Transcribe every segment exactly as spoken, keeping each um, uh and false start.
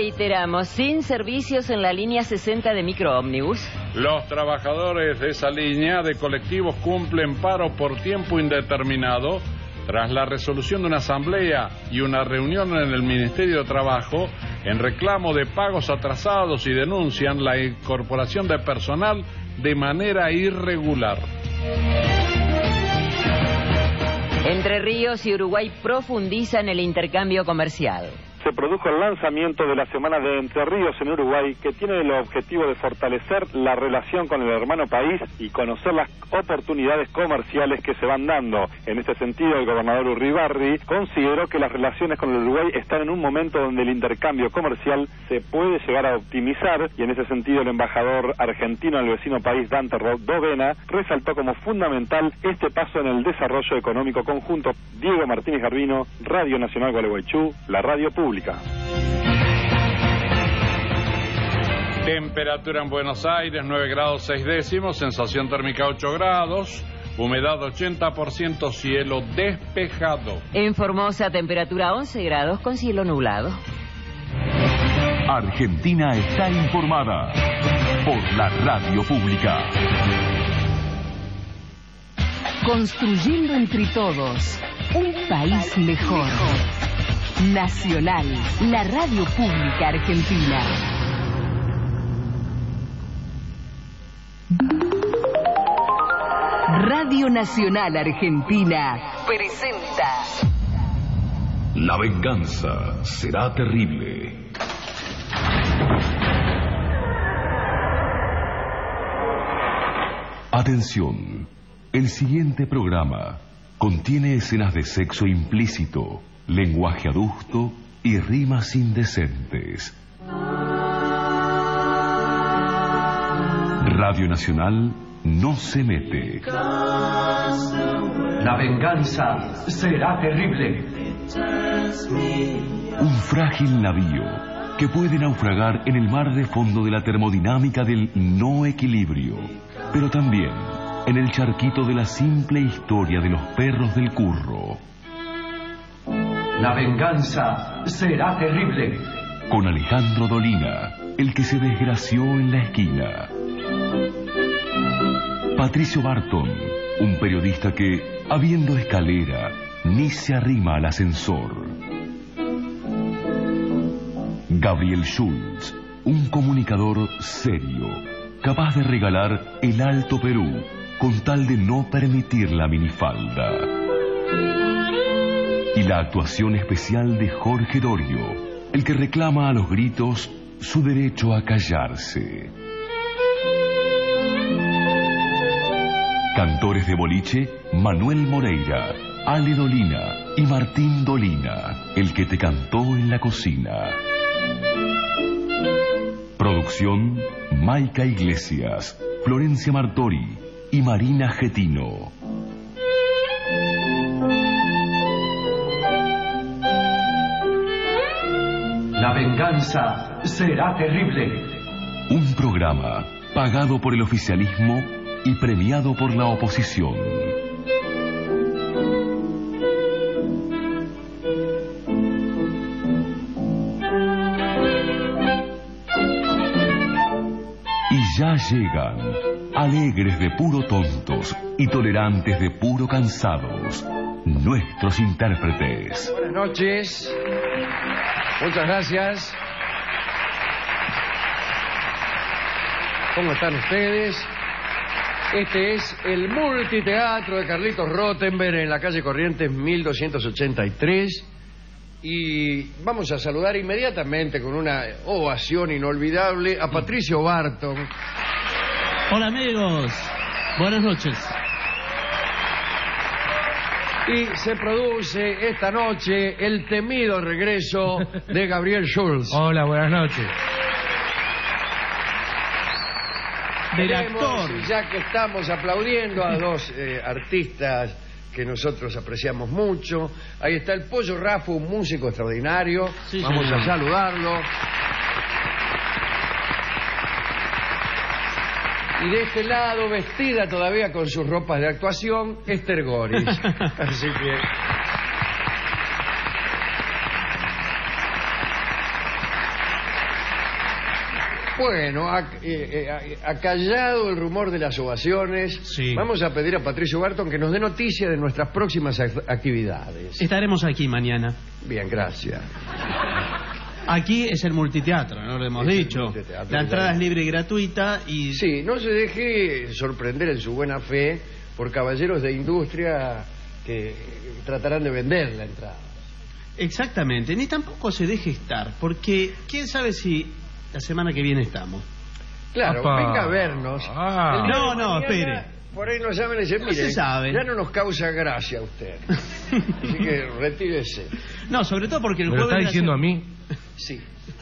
Reiteramos, sin servicios en la línea sesenta de microómnibus. Los trabajadores de esa línea de colectivos cumplen paro por tiempo indeterminado tras la resolución de una asamblea y una reunión en el Ministerio de Trabajo en reclamo de pagos atrasados y denuncian la incorporación de personal de manera irregular. Entre Ríos y Uruguay profundizan el intercambio comercial. Se produjo el lanzamiento de la Semana de Entre Ríos en Uruguay, que tiene el objetivo de fortalecer la relación con el hermano país y conocer las oportunidades comerciales que se van dando. En este sentido, el gobernador Urribarri consideró que las relaciones con el Uruguay están en un momento donde el intercambio comercial se puede llegar a optimizar, y en ese sentido el embajador argentino al vecino país, Dante Rodovena, resaltó como fundamental este paso en el desarrollo económico conjunto. Diego Martínez Garbino, Radio Nacional Gualeguaychú, la radio pública. Temperatura en Buenos Aires, nueve grados seis décimos, sensación térmica ocho grados, humedad ochenta por ciento, cielo despejado. En Formosa, temperatura once grados con cielo nublado. Argentina está informada por la radio pública. Construyendo entre todos un país mejor. Nacional, la radio pública argentina. Radio Nacional Argentina presenta La venganza será terrible. Atención, el siguiente programa contiene escenas de sexo implícito, lenguaje adusto y rimas indecentes. Radio Nacional no se mete. La venganza será terrible. Un frágil navío que puede naufragar en el mar de fondo de la termodinámica del no equilibrio, pero también en el charquito de la simple historia de los perros del curro. La venganza será terrible. Con Alejandro Dolina, el que se desgració en la esquina. Patricio Barton, un periodista que, habiendo escalera, ni se arrima al ascensor. Gabriel Schultz, un comunicador serio, capaz de regalar el Alto Perú con tal de no permitir la minifalda. Y la actuación especial de Jorge Dorio, el que reclama a los gritos su derecho a callarse. Cantores de boliche, Manuel Moreira, Ale Dolina y Martín Dolina, el que te cantó en la cocina. Producción, Maica Iglesias, Florencia Martori y Marina Getino. La venganza será terrible. Un programa pagado por el oficialismo y premiado por la oposición. Y ya llegan, alegres de puro tontos y tolerantes de puro cansados, nuestros intérpretes. Buenas noches. Muchas gracias. ¿Cómo están ustedes? Este es el multiteatro de Carlitos Rottenberg en la calle Corrientes mil doscientos ochenta y tres. Y vamos a saludar inmediatamente con una ovación inolvidable a Patricio Barton. Hola amigos, buenas noches. Y se produce esta noche el temido regreso de Gabriel Schultz. Hola, buenas noches. Del Tenemos, actor. ya que estamos aplaudiendo a dos eh, artistas que nosotros apreciamos mucho. Ahí está el Pollo Raffo, un músico extraordinario. Sí, Vamos señor. a saludarlo. Y de este lado, vestida todavía con sus ropas de actuación, Esther Goris. Así que... Bueno, ac- eh, eh, acallado el rumor de las ovaciones, Sí. vamos a pedir a Patricio Barton que nos dé noticia de nuestras próximas act- actividades. Estaremos aquí mañana. Bien, gracias. Aquí es el multiteatro, no lo hemos Es el dicho. multiteatro, La entrada claro. es libre y gratuita y... Sí, no se deje sorprender en su buena fe por caballeros de industria que tratarán de vender la entrada. Exactamente, ni tampoco se deje estar, porque quién sabe si la semana que viene estamos. Claro, Apa. venga a vernos. Ah. El día No, de no, mañana, espere. Por ahí nos llaman y dicen, No mire, se sabe. ya no nos causa gracia usted. Así que retírese. No, sobre todo porque el ¿Me lo jueves... está de la diciendo se- a mí? Sí,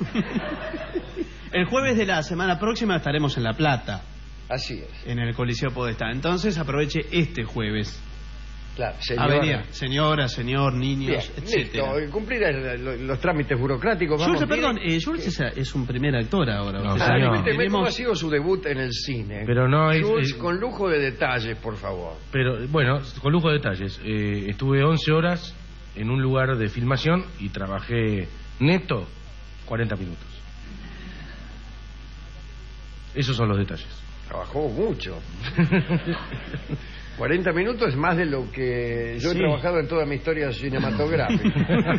El jueves de la semana próxima estaremos en La Plata, así es. en el Coliseo Podestá. Entonces aproveche este jueves. Claro, A señora. venir, señora, señor, niños, Bien, etcétera. listo. Cumplir el- lo- los trámites burocráticos. Vamos, Jules, perdón, bien. eh, Jules es, es un primer actor ahora. No, usted Ah, sabe señor. que cuénteme cómo ha tenemos- sido su debut en el cine. Pero no es- Jules, es- con lujo de detalles, por favor. Pero bueno, con lujo de detalles. Eh, estuve once horas en un lugar de filmación y trabajé neto cuarenta minutos. Esos son los detalles. Trabajó mucho. cuarenta minutos es más de lo que yo he Sí. trabajado en toda mi historia cinematográfica.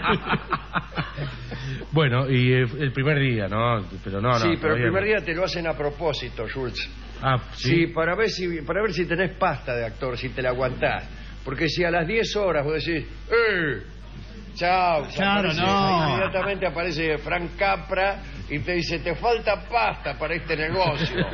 Bueno, y eh, el primer día, ¿no? Pero no, no. sí, pero el todavía primer no. día te lo hacen a propósito, Schultz. Ah, Sí, sí. para ver si para ver si tenés pasta de actor, si te la aguantás. Porque si a las diez horas vos decís, ¡eh! Chao, Claro, aparece- no. inmediatamente aparece Frank Capra y te dice, te falta pasta para este negocio,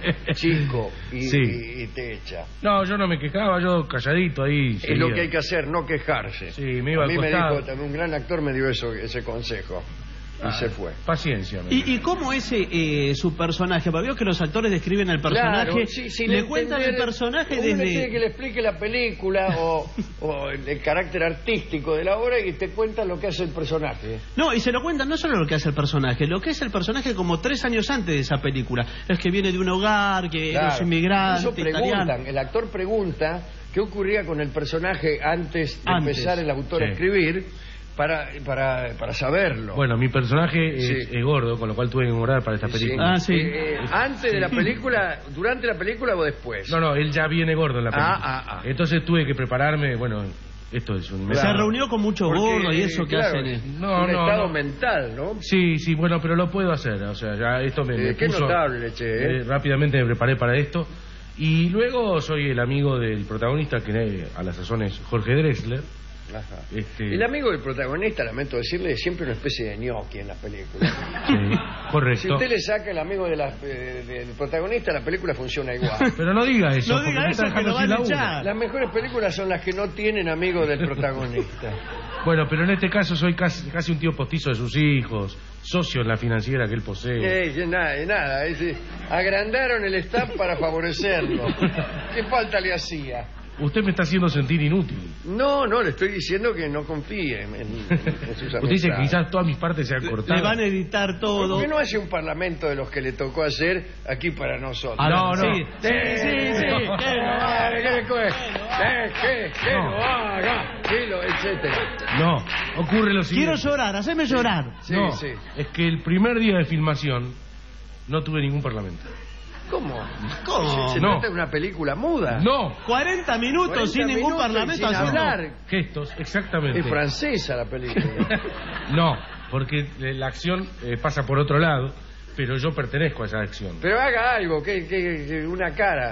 chico, y, Sí. y- y te echa. No, yo no me quejaba, yo calladito ahí. Es seguía. lo que hay que hacer, no quejarse. Sí, me iba a mí al me costado. dijo, también un gran actor me dio eso, ese consejo. Y Ah, se fue. Paciencia. me ¿Y, ¿Y cómo es eh, su personaje? Porque veo que los actores describen el personaje, Claro, sí, sin le cuentan el entender, personaje uno le quiere que desde... le explique la película o, o el, el carácter artístico de la obra y te cuenta lo que hace el personaje. No, y se lo cuentan no solo lo que hace el personaje, lo que es el personaje como tres años antes de esa película. Es que viene de un hogar, que Claro. es inmigrante, Eso preguntan, italiano. el actor pregunta qué ocurría con el personaje antes de Antes. empezar el autor a Sí. escribir para, para, para saberlo. Bueno, mi personaje es, Sí. es gordo, con lo cual tuve que engordar para esta Sí. película. Ah, sí. Eh, eh, ¿Antes de la película, durante la película o después? No, no, él ya viene gordo en la película. Ah, ah, ah. Entonces tuve que prepararme, bueno, esto es un... Se reunió con mucho Porque, gordo y eso que claro, hacen. eh. No, un no, estado no. mental, ¿no? Sí, sí, bueno, pero lo puedo hacer, o sea, ya esto me, Eh, me qué puso... notable, che, ¿eh? eh, rápidamente me preparé para esto. Y luego soy el amigo del protagonista, que eh, a la sazón es Jorge Drexler. Ajá. Este, El amigo del protagonista, lamento decirle, es siempre una especie de gnocchi en las películas. Sí, Si correcto. usted le saca el amigo de la- eh, del protagonista, la película funciona igual. Pero no diga eso, No porque diga me eso, está que lo dejando van sin a laburo. echar. Las mejores películas son las que no tienen amigo del protagonista. Bueno, pero en este caso soy casi, casi un tío postizo de sus hijos, socio en la financiera que él posee. Eh, eh, nada, eh, nada. es, eh, agrandaron el staff para favorecerlo. ¿Qué falta le hacía? Usted me está haciendo sentir inútil. No, no, le estoy diciendo que no confíe en, en- en sus Usted dice que amistades. quizás todas mis partes sean Le cortadas. van a editar todo. ¿Por qué no hace un parlamento de los que le tocó hacer aquí para nosotros? A No, ver, no. Sí, sí, sí, sí. Eh, que lo eh, ¿qué le cue- eh, que- que No. lo haga, dilo, etcétera. No, ocurre lo siguiente. Quiero llorar, haceme llorar. Sí, no, sí. es que el primer día de filmación no tuve ningún parlamento. ¿Cómo? ¿Cómo? ¿Se, se No. trata de una película muda? No, cuarenta minutos cuarenta sin ningún minutos y parlamento sin haciendo... hablar. gestos, exactamente. Es francesa la película. No, porque eh, la acción eh, pasa por otro lado, pero yo pertenezco a esa acción. Pero haga algo, que, que, que una cara.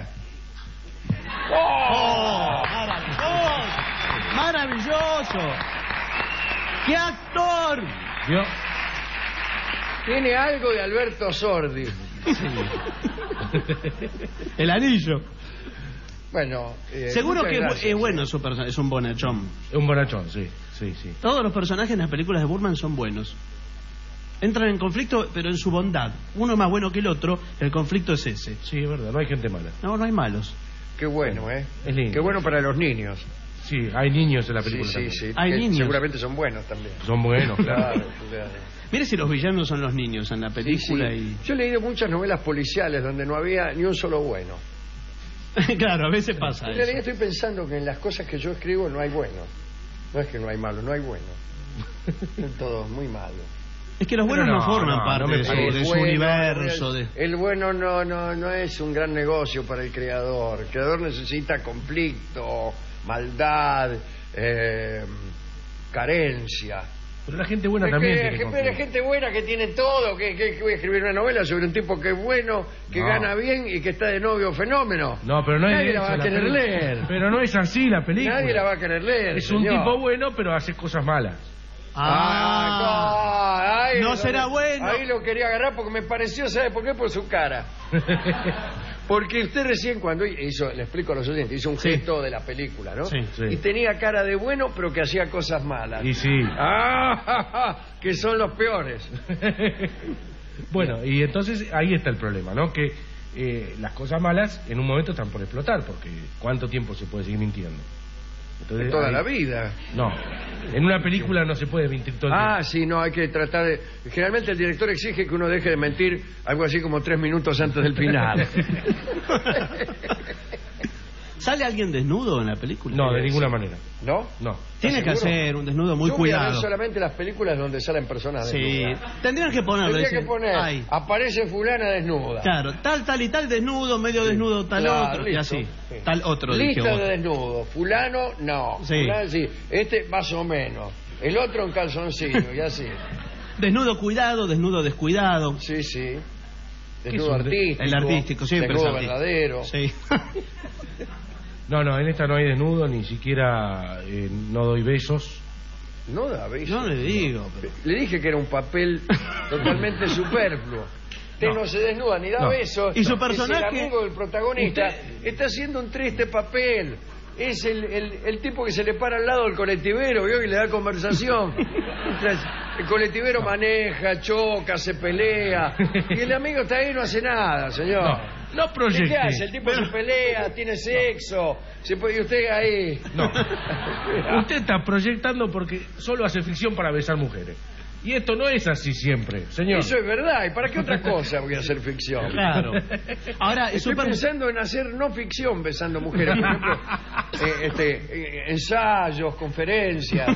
¡Oh! ¡Maravilloso! ¡Maravilloso! ¡Qué actor! ¿Vio? Tiene algo de Alberto Sordi. El anillo. Bueno, eh, Seguro muchas que es, bu- gracias. es bueno su personaje, es un bonachón. Es un bonachón, sí, sí, sí. Todos los personajes en las películas de Burman son buenos. Entran en conflicto, pero en su bondad. Uno es más bueno que el otro, el conflicto es ese. Sí, es verdad, no hay gente mala. No, no hay malos. Qué bueno, ¿eh? Es lindo. Qué bueno para los niños. Sí, hay niños en la Sí, película. sí, también. sí. Hay que niños. Seguramente son buenos también. Son buenos, claro. Claro, claro. Mire si los villanos son los niños en la Sí, película sí. Yo he leído muchas novelas policiales donde no había ni un solo bueno. y... claro, a veces pasa En realidad eso. estoy pensando que en las cosas que yo escribo no hay buenos. No es que no hay malos, no hay buenos. Son todos muy malos. Es que los buenos Pero no, no, forman no, parte no me de, su, parece. de su Bueno, universo. El, De... el bueno no, no, no es un gran negocio para el creador. El creador necesita conflicto, maldad, eh, carencia. Pero la gente buena Es también que, tiene que- conflicto. hay gente buena que tiene todo, que, que- que voy a escribir una novela sobre un tipo que es bueno, que No. gana bien y que está de novio fenómeno. No, pero no es Nadie eso, la va a la querer película. leer. Pero no es así la película. Nadie la va a querer leer. Es un señor. tipo bueno, pero hace cosas malas. Ah, no, ahí no lo- será bueno. Ahí lo quería agarrar porque me pareció, ¿sabe por qué? Por su cara. Porque usted recién cuando hizo, le explico a los oyentes, hizo un Sí. gesto de la película, ¿no? Sí, sí. Y tenía cara de bueno, pero que hacía cosas malas. Y sí. Ah, ja, ja, que son los peores. Bueno, y entonces ahí está el problema, ¿no? Que eh, las cosas malas en un momento están por explotar, porque ¿cuánto tiempo se puede seguir mintiendo? Entonces, Toda ahí- la vida. No, en una película no se puede mentir todo el Ah, tiempo. sí, no, hay que tratar de... Generalmente el director exige que uno deje de mentir algo así como tres minutos antes del final. ¿Sale alguien desnudo en la película? No, de ninguna manera. ¿No? No. Tiene que ¿Seguro? hacer un desnudo muy Yo voy a ver cuidado. solamente las películas donde salen personas Sí, desnudas. tendrían que ponerlo. Tendría que decir, poner, ay, aparece fulana desnuda. claro, tal, tal y tal desnudo, medio desnudo, tal Claro, otro, y listo. así. Sí. Tal otro, dije Lista vos. de desnudo. Fulano, no. Sí. Fulano, sí. Este, más o menos. El otro en calzoncillo, y así. Desnudo cuidado, desnudo descuidado. Sí, sí. ¿Qué Desnudo es un de- artístico. El artístico, siempre es Desnudo artístico. verdadero. Sí. No, no, en esta no hay desnudo, ni siquiera eh, no doy besos. No da besos. No le digo, pero... Le dije que era un papel totalmente superfluo. Usted no, No. se desnuda ni da No. besos. Y su Es personaje- el amigo del protagonista Usted- está haciendo un triste papel. Es el, el, el tipo que se le para al lado del colectivero, ¿vio? Y le da conversación. Mientras el colectivero maneja, choca, se pelea. Y el amigo está ahí y no hace nada, señor. No, no ¿Y proyecte. qué hace? El tipo se pelea, tiene sexo. Se puede, y usted ahí. No. Usted está proyectando porque solo hace ficción para besar mujeres. Y esto no es así siempre, señor. Eso es verdad. ¿Y para qué otra cosa voy a hacer ficción? Claro. Ahora, es Estoy súper... pensando en hacer no ficción besando mujeres, por ejemplo, eh, este, eh, ensayos, conferencias.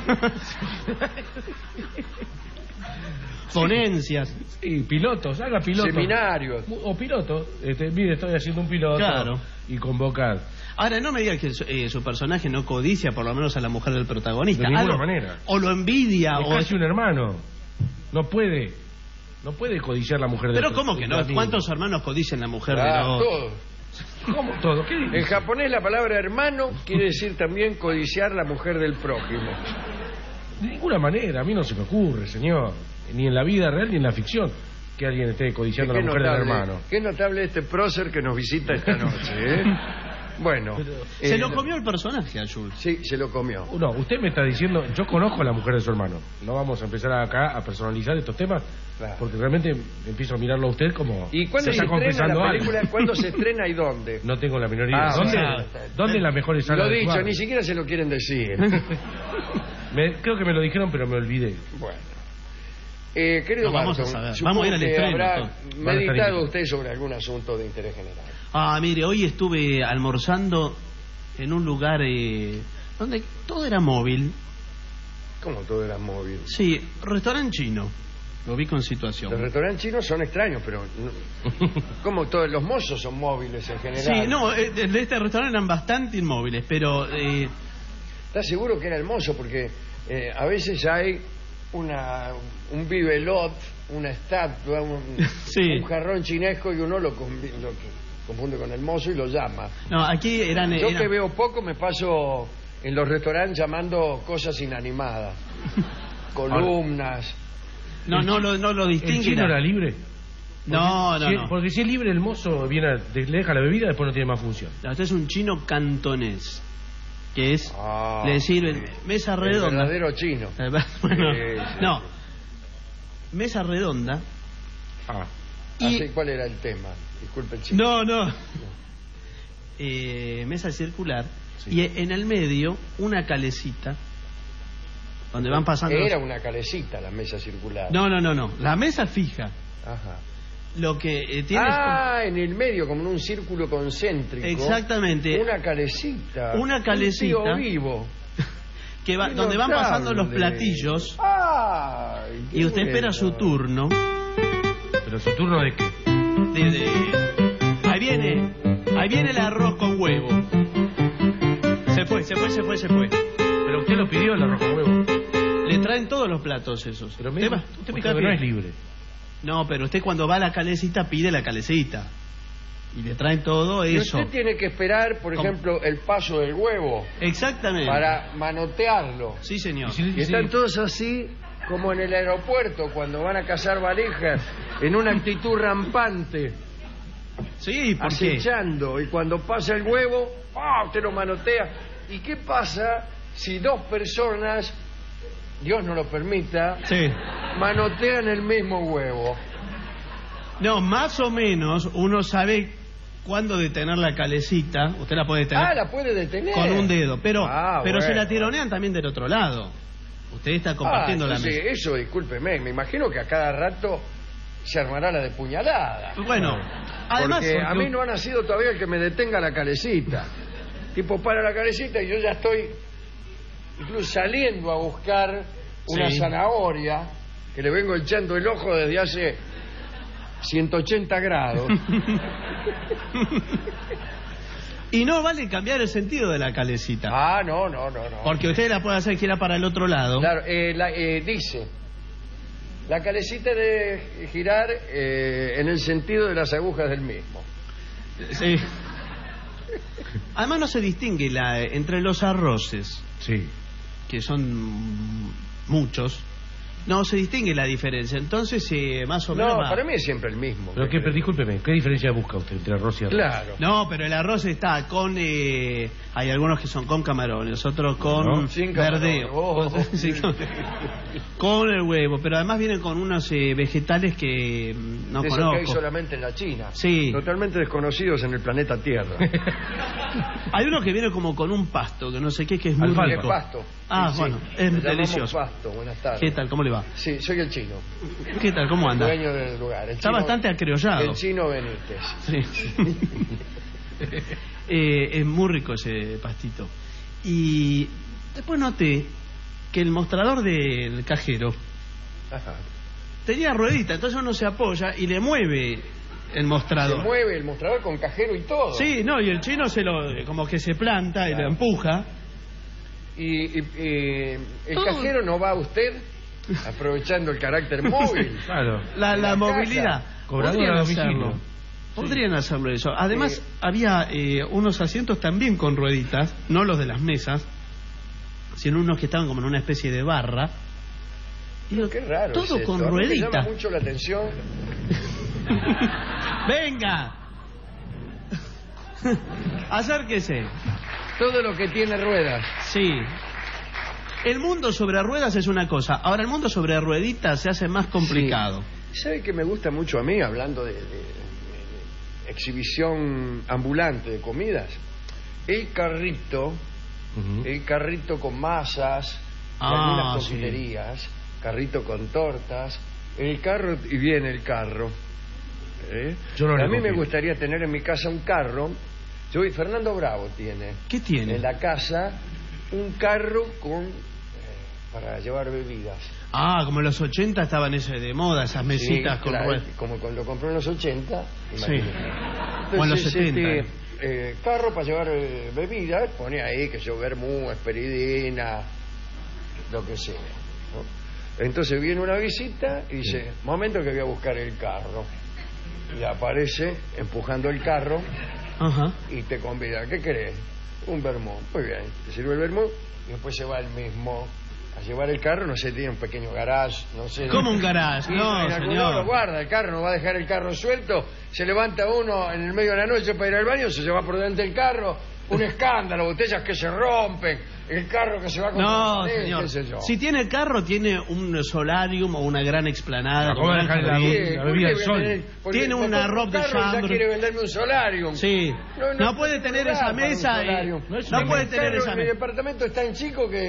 Ponencias. Y pilotos, haga pilotos. Seminarios. O pilotos. Este, mire, estoy haciendo un piloto. Claro. Y convocar. Ahora, no me diga que su, eh, su personaje no codicia por lo menos a la mujer del protagonista. De ninguna Algo- manera. O lo envidia, Es o... casi un hermano. No puede. No puede codiciar la mujer de Pero ¿cómo que no? ¿Cuántos hermanos codician la mujer de Ah, los... todo. ¿Cómo todo? ¿Qué En dice? japonés la palabra hermano quiere decir también codiciar la mujer del prójimo. De ninguna manera. A mí no se me ocurre, señor. Ni en la vida real ni en la ficción. Que alguien esté codiciando a Qué la mujer del notable, hermano. qué notable este prócer que nos visita esta noche, ¿eh? Bueno. Se eh, lo comió el personaje a Jules. Sí, se lo comió. No, usted me está diciendo, yo conozco a la mujer de su hermano. No vamos a empezar acá a personalizar estos temas, Claro. porque realmente empiezo a mirarlo a usted como ¿Y cuándo se se está estrena confesando la algo. película? ¿Cuándo se estrena y dónde? No tengo la menor idea. Ah, ¿Dónde, bueno. ¿Dónde es la mejor sala Lo de dicho, jugar? ni siquiera se lo quieren decir. Me- creo que me lo dijeron, pero me olvidé. Bueno. Eh, querido No, vamos a Barton, saber. supongo Vamos a ir al que estreno, habrá todo. Van a estar meditado invitados. usted sobre algún asunto de interés general. Ah, mire, hoy estuve almorzando en un lugar eh, donde todo era móvil. Como todo era móvil. Sí, restaurante chino. Lo vi con situación. Los restaurantes chinos son extraños, pero no- como todos los mozos son móviles en general. Sí, no, eh, de este restaurante eran bastante inmóviles, pero eh, ¿Estás seguro que era el mozo? Porque eh, a veces hay una un bibelot, una estatua, un, Sí. un jarrón chinesco y uno lo, convi- lo confunde con el mozo y lo llama. no, aquí eran... Yo eran- que veo poco me paso en los restaurantes llamando cosas inanimadas. Columnas. No, no, lo- no lo ¿El distinguen. chino era libre? No, no, Si- no. Porque si es libre, el mozo viene a- le deja la bebida, después no tiene más función. No, este es un chino cantonés, que es... Ah, le sirven mesa el redonda. verdadero chino. Eh, bueno, Sí, sí. no. Mesa redonda. Ah, Y- Ah, sí, ¿cuál era el tema? Disculpe el chino. No, no. Eh, mesa circular. Sí. Y en el medio una calecita donde van pasando... Era una calecita la mesa circular. No, no, no, no. La mesa fija. Ajá. Lo que eh, tiene es Ah, en el medio, como en un círculo concéntrico. Exactamente. Una calecita. Una calecita. Un tío vivo. que que va, donde van pasando los platillos. Ay, y usted bueno. espera su turno. ¿Pero su turno de qué? De, de- Ahí viene, ahí viene el arroz con huevo. Se fue, se fue, se fue, se fue. Pero usted lo pidió el arroz con huevo. Le traen todos los platos esos. Pero usted mismo, va- usted usted pica no bien. es libre. No, pero usted cuando va a la calecita pide la calecita. Y le traen todo Y eso. usted tiene que esperar, por ¿Cómo? ejemplo, el paso del huevo Exactamente. para manotearlo. Sí, señor. Y si- Y están todos así, como en el aeropuerto, cuando van a cazar valijas, en una actitud rampante, Sí, ¿por qué? acechando. Y cuando pasa el huevo, ¡ah! Usted lo manotea. ¿Y qué pasa si dos personas, Dios no lo permita, Sí. manotean el mismo huevo? No, más o menos uno sabe cuándo detener la calecita. Usted la puede detener Ah, la puede detener. con un dedo, pero Ah, pero se bueno. la tironean también del otro lado. Usted está compartiendo Ah, la entonces, mesa. eso, discúlpeme, me imagino que a cada rato se armará la de puñalada. Bueno, además porque a porque- mí no ha nacido todavía el que me detenga la calecita. Tipo, para la calecita y yo ya estoy incluso saliendo a buscar una Sí. zanahoria que le vengo echando el ojo desde hace ciento ochenta grados. Y no vale cambiar el sentido de la calecita. Ah, no, no, no, no. Porque usted la puede hacer gira para el otro lado. Claro, eh, la- eh, dice, la calecita debe girar eh, en el sentido de las agujas del mismo. Sí. Además no se distingue la, entre los arroces, Sí. que son muchos, no se distingue la diferencia. Entonces, eh, más o menos No, va. para mí es siempre el mismo. Pero, que, pero discúlpeme, ¿qué diferencia busca usted entre arroz y arroz? Claro. No, pero el arroz está con... eh, hay algunos que son con camarones, otros con No, sin camarones. verdeo. Oh. Sí, con, con el huevo, pero además vienen con unos eh, vegetales que mm, no Eso que hay conozco. solamente en la China. Sí. Totalmente desconocidos en el planeta Tierra. Hay uno que viene como con un pasto, que no sé qué, que es muy Alfalfa. Es rico. pasto. Ah, Sí, sí. bueno, Le es llamamos delicioso. pasto. Buenas tardes. ¿Qué tal? ¿Cómo le va? Sí, soy el chino. ¿Qué tal? ¿Cómo anda? Dueño del lugar. El Está chino- bastante acriollado. El chino Benítez. Sí. Eh, es muy rico ese pastito. Y después noté que el mostrador del cajero Ajá. tenía ruedita, entonces uno se apoya y le mueve el Se mostrador. mueve el mostrador con cajero y todo. Sí, no, y el chino se lo como que se planta y Claro. lo empuja. Y, y- y el Todo. cajero no va a usted aprovechando el carácter móvil. Claro. La, la La movilidad. casa. Cobrador Podrían a domicilio. hacerlo. Podrían hacerlo eso. Además, Eh. había eh, unos asientos también con rueditas, no los de las mesas, sino unos que estaban como en una especie de barra. Y lo- Qué raro. todo es esto. con A mí me rueditas. llama mucho la atención. ¡Venga! Acérquese. Todo lo que tiene ruedas. Sí. El mundo sobre ruedas es una cosa. Ahora, el mundo sobre rueditas se hace más complicado. ¿Sabe que me gusta mucho a mí, hablando de, de- de exhibición ambulante de comidas? El carrito, Ujú. el carrito con masas, de Ah, algunas sí. confiterías, carrito con tortas, el carro y viene el carro. ¿Eh? Yo no le a mí me confío. gustaría tener en mi casa un carro. Yo, Fernando Bravo tiene ¿Qué tiene? en la casa un carro con eh, para llevar bebidas. Ah, como en los ochenta estaban ese de moda, esas mesitas Sí, con claro, ruedas. como cuando compró en los ochenta, Sí. imagínate. O en los Entonces, setenta. este, eh, carro para llevar eh, bebidas, pone ahí que yo vermú, esperidina, lo que sea, ¿no? Entonces viene una visita y dice, momento que voy a buscar el carro. Y aparece empujando el carro Ajá. y te convida, ¿qué querés? Un vermú. Muy bien, te sirve el vermú y después se va el mismo a llevar el carro, no sé, tiene un pequeño garage, no sé. ¿Cómo un garage? Y No, en algún señor. lado lo guarda el carro, no va a dejar el carro suelto, se levanta uno en el medio de la noche para ir al baño, se lleva por delante del carro, un escándalo, botellas que se rompen, el carro que se va con No, eh, señor. qué sé yo. Si tiene carro, tiene un solarium o una gran explanada. ¿Cómo con dejar gran la jardín. luz? la bebida al sol. Porque Tiene me un compro arroz de carro y ya chambro. quiere venderme un solarium. Sí. No, puede tener esa lugar para un mesa. y- solarium. no Mi puede tener carro, esa Mi mesa. departamento es tan chico que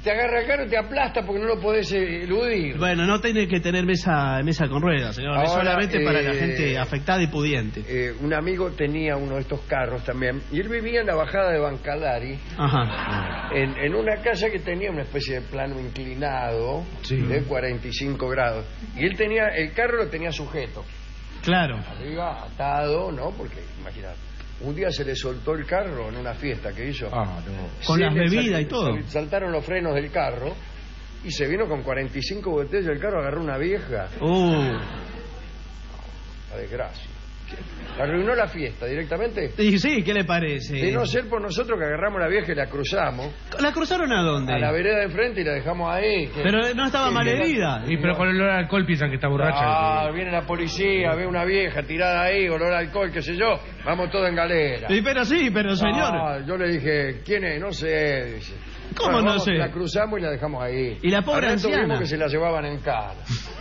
te agarra el carro y te aplasta porque no lo podés eludir. Bueno, no tiene que tener mesa mesa con ruedas, señor. Ahora, es solamente eh, para la gente afectada y pudiente. Eh, un amigo tenía uno de estos carros también y él vivía en la bajada de Bancalari. Ajá. En, en una casa que tenía una especie de plano inclinado Sí. de cuarenta y cinco grados. Y él tenía, el carro lo tenía sujeto. Claro. Arriba, atado, ¿no? Porque, imagínate, un día se le soltó el carro en una fiesta que hizo. Ah, no. Con Se las le bebidas sal- y todo. sal- Saltaron los frenos del carro y se vino con cuarenta y cinco botellas del carro, agarró una vieja. Uh. La desgracia. Arruinó la fiesta directamente. Y sí, ¿qué le parece? De no ser por nosotros que agarramos la vieja y la cruzamos ¿La cruzaron a dónde? a la vereda de enfrente y la dejamos ahí. que- Pero no estaba que- mal herida. Y pero con el olor al alcohol piensan que está borracha. Ah, viene la policía, ve una vieja tirada ahí, olor a alcohol, qué sé yo, vamos todos en galera. Sí, pero sí, pero señor. Ah, yo le dije, ¿quién es? No sé, dice. ¿Cómo Bueno, no vamos, sé? La cruzamos y la dejamos ahí. Y la pobre Al rato anciana. vimos que se la llevaban en cara.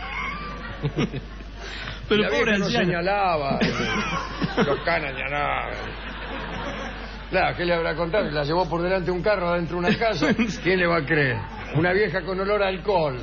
Pero Y la pobre vieja no anciana. señalaba, eh, los canas ya nada. Claro, ¿qué le habrá contado? La llevó por delante un carro adentro de una casa. ¿Quién le va a creer? Una vieja con olor a alcohol.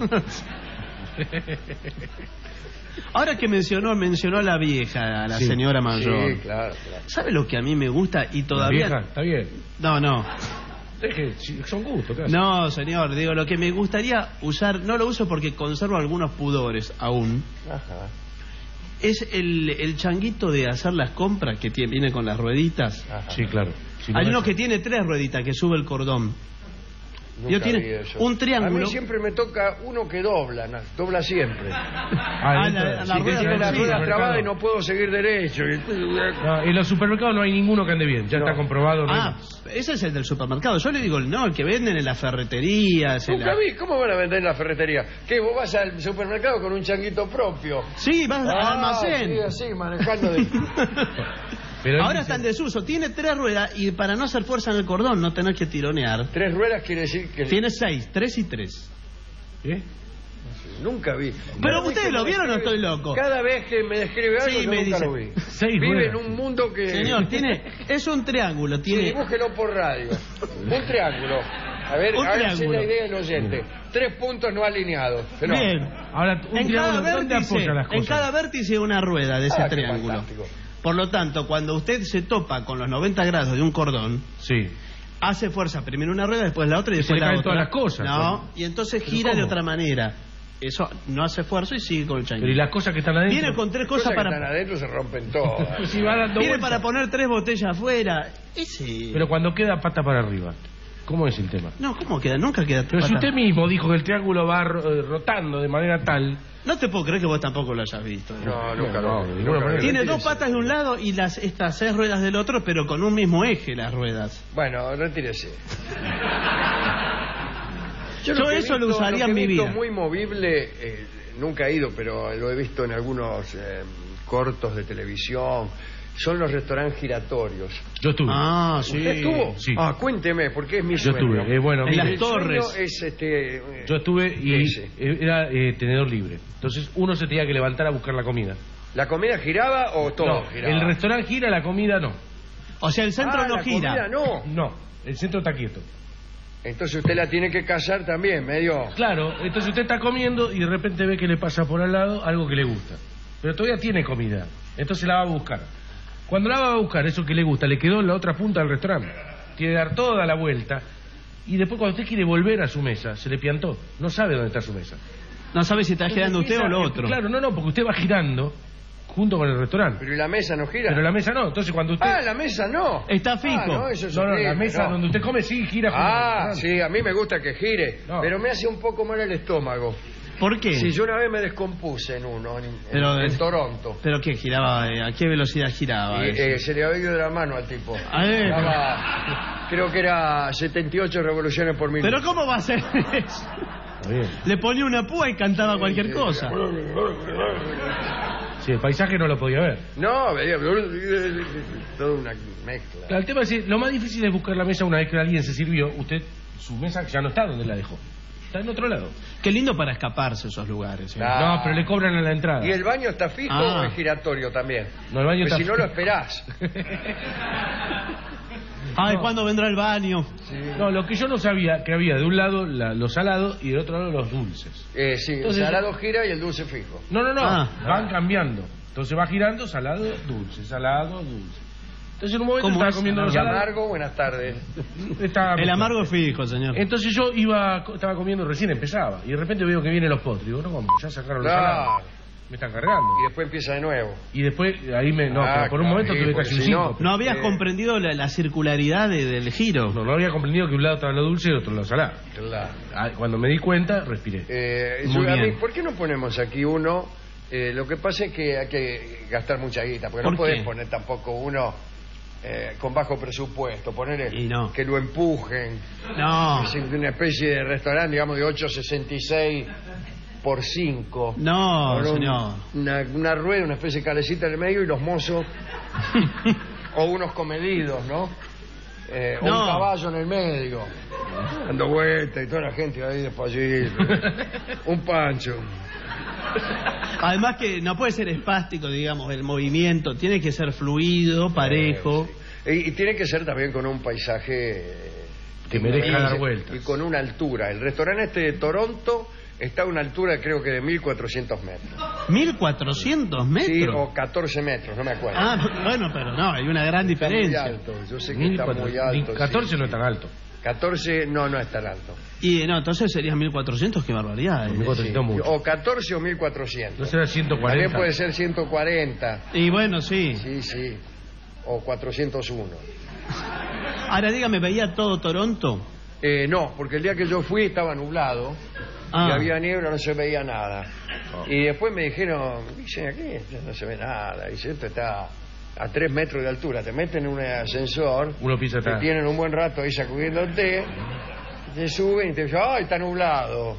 Ahora que mencionó mencionó a la vieja, a la Sí. señora mayor. Sí, claro, claro. ¿Sabe lo que a mí me gusta y La todavía? vieja, está bien. No, no. Es que sí, son gustos. ¿qué hace? No, señor, digo, lo que me gustaría usar, no lo uso porque conservo algunos pudores aún, Ajá. es el, el changuito de hacer las compras que tiene, viene con las rueditas. Ajá. Sí, claro. Si no Hay es- uno que tiene tres rueditas que sube el cordón. Nunca Yo tiene vi eso. un triángulo. A mí siempre me toca uno que dobla, na- dobla siempre. Ah, Ah, dentro- la- la sí, rueda que Tiene tiene la torcida. rueda supermercado. trabada y no puedo seguir derecho. No, en los supermercados no hay ninguno que ande bien. Ya No. está comprobado. no hay Ah, más. ese es el del supermercado. Yo le digo, no, el que venden en las ferreterías. en Nunca la- vi, ¿cómo van a vender en la ferretería? ¿Qué, vos vas al supermercado con un changuito propio? Sí, vas al Ah, almacén. Sí, así, manejando de... Pero Ahora él está en dice- desuso. Tiene tres ruedas y para no hacer fuerza en el cordón, no tener que tironear. Tres ruedas quiere decir que... Tiene seis, tres y tres. ¿Eh? Nunca vi. Pero Cada vez ustedes que lo me vieron o describe- estoy loco. Cada vez que me describe algo, Sí, yo me nunca dice. lo vi. Seis Vive ruedas. en un mundo que... Señor, tiene, es un triángulo, Sí, tiene. búsquelo por radio. Un triángulo. A ver, Un hágase triángulo. la idea del oyente. Tres puntos no alineados. Pero- Bien. Ahora, un En triángulo, cada, ¿dónde vértice, apoya las en cosas? cada vértice una rueda de ese Ah, qué triángulo. fantástico. Por lo tanto, cuando usted se topa con los noventa grados de un cordón, Sí. hace fuerza primero una rueda, después la otra y Y se después le la caen otra. todas las cosas. No, y entonces ¿Pero gira de cómo? otra manera. Eso no hace esfuerzo y sigue con el changuito. Pero ¿y las cosas que están adentro? Viene con tres Cosas cosas que están para. adentro se rompen todas. Pues si va dando Viene vueltas. para poner tres botellas afuera. Ese. Pero cuando queda pata para arriba, ¿cómo es el tema? No, ¿cómo queda? Nunca queda. Pero si pata. usted mismo dijo que el triángulo va ro- eh, rotando de manera tal... No te puedo creer que vos tampoco lo hayas visto. No, nunca No, lo de vi, ninguna nunca manera. lo vi. Tiene dos Retírese. patas de un lado y las estas seis ruedas del otro, pero con un mismo eje las ruedas. Bueno, retírese. Yo lo que he eso lo visto- usaría que en he mi visto vida. muy movible, eh, nunca he ido, pero lo he visto en algunos eh, cortos de televisión. Son los restaurantes giratorios. Yo estuve. Ah, sí. ¿Usted estuvo? Sí. Ah, cuénteme, porque es mi Yo sueño. estuve. Eh, bueno, En mire, las El sueño torres. es este... eh, yo estuve y Ese. eh, era eh, tenedor libre. Entonces uno se tenía que levantar a buscar la comida. ¿La comida giraba o todo no, giraba? el restaurante gira, la comida no. O sea, el centro Ah, no la gira. comida no. No, el centro está quieto. Entonces usted la tiene que cazar también, medio... Claro, entonces usted está comiendo y de repente ve que le pasa por al lado algo que le gusta. Pero todavía tiene comida. Entonces la va a buscar. Cuando la va a buscar, eso que le gusta, le quedó en la otra punta del restaurante. Tiene que dar toda la vuelta. Y después cuando usted quiere volver a su mesa, se le piantó. No sabe dónde está su mesa. No sabe si está girando usted o lo otro. Claro, no, no, porque usted va girando junto con el restaurante. Pero ¿y la mesa no gira? Pero la mesa no. Entonces cuando usted... Ah, la mesa no. Está fijo. Ah, no, eso es No, no, la horrible, mesa no. donde usted come sí gira junto con el Ah, restaurante. sí, a mí me gusta que gire, No. pero me hace un poco mal el estómago. ¿Por qué? Si yo una vez me descompuse en uno, en, en- Pero- en Toronto. ¿Pero qué giraba? eh, ¿A qué velocidad giraba? Y, eso? eh, se le había ido de la mano al tipo. A ver. Estaba- creo que era setenta y ocho revoluciones por minuto. ¿Pero cómo va a ser eso? Está bien. Le ponía una púa y cantaba cualquier cosa. Sí, el paisaje no lo podía ver. No, veía toda una mezcla. Claro, el tema es que lo más difícil es buscar la mesa una vez que alguien se sirvió. Usted, su mesa ya no está donde la dejó. Está en otro lado. Qué lindo para escaparse esos lugares. ¿eh? Ah. No, pero le cobran a la entrada. ¿Y el baño está fijo Ah. o es giratorio también? No, el baño Pues está si no lo esperás. Ay, No. ¿cuándo vendrá el baño? Sí, No, lo que yo no sabía, que había de un lado la- los salados y del otro lado los dulces. eh, sí Entonces- el salado gira y el dulce fijo. No, no, no, Ah. van cambiando. Entonces va girando salado, dulce, salado, dulce. Entonces en un momento ¿Cómo estaba es? comiendo los Y salados. amargo, buenas tardes. estaba- El amargo fijo, señor. Entonces yo iba, estaba comiendo, recién empezaba, y de repente veo que vienen los postres. Digo, no, ¿cómo? Ya sacaron los Claro. salados. Me están cargando. Y después empieza de nuevo. Y después, ahí me. No, Ah, pero por un claro, momento sí, tuve porque casi un si no- cinco. No habías Eh. comprendido la, la circularidad de- del giro. No, no había comprendido que un lado estaba lo dulce y otro lo salado. Claro. Ah, Cuando me di cuenta, respiré. Eh, Muy yo- a mí, bien. ¿por qué no ponemos aquí uno? Eh, lo que pasa es que hay que gastar mucha guita, porque ¿Por no podés qué? poner tampoco uno eh, con bajo presupuesto, poner Y no. que lo empujen. No, Es una especie de restaurante, digamos, de ocho sesenta y seis por cinco. no, Con un- señor. Una, una rueda, una especie de calecita en el medio y los mozos, o unos comedidos, ¿no? Eh, o No. un caballo en el medio, dando vueltas y toda la gente ahí despacito. Un pancho. Además que no puede ser espástico, digamos, el movimiento. Tiene que ser fluido, parejo. Eh, sí. Y, y tiene que ser también con un paisaje eh, Que merezca y- dar vueltas. y con una altura. El restaurante este de Toronto está a una altura creo que de mil cuatrocientos metros. ¿mil cuatrocientos Sí, metros? o catorce metros, no me acuerdo. Ah, bueno, pero no, hay una gran Está muy diferencia. alto, yo sé que Mil está cuatro- muy alto. ni- catorce sí, no es sí. tan alto. catorce no, no es tan alto. Y no, entonces serían mil cuatrocientos, qué barbaridad. eh. mil cuatrocientos Sí, mucho. O catorce o mil cuatrocientos. No será ciento También cuarenta. puede ser ciento cuarenta. Y bueno, sí. Sí, sí. O cuatrocientos uno. Ahora dígame, ¿veía todo Toronto? Eh, no, porque el día que yo fui estaba nublado. Ah. Y había niebla, no se veía nada. Y después me dijeron, dicen aquí no se ve nada. Dice, esto está a tres metros de altura. Te meten en un ascensor, Uno pisa te atrás. tienen un buen rato ahí sacudiéndote, te suben y te dicen, ¡ay, está nublado!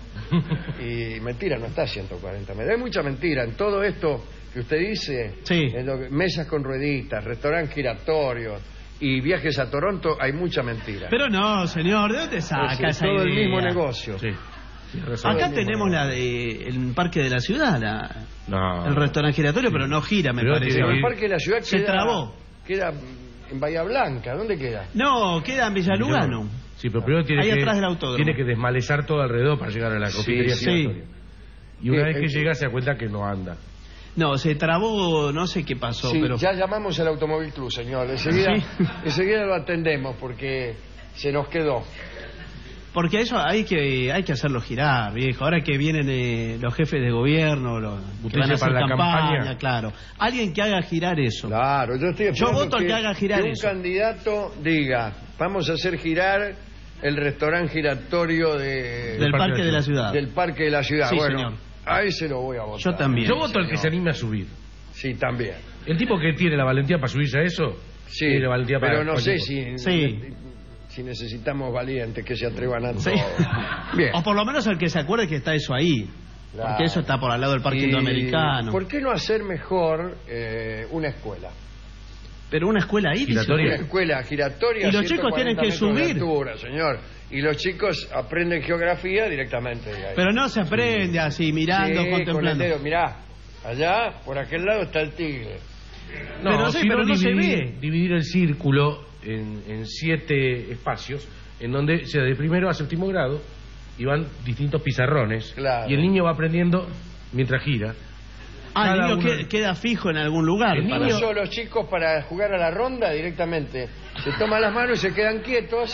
Y mentira, no está a ciento cuarenta metros. Hay mucha mentira en todo esto que usted dice. Sí. En lo que- mesas con rueditas, restaurantes giratorios y viajes a Toronto, hay mucha mentira. Pero no, señor, ¿de dónde saca Es, es esa todo el idea? mismo negocio. Sí. Tienes razón. Acá Todo el mismo tenemos la negocio. de el Parque de la Ciudad, la- No. el restaurante giratorio, pero no gira, me Pero parece. tiene Pero que el ir- Parque de la Ciudad Se queda, trabó. queda en Bahía Blanca. ¿Dónde queda? No, queda en Villa Lugano. Sí, pero primero tiene Ahí que, atrás del autódromo. tiene que desmalezar todo alrededor para llegar a la Sí, confitería sí. giratoria. Y una Eh, vez que eh, llega se da cuenta que no anda. No, se trabó, no sé qué pasó, Sí, pero... ya llamamos al Automóvil Club, señor. Enseguida, Sí. enseguida lo atendemos porque se nos quedó. Porque eso hay que hay que hacerlo girar, viejo. Ahora que vienen eh, los jefes de gobierno, los que Usted van a dice hacer para la campaña, campaña. claro. Alguien que haga girar eso. Claro, yo estoy esperando voto al que haga girar que un eso. candidato diga, vamos a hacer girar el restaurante giratorio de, Del Parque de la Ciudad. del Parque de la Ciudad. Sí, bueno, señor. a ese lo voy a votar. Yo también. Yo voto al que señor. se anime a subir. Sí, también. El tipo que tiene la valentía para subirse a eso, Sí, tiene valentía para pero no sé cualquier si, Sí. si necesitamos valientes que se atrevan a Sí. todo. Bien. O por lo menos el que se acuerde que está eso ahí. Claro. Porque eso está por al lado del Parque Y, Indoamericano. ¿Por qué no hacer mejor eh, una escuela? Pero una escuela ahí, dice Giratoria. Una usted. escuela giratoria. Y los chicos tienen que ciento cuarenta metros de subir. altura, señor. Y los chicos aprenden geografía directamente de ahí. Pero no se aprende así, mirando, Sí, con el contemplando. dedo. Mirá, allá, por aquel lado está el tigre. No, Pero sí, sino pero no se dividir, ve. dividir el círculo en, en siete espacios, en donde se de primero a séptimo grado y van distintos pizarrones. Claro. Y el niño va aprendiendo mientras gira. Ah, el Cada niño uno- que- queda fijo en algún lugar. El para- niño- Por eso los chicos para jugar a la ronda directamente se toman las manos y se quedan quietos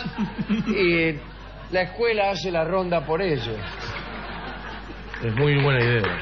y la escuela hace la ronda por ellos. Es muy buena idea.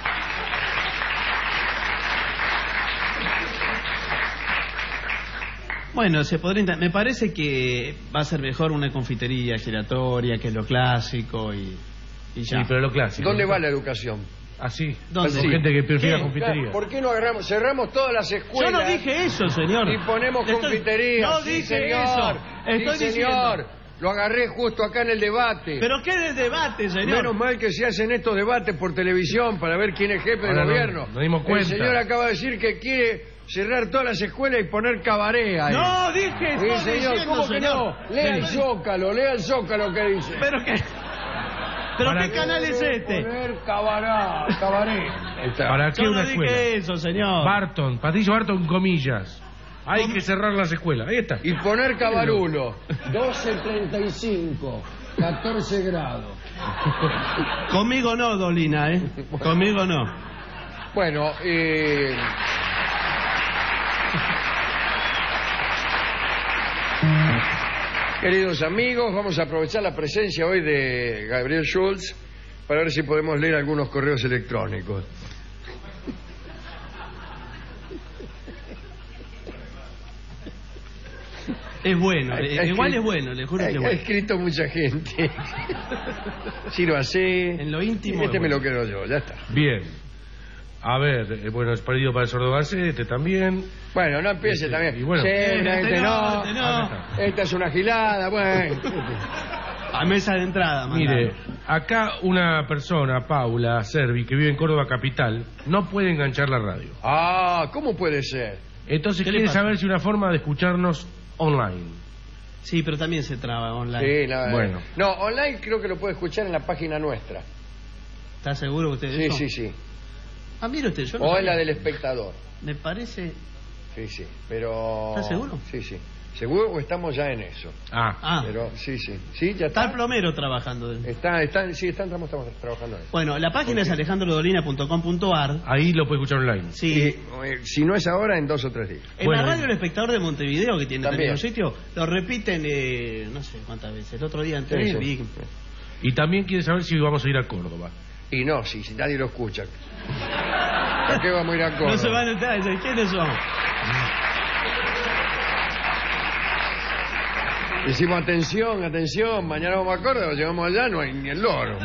Bueno, se podría intent- me parece que va a ser mejor una confitería giratoria, que es lo clásico y, y ya. Sí, pero lo clásico. ¿Dónde va la educación? Así. ¿Dónde? Con Sí. gente que prefiere ¿Qué? confitería. ¿Por qué no agarramos, cerramos todas las Yo escuelas? no dije eso, señor. Y ponemos Le estoy- confitería. No Sí, dije señor. eso. Estoy Sí, diciendo. señor. Lo agarré justo acá en el debate. Pero qué de debate, señor. Menos mal que se hacen estos debates por televisión para ver quién es jefe de Ahora no- gobierno. nos dimos El cuenta. señor acaba de decir que quiere cerrar todas las escuelas y poner cabaret ahí. No dije, Sí, estoy señor, diciendo, ¿cómo que señor. no? Lea el Sí. Zócalo, lea el Zócalo que dice. Pero qué. Pero ¿Para qué qué canal es este. Poner cabaret, cabaret. Ahí está. ¿Para qué Yo una no escuela? dije eso, señor. Barton, Patricio Barton, comillas. Hay que cerrar las escuelas. Ahí está. Y poner Cavarulo. doce treinta y cinco. catorce grados. Conmigo no, Dolina, ¿eh? Conmigo no. Bueno, eh... queridos amigos, vamos a aprovechar la presencia hoy de Gabriel Schultz para ver si podemos leer algunos correos electrónicos. Es bueno, ha, ha igual escrito, es bueno, le juro ha, que es bueno. Ha escrito mucha gente. Sirva así. En lo íntimo. Este me bueno. lo quedo yo, ya está. Bien. A ver, eh, bueno, es perdido para el sordo Garcete también. Bueno, no empiece este, también. Y bueno. Sí, este, este, este no, no, este no. Esta es una gilada, bueno. A mesa de entrada, Mire, acá una persona, Paula Servi, que vive en Córdoba capital, no puede enganchar la radio. Ah, ¿cómo puede ser? Entonces ¿Qué le quiere pasa? saber si una forma de escucharnos online. Sí, pero también se traba online. Sí, la, Bueno. No, online creo que lo puede escuchar en la página nuestra. ¿Está seguro usted de Sí, eso? sí, sí. Ah, mire usted, yo no O en sabía. la del espectador. Me parece... Sí, sí, pero... ¿Estás seguro? Sí, sí. ¿Seguro o estamos ya en eso? Ah, Ah, Pero sí, sí. Sí, ya está está. el plomero trabajando. Está, está, sí, está, estamos, estamos trabajando en eso. Bueno, la página es alejandrodolina punto com punto ar. ahí lo puede escuchar online. Sí. Y, eh, si no es ahora, en dos o tres días. En Bueno, la radio El Espectador de Montevideo, que tiene también También. un sitio, lo repiten, eh, no sé cuántas veces. El otro día entré, Sí, sí. vi... Y también quiere saber si vamos a ir a Córdoba. Y no, si, si nadie lo escucha. ¿Para qué vamos a ir a Córdoba? No se van a entrar, dicen, ¿quiénes son? Decimos, atención, atención, mañana vamos a Córdoba, llegamos allá, no hay ni el loro.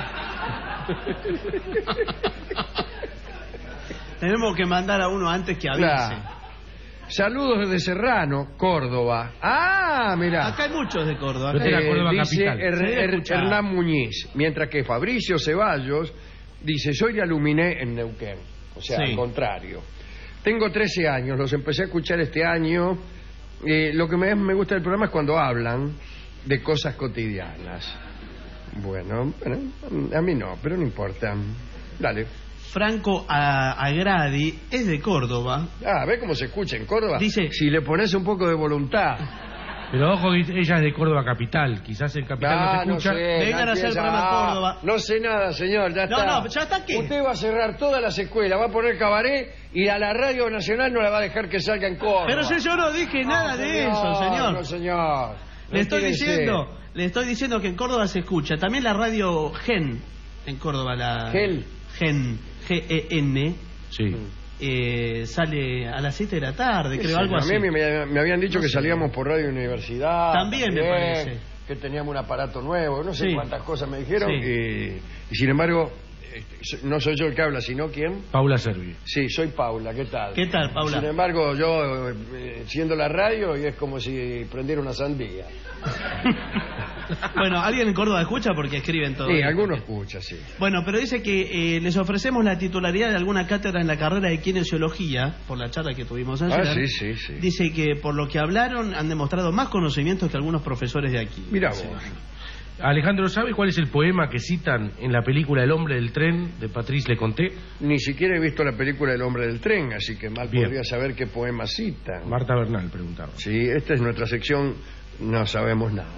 Tenemos que mandar a uno antes que avise. Claro. Saludos desde Serrano, Córdoba. Ah, mira. Acá hay muchos de Córdoba. Yo Acá te hay- la Córdoba dice capital. Er- Se debe Er- escuchar. Hernán Muñiz, mientras que Fabricio Ceballos dice, soy de Aluminé en Neuquén. O sea, Sí. al contrario. Tengo trece años, los empecé a escuchar este año. Eh, lo que me, me gusta del programa es cuando hablan de cosas cotidianas. Bueno, bueno, a mí no, pero no importa. Dale. Franco A- Agradi es de Córdoba. Ah, ¿ves cómo se escucha en Córdoba? Dice- Si le pones un poco de voluntad. Pero ojo, que ella es de Córdoba capital. Quizás en capital no Ah, se escucha. sé, Vengan a hacer el empieza. programa en Ah, Córdoba. No sé nada, señor, ya No, está. no, ¿ya está qué? Usted va a cerrar todas las escuelas, va a poner cabaret y a la radio nacional no la va a dejar que salga en Córdoba. Pero si yo no dije nada No, de eso, señor. No, señor. Le estoy Retírese. diciendo, le estoy diciendo que en Córdoba se escucha. También la radio Gen en Córdoba, la Gel. Gen, G E N, Sí. eh, sale a las siete de la tarde, Sí, creo, algo a así. mí me, me habían dicho No que sé. salíamos por Radio Universidad. También me parece. Que teníamos un aparato nuevo, no sé Sí. cuántas cosas me dijeron. Sí. Y, y sin embargo, este, no soy yo el que habla, sino quién. Paula Servi. Sí, soy Paula, ¿qué tal? ¿Qué tal, Paula? Sin embargo, yo eh, siendo la radio y es como si prendiera una sandía. Bueno, alguien en Córdoba escucha porque escriben todo. Sí, esto. algunos escuchan, sí. Bueno, pero dice que eh, les ofrecemos la titularidad de alguna cátedra en la carrera de kinesiología, por la charla que tuvimos ayer. Ah, sí, sí, sí. Dice que por lo que hablaron han demostrado más conocimientos que algunos profesores de aquí. Mira vos. Sí. Alejandro, ¿sabe cuál es el poema que citan en la película El hombre del tren de Patrice Leconte? Ni siquiera he visto la película El hombre del tren, así que mal Bien. podría saber qué poema cita. Marta Bernal preguntaba. Sí, esta es nuestra sección, no sabemos nada.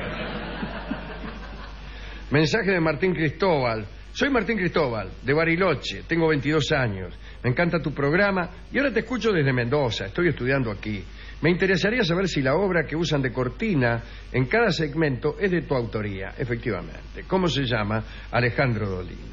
Mensaje de Martín Cristóbal. Soy Martín Cristóbal, de Bariloche, tengo veintidós años. Me encanta tu programa y ahora te escucho desde Mendoza, estoy estudiando aquí. Me interesaría saber si la obra que usan de cortina en cada segmento es de tu autoría, efectivamente. ¿Cómo se llama? Alejandro Dolina.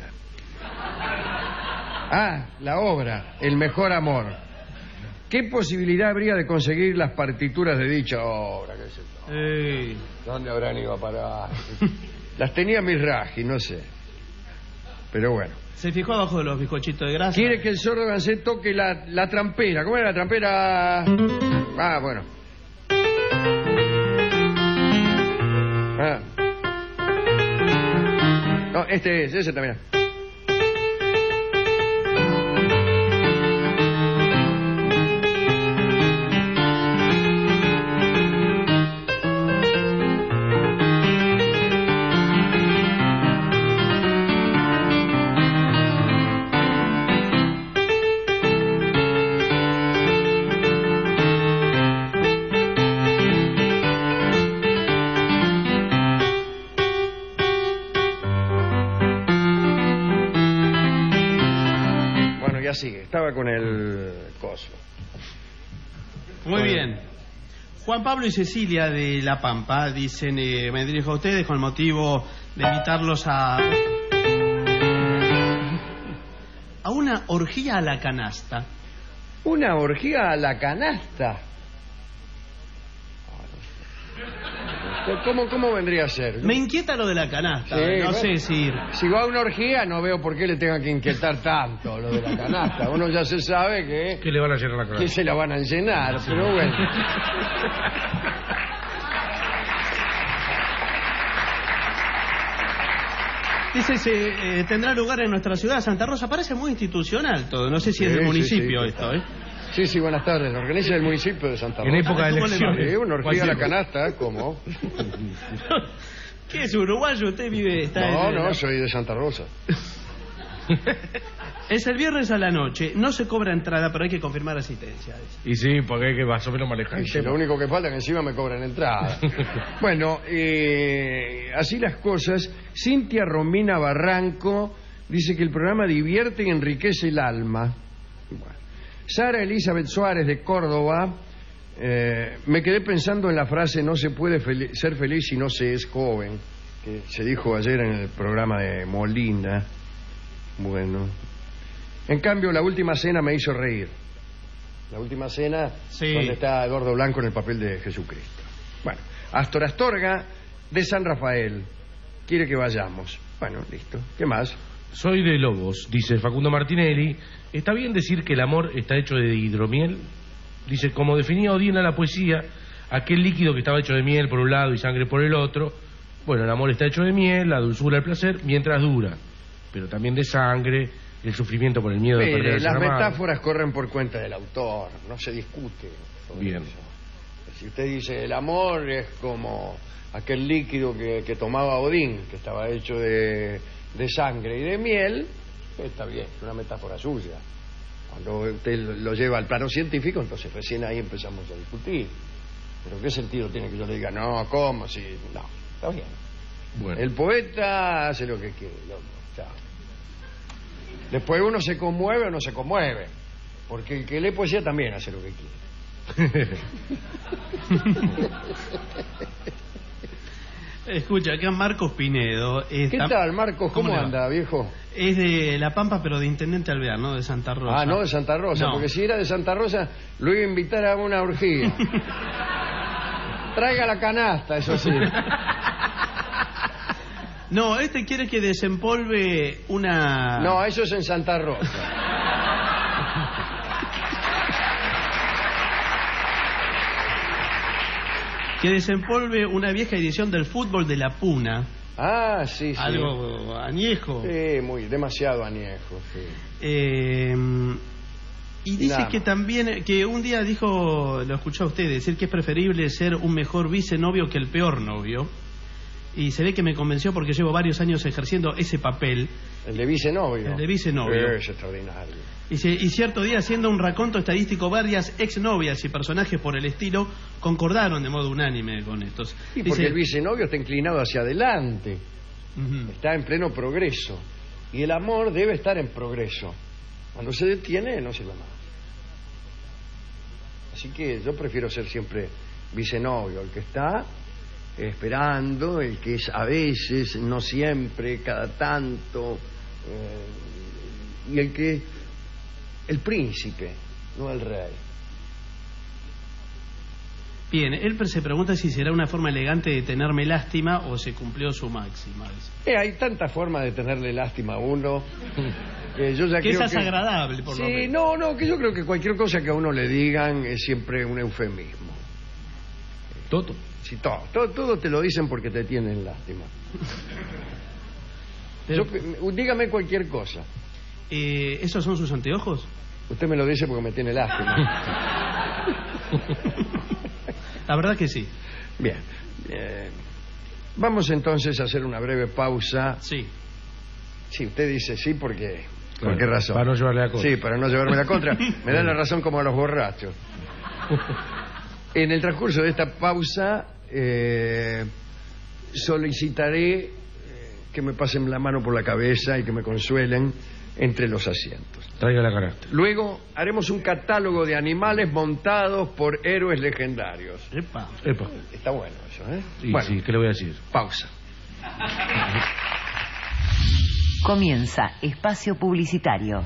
Ah, la obra, El mejor amor. ¿Qué posibilidad habría de conseguir las partituras de dicha obra? ¿Qué sé yo? Ey. ¿Dónde habrán ido a parar? Las tenía Misraji, no sé. Pero bueno. Se fijó abajo de los bizcochitos de grasa. Quiere que el sordo Gansé toque la, la trampera. ¿Cómo era la trampera? Ah, bueno. Ah. No, este es, ese también. estaba con el coso. Muy Bueno. bien. Juan Pablo y Cecilia de La Pampa dicen, eh, me dirijo a ustedes con el motivo de invitarlos a a una orgía a la canasta. Una orgía a la canasta. ¿Cómo, cómo vendría a ser? Me inquieta lo de la canasta. Sí, no bueno, sé si... Si va a una orgía, no veo por qué le tenga que inquietar tanto lo de la canasta. Uno ya se sabe que... Que le van a llenar la que canasta. se la van a llenar, pero bueno. Dice, se, eh, tendrá lugar en nuestra ciudad, Santa Rosa. Parece muy institucional todo. No sé si es Sí, del sí, municipio sí. esto, ¿eh? Sí, sí, buenas tardes. La organiza el municipio de Santa Rosa. En época de ¿Cómo le va? elecciones. Sí, una orgía a la canasta, ¿cómo? ¿Qué es uruguayo? Usted vive... Está No, en- no, soy de Santa Rosa. Es el viernes a la noche. No se cobra entrada, pero hay que confirmar asistencia. dice. Y sí, porque hay que más o menos manejar el Sí, tema. lo único que falta es que encima me cobran entrada. Bueno, eh, así las cosas. Cintia Romina Barranco dice que el programa divierte y enriquece el alma. Bueno. Sara Elizabeth Suárez de Córdoba, eh, me quedé pensando en la frase no se puede fel- ser feliz si no se es joven, que se dijo ayer en el programa de Molina. Bueno, en cambio la última cena me hizo reír. La última cena, Sí. donde está Eduardo Blanco en el papel de Jesucristo. Bueno, Astor Astorga de San Rafael quiere que vayamos. Bueno, listo. ¿Qué más? Soy de Lobos, dice Facundo Martinelli. ¿Está bien decir que el amor está hecho de hidromiel? Dice, como definía Odín a la poesía, aquel líquido que estaba hecho de miel por un lado y sangre por el otro. Bueno, el amor está hecho de miel, la dulzura, el placer, mientras dura. Pero también de sangre, el sufrimiento por el miedo de perder Mire, al ser las amado. metáforas corren por cuenta del autor, no se discute sobre Bien. eso. Si usted dice el amor es como aquel líquido que, que tomaba Odín, que estaba hecho de, de sangre y de miel, está bien, es una metáfora suya. Cuando usted lo lo lleva al plano científico, entonces recién ahí empezamos a discutir. Pero ¿qué sentido tiene que yo le diga, no, cómo, si... No, está bien. Bueno. El poeta hace lo que quiere, loco, chao. Después uno se conmueve o no se conmueve, porque el que lee poesía también hace lo que quiere. Escucha, acá Marcos Pinedo. ¿Qué está- tal, Marcos? ¿Cómo, ¿Cómo le va? anda, viejo? Es de La Pampa, pero de Intendente Alvear, ¿no? De Santa Rosa. Ah, no de Santa Rosa, No. porque si era de Santa Rosa lo iba a invitar a una orgía. Traiga la canasta, eso sí. No, este quiere que desempolve una... No, eso es en Santa Rosa. Que desempolve una vieja edición del fútbol de la Puna. Ah, sí, sí. Algo añejo. Sí, muy, demasiado añejo, sí. Eh, y dice Nada que más. también, que un día dijo, lo escuchó a usted, decir que es preferible ser un mejor vicenovio que el peor novio. Y se ve que me convenció porque llevo varios años ejerciendo ese papel. El de vicenovio. El de vicenovio. Es extraordinario. Y, se- y cierto día, haciendo un raconto estadístico, varias exnovias y personajes por el estilo concordaron de modo unánime con estos. Y porque Dice- el vicenovio está inclinado hacia adelante, Ujú. está en pleno progreso. Y el amor debe estar en progreso. Cuando se detiene, no sirve más. Así que yo prefiero ser siempre vicenovio, el que está esperando, el que es a veces, no siempre, cada tanto, eh, y el que, el príncipe, no el rey. Bien, él se pregunta si será una forma elegante de tenerme lástima o se cumplió su máxima. dice. Eh, hay tanta forma de tenerle lástima a uno que yo ya Que creo esa es agradable, por sí, lo menos. no, no, que yo creo que cualquier cosa que a uno le digan es siempre un eufemismo. Toto. Sí, todo, todo, todo te lo dicen porque te tienen lástima. Pero, Yo- dígame cualquier cosa. eh, ¿esos son sus anteojos? Usted me lo dice porque me tiene lástima. La verdad que sí. Bien. eh, vamos entonces a hacer una breve pausa. Sí. Sí, usted dice sí porque... ¿Por Claro, qué razón? para no llevarle la contra. Sí, para no llevarme la contra. Me dan la razón como a los borrachos. En el transcurso de esta pausa eh, solicitaré eh, que me pasen la mano por la cabeza y que me consuelen entre los asientos. Traiga la canasta. Luego haremos un catálogo de animales montados por héroes legendarios. Epa. Epa. Está bueno eso, ¿eh? Sí, bueno, sí, ¿qué le voy a decir? pausa. Comienza espacio publicitario.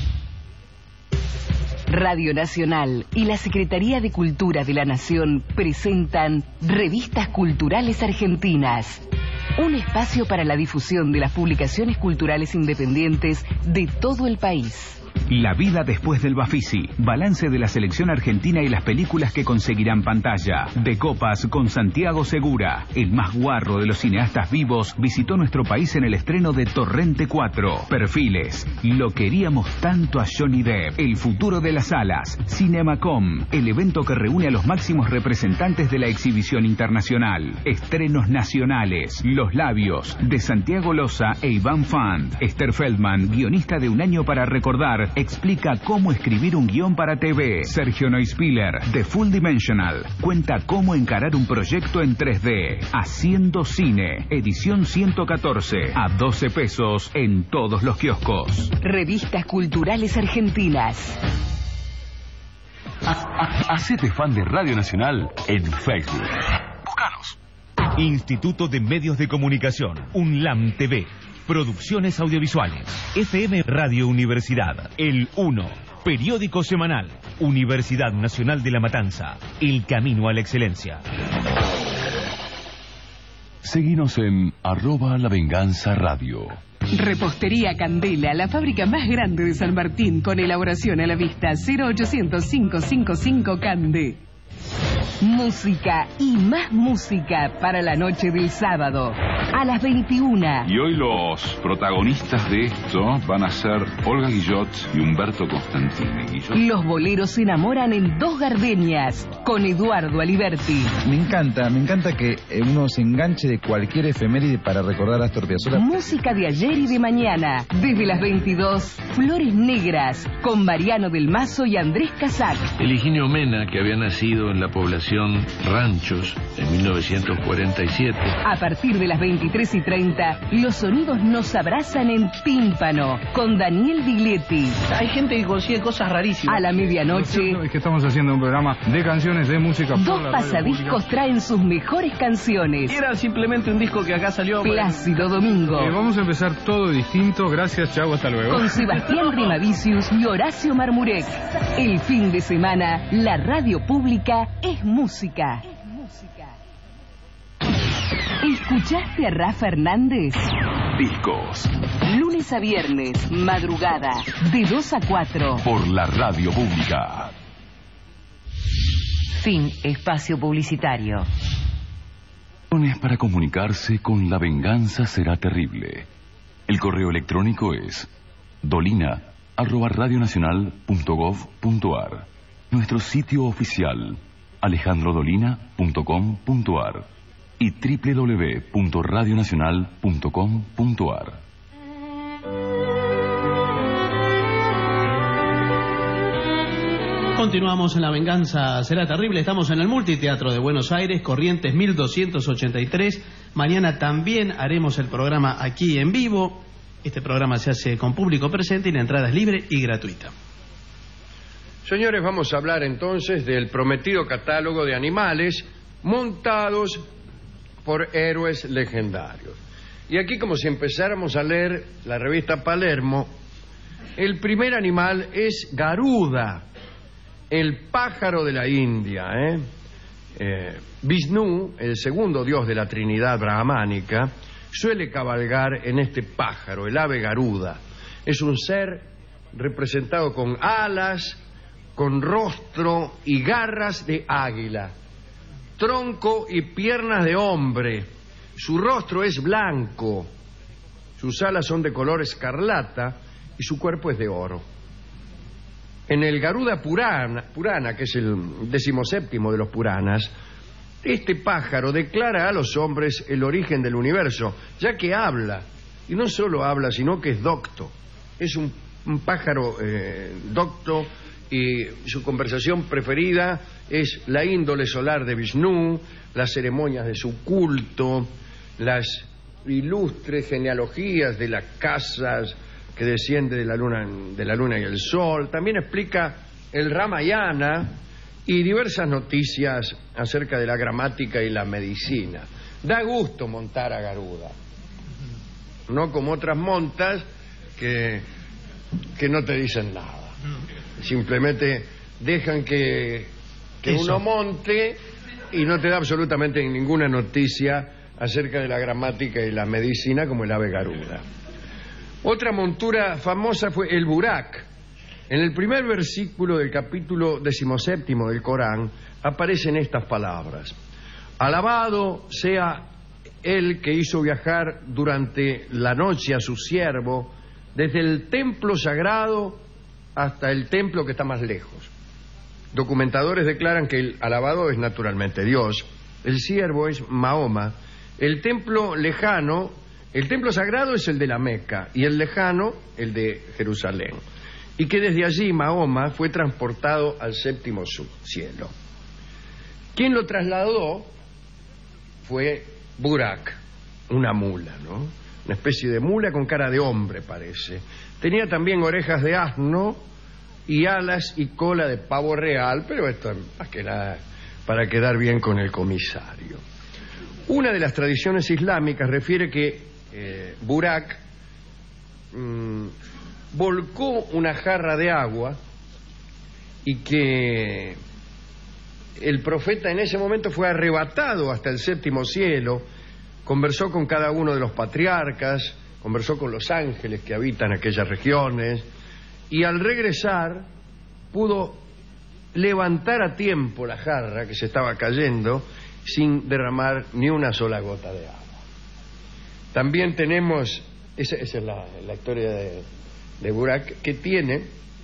Radio Nacional y la Secretaría de Cultura de la Nación presentan Revistas Culturales Argentinas. Un espacio para la difusión de las publicaciones culturales independientes de todo el país. La vida después del Bafisi. Balance de la selección argentina y las películas que conseguirán pantalla. De copas con Santiago Segura. El más guarro de los cineastas vivos visitó nuestro país en el estreno de Torrente cuatro. Perfiles. Lo queríamos tanto a Johnny Depp. El futuro de las salas. Cinemacom. El evento que reúne a los máximos representantes de la exhibición internacional. Estrenos nacionales. Los labios. De Santiago Loza e Iván Fand. Esther Feldman, guionista de Un año para recordar, explica cómo escribir un guión para T V. Sergio Neuspiller, de Full Dimensional, cuenta cómo encarar un proyecto en tres D. Haciendo Cine, edición ciento catorce, a doce pesos en todos los kioscos. Revistas Culturales Argentinas. Hacete fan de Radio Nacional en Facebook. Búscanos. Instituto de Medios de Comunicación, UNLAM T V. Producciones audiovisuales. F M Radio Universidad. El uno. Periódico semanal. Universidad Nacional de La Matanza. El camino a la excelencia. Seguinos en arroba La Venganza Radio. Repostería Candela, la fábrica más grande de San Martín, con elaboración a la vista. Cero ochocientos, cinco cinco cinco Cande. Música y más música para la noche del sábado a las veintiuna. Y hoy los protagonistas de esto van a ser Olga Guillot y Humberto Constantini. Guillot. Los boleros se enamoran en Dos Gardenias con Eduardo Aliberti. Me encanta, me encanta que uno se enganche de cualquier efeméride para recordar a Astor Piazzolla. Música de ayer y de mañana. Desde las veintidós, Flores Negras con Mariano del Mazo y Andrés Casac. El Higinio Mena, que había nacido en la población Ranchos en mil novecientos cuarenta y siete. A partir de las veintitrés y treinta, los sonidos nos abrazan en Tímpano con Daniel Biglietti. Hay gente que consigue cosas rarísimas. A la medianoche, Es que estamos haciendo un programa de canciones de música. dos pasadiscos traen sus mejores canciones. Era simplemente un disco que acá salió. Plácido Domingo. Eh, vamos a empezar todo distinto. Gracias, chau, hasta luego. Con Sebastián Rimavicius y Horacio Marmurek. El fin de semana, la radio pública es música. ¿Escuchaste a Rafa Hernández? Discos. Lunes a viernes, madrugada, de dos a cuatro. Por la radio pública. Fin espacio publicitario. Para comunicarse con La Venganza Será Terrible. El correo electrónico es dolina arroba radionacional punto gov punto ar. Nuestro sitio oficial alejandro dolina punto com punto ar y doble u doble u doble u punto radionacional punto com punto ar. Continuamos en La Venganza Será Terrible. Estamos en el Multiteatro de Buenos Aires, Corrientes mil doscientos ochenta y tres. Mañana también haremos el programa aquí en vivo. Este programa se hace con público presente y la entrada es libre y gratuita. Señores, vamos a hablar entonces del prometido catálogo de animales montados por héroes legendarios. Y aquí, como si empezáramos a leer la revista Palermo, el primer animal es Garuda, el pájaro de la India. ¿eh? Eh, Vishnu, el segundo dios de la Trinidad brahmánica, suele cabalgar en este pájaro, el ave Garuda. Es un ser representado con alas, con rostro y garras de águila, tronco y piernas de hombre. Su rostro es blanco, sus alas son de color escarlata y su cuerpo es de oro. En el Garuda Purana, Purana, que es el decimoséptimo de los Puranas, este pájaro declara a los hombres el origen del universo, ya que habla, y no solo habla, sino que es docto. Es un, un pájaro eh, docto, y su conversación preferida es la índole solar de Vishnu, las ceremonias de su culto, las ilustres genealogías de las casas que desciende de la luna, de la luna y el sol. También explica el Ramayana y diversas noticias acerca de la gramática y la medicina. Da gusto montar a Garuda, no como otras montas que, que no te dicen nada. Simplemente dejan que, que uno monte y no te da absolutamente ninguna noticia acerca de la gramática y la medicina como el ave Garuda. Otra montura famosa fue el Burak. En el primer versículo del capítulo decimoséptimo del Corán aparecen estas palabras: alabado sea el que hizo viajar durante la noche a su siervo desde el templo sagrado hasta el templo que está más lejos. Documentadores declaran que el alabado es naturalmente Dios, el siervo es Mahoma, el templo lejano, el templo sagrado es el de la Meca y el lejano el de Jerusalén, y que desde allí Mahoma fue transportado al séptimo cielo. Quien lo trasladó fue Burak, una mula, ¿no? Una especie de mula con cara de hombre, parece. Tenía también orejas de asno y alas y cola de pavo real, pero esto es más que nada para quedar bien con el comisario. Una de las tradiciones islámicas refiere que eh, Burak mmm, volcó una jarra de agua y que el profeta en ese momento fue arrebatado hasta el séptimo cielo, conversó con cada uno de los patriarcas, conversó con los ángeles que habitan aquellas regiones, y al regresar pudo levantar a tiempo la jarra que se estaba cayendo sin derramar ni una sola gota de agua. También tenemos, esa, esa es la, la historia de, de Burak, que tiene,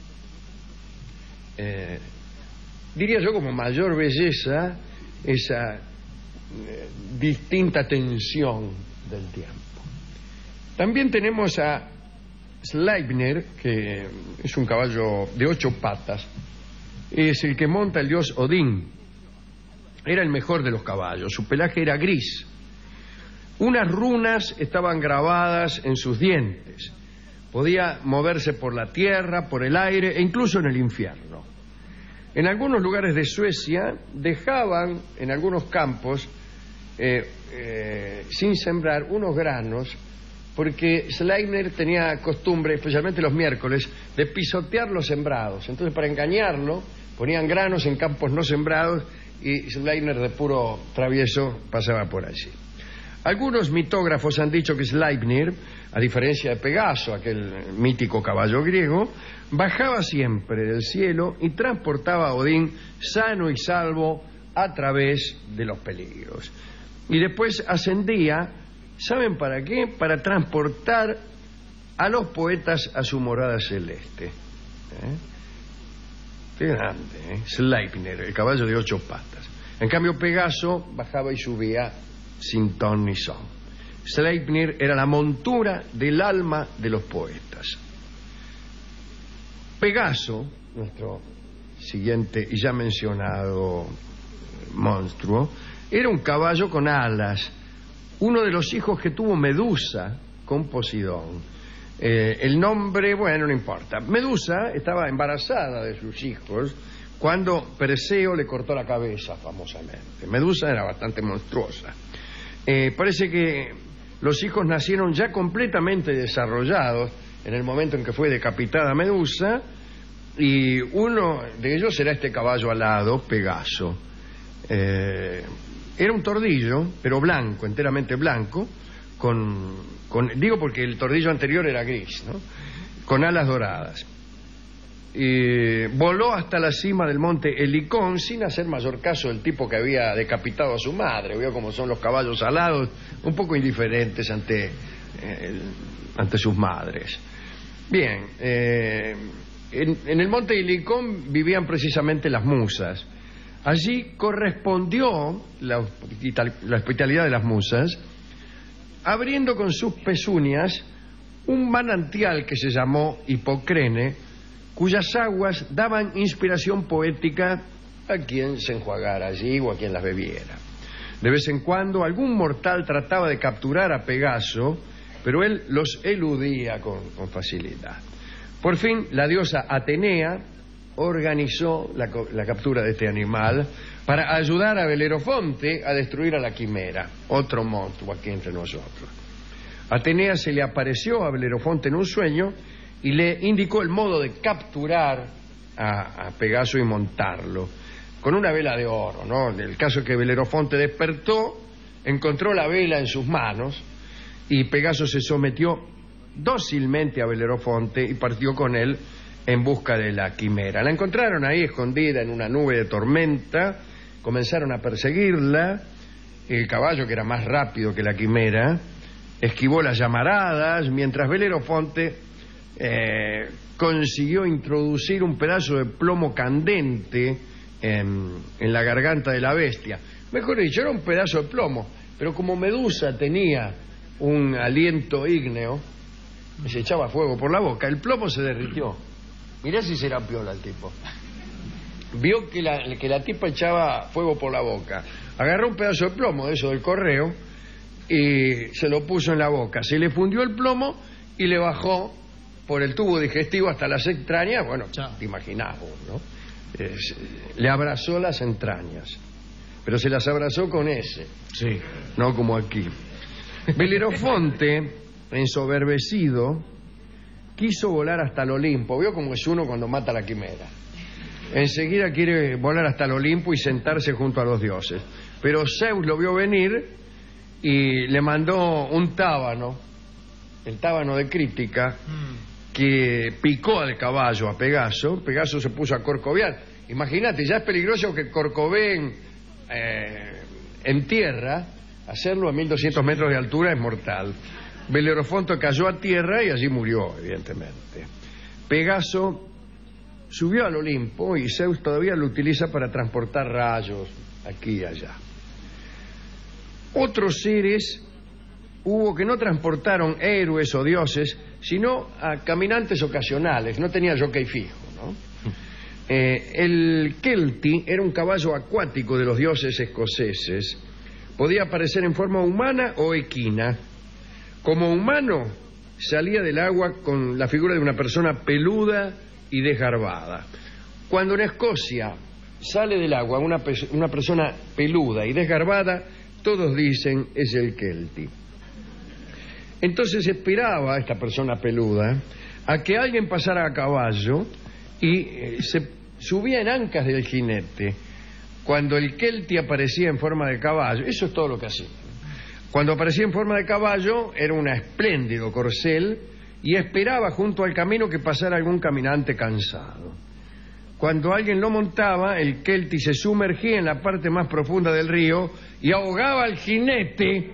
eh, diría yo, como mayor belleza esa eh, distinta tensión del tiempo. También tenemos a Sleipnir, que es un caballo de ocho patas, es el que monta el dios Odín. Era el mejor de los caballos, su pelaje era gris. Unas runas estaban grabadas en sus dientes. Podía moverse por la tierra, por el aire e incluso en el infierno. En algunos lugares de Suecia dejaban en algunos campos eh, eh, sin sembrar unos granos, porque Sleipnir tenía costumbre, especialmente los miércoles, de pisotear los sembrados. Entonces, para engañarlo, ponían granos en campos no sembrados y Sleipnir, de puro travieso, pasaba por allí. Algunos mitógrafos han dicho que Sleipnir, a diferencia de Pegaso, aquel mítico caballo griego, bajaba siempre del cielo y transportaba a Odín sano y salvo a través de los peligros. Y después ascendía, ¿saben para qué? Para transportar a los poetas a su morada celeste. ¿Eh? Qué grande, ¿eh? Sleipnir, el caballo de ocho patas. En cambio, Pegaso bajaba y subía sin ton ni son. Sleipnir era la montura del alma de los poetas. Pegaso, nuestro siguiente y ya mencionado monstruo, era un caballo con alas, uno de los hijos que tuvo Medusa con Poseidón. Eh, el nombre, bueno, no importa. Medusa estaba embarazada de sus hijos cuando Perseo le cortó la cabeza, famosamente. Medusa era bastante monstruosa. Eh, parece que los hijos nacieron ya completamente desarrollados en el momento en que fue decapitada Medusa, y uno de ellos era este caballo alado, Pegaso. Eh, era un tordillo, pero blanco, enteramente blanco, con, con digo porque el tordillo anterior era gris, ¿no? Con alas doradas. Y voló hasta la cima del monte Helicón sin hacer mayor caso del tipo que había decapitado a su madre. Vio cómo son los caballos alados, un poco indiferentes ante, eh, ante sus madres. Bien, eh, en, en el monte Helicón vivían precisamente las musas. Allí correspondió la, la hospitalidad de las musas, abriendo con sus pezuñas un manantial que se llamó Hipocrene, cuyas aguas daban inspiración poética a quien se enjuagara allí o a quien las bebiera. De vez en cuando algún mortal trataba de capturar a Pegaso pero él los eludía con, con facilidad. Por fin, la diosa Atenea organizó la, la captura de este animal para ayudar a Belerofonte a destruir a la quimera, otro monstruo aquí entre nosotros. Atenea se le apareció a Belerofonte en un sueño y le indicó el modo de capturar a, a Pegaso y montarlo, con una vela de oro, ¿no? En el caso que Belerofonte despertó, encontró la vela en sus manos y Pegaso se sometió dócilmente a Belerofonte y partió con él en busca de la quimera. La encontraron ahí escondida en una nube de tormenta, comenzaron a perseguirla, el caballo, que era más rápido que la quimera, esquivó las llamaradas, mientras Belerofonte eh, consiguió introducir un pedazo de plomo candente en, en la garganta de la bestia. Mejor dicho, era un pedazo de plomo, pero como Medusa tenía un aliento ígneo, se echaba fuego por la boca, el plomo se derritió. Mirá si será piola el tipo. Vio que la, que la tipa echaba fuego por la boca, agarró un pedazo de plomo de eso del correo y se lo puso en la boca, se le fundió el plomo y le bajó por el tubo digestivo hasta las entrañas. Bueno, Chao. Te imaginás vos, ¿no? Es, le abrazó las entrañas, pero se las abrazó con ese, sí, no como aquí. Belerofonte, ensoberbecido, quiso volar hasta el Olimpo. Vio cómo es uno cuando mata a la quimera. Enseguida quiere volar hasta el Olimpo y sentarse junto a los dioses. Pero Zeus lo vio venir y le mandó un tábano, el tábano de Crítica, que picó al caballo, a Pegaso. Pegaso se puso a corcovear. Imagínate, ya es peligroso que corcoveen eh, en tierra. Hacerlo a mil doscientos metros de altura es mortal. Belerofonte cayó a tierra y allí murió, evidentemente. Pegaso subió al Olimpo y Zeus todavía lo utiliza para transportar rayos aquí y allá. Otros seres hubo que no transportaron héroes o dioses, sino a caminantes ocasionales. No tenía jockey fijo, ¿no? Eh, el Kelty era un caballo acuático de los dioses escoceses. Podía aparecer en forma humana o equina. Como humano, salía del agua con la figura de una persona peluda y desgarbada. Cuando en Escocia sale del agua una, una persona peluda y desgarbada, todos dicen es el Kelty. Entonces esperaba esta persona peluda a que alguien pasara a caballo y eh, se subía en ancas del jinete. Cuando el Kelty aparecía en forma de caballo, eso es todo lo que hacía. Cuando aparecía en forma de caballo, era un espléndido corcel y esperaba junto al camino que pasara algún caminante cansado. Cuando alguien lo montaba, el Kelty se sumergía en la parte más profunda del río y ahogaba al jinete.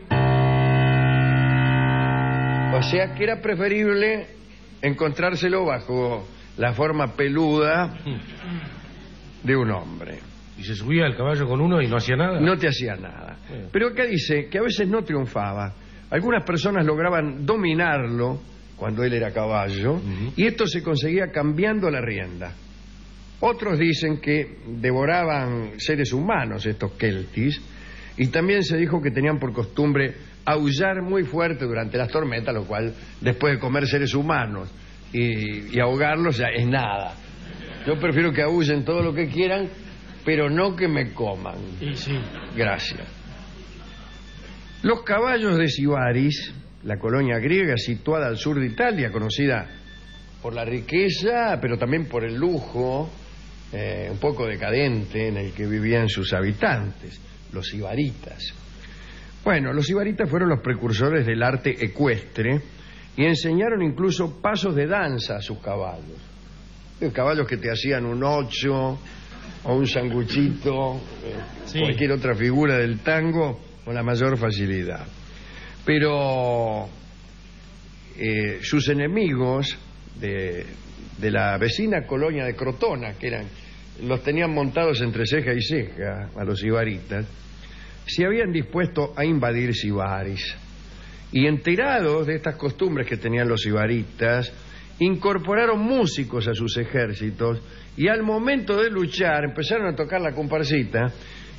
O sea que era preferible encontrárselo bajo la forma peluda de un hombre. ¿Y se subía al caballo con uno y no hacía nada? No te hacía nada. Sí. Pero acá dice que a veces no triunfaba. Algunas personas lograban dominarlo cuando él era caballo, uh-huh. y esto se conseguía cambiando la rienda. Otros dicen que devoraban seres humanos, estos keltis, y también se dijo que tenían por costumbre aullar muy fuerte durante las tormentas, lo cual, después de comer seres humanos y, y ahogarlos, ya es nada. Yo prefiero que aúllen todo lo que quieran, pero no que me coman. Sí, sí. Gracias. Los caballos de Sibaris, la colonia griega situada al sur de Italia, conocida por la riqueza, pero también por el lujo, eh, un poco decadente en el que vivían sus habitantes, los sibaritas. Bueno, los sibaritas fueron los precursores del arte ecuestre y enseñaron incluso pasos de danza a sus caballos. Los caballos que te hacían un ocho o un sanguchito, eh, sí. cualquier otra figura del tango con la mayor facilidad. Pero eh, sus enemigos de, de la vecina colonia de Crotona, que eran, los tenían montados entre ceja y ceja a los sibaritas, se habían dispuesto a invadir Sibaris. Y enterados de estas costumbres que tenían los sibaritas, incorporaron músicos a sus ejércitos y al momento de luchar empezaron a tocar la comparsita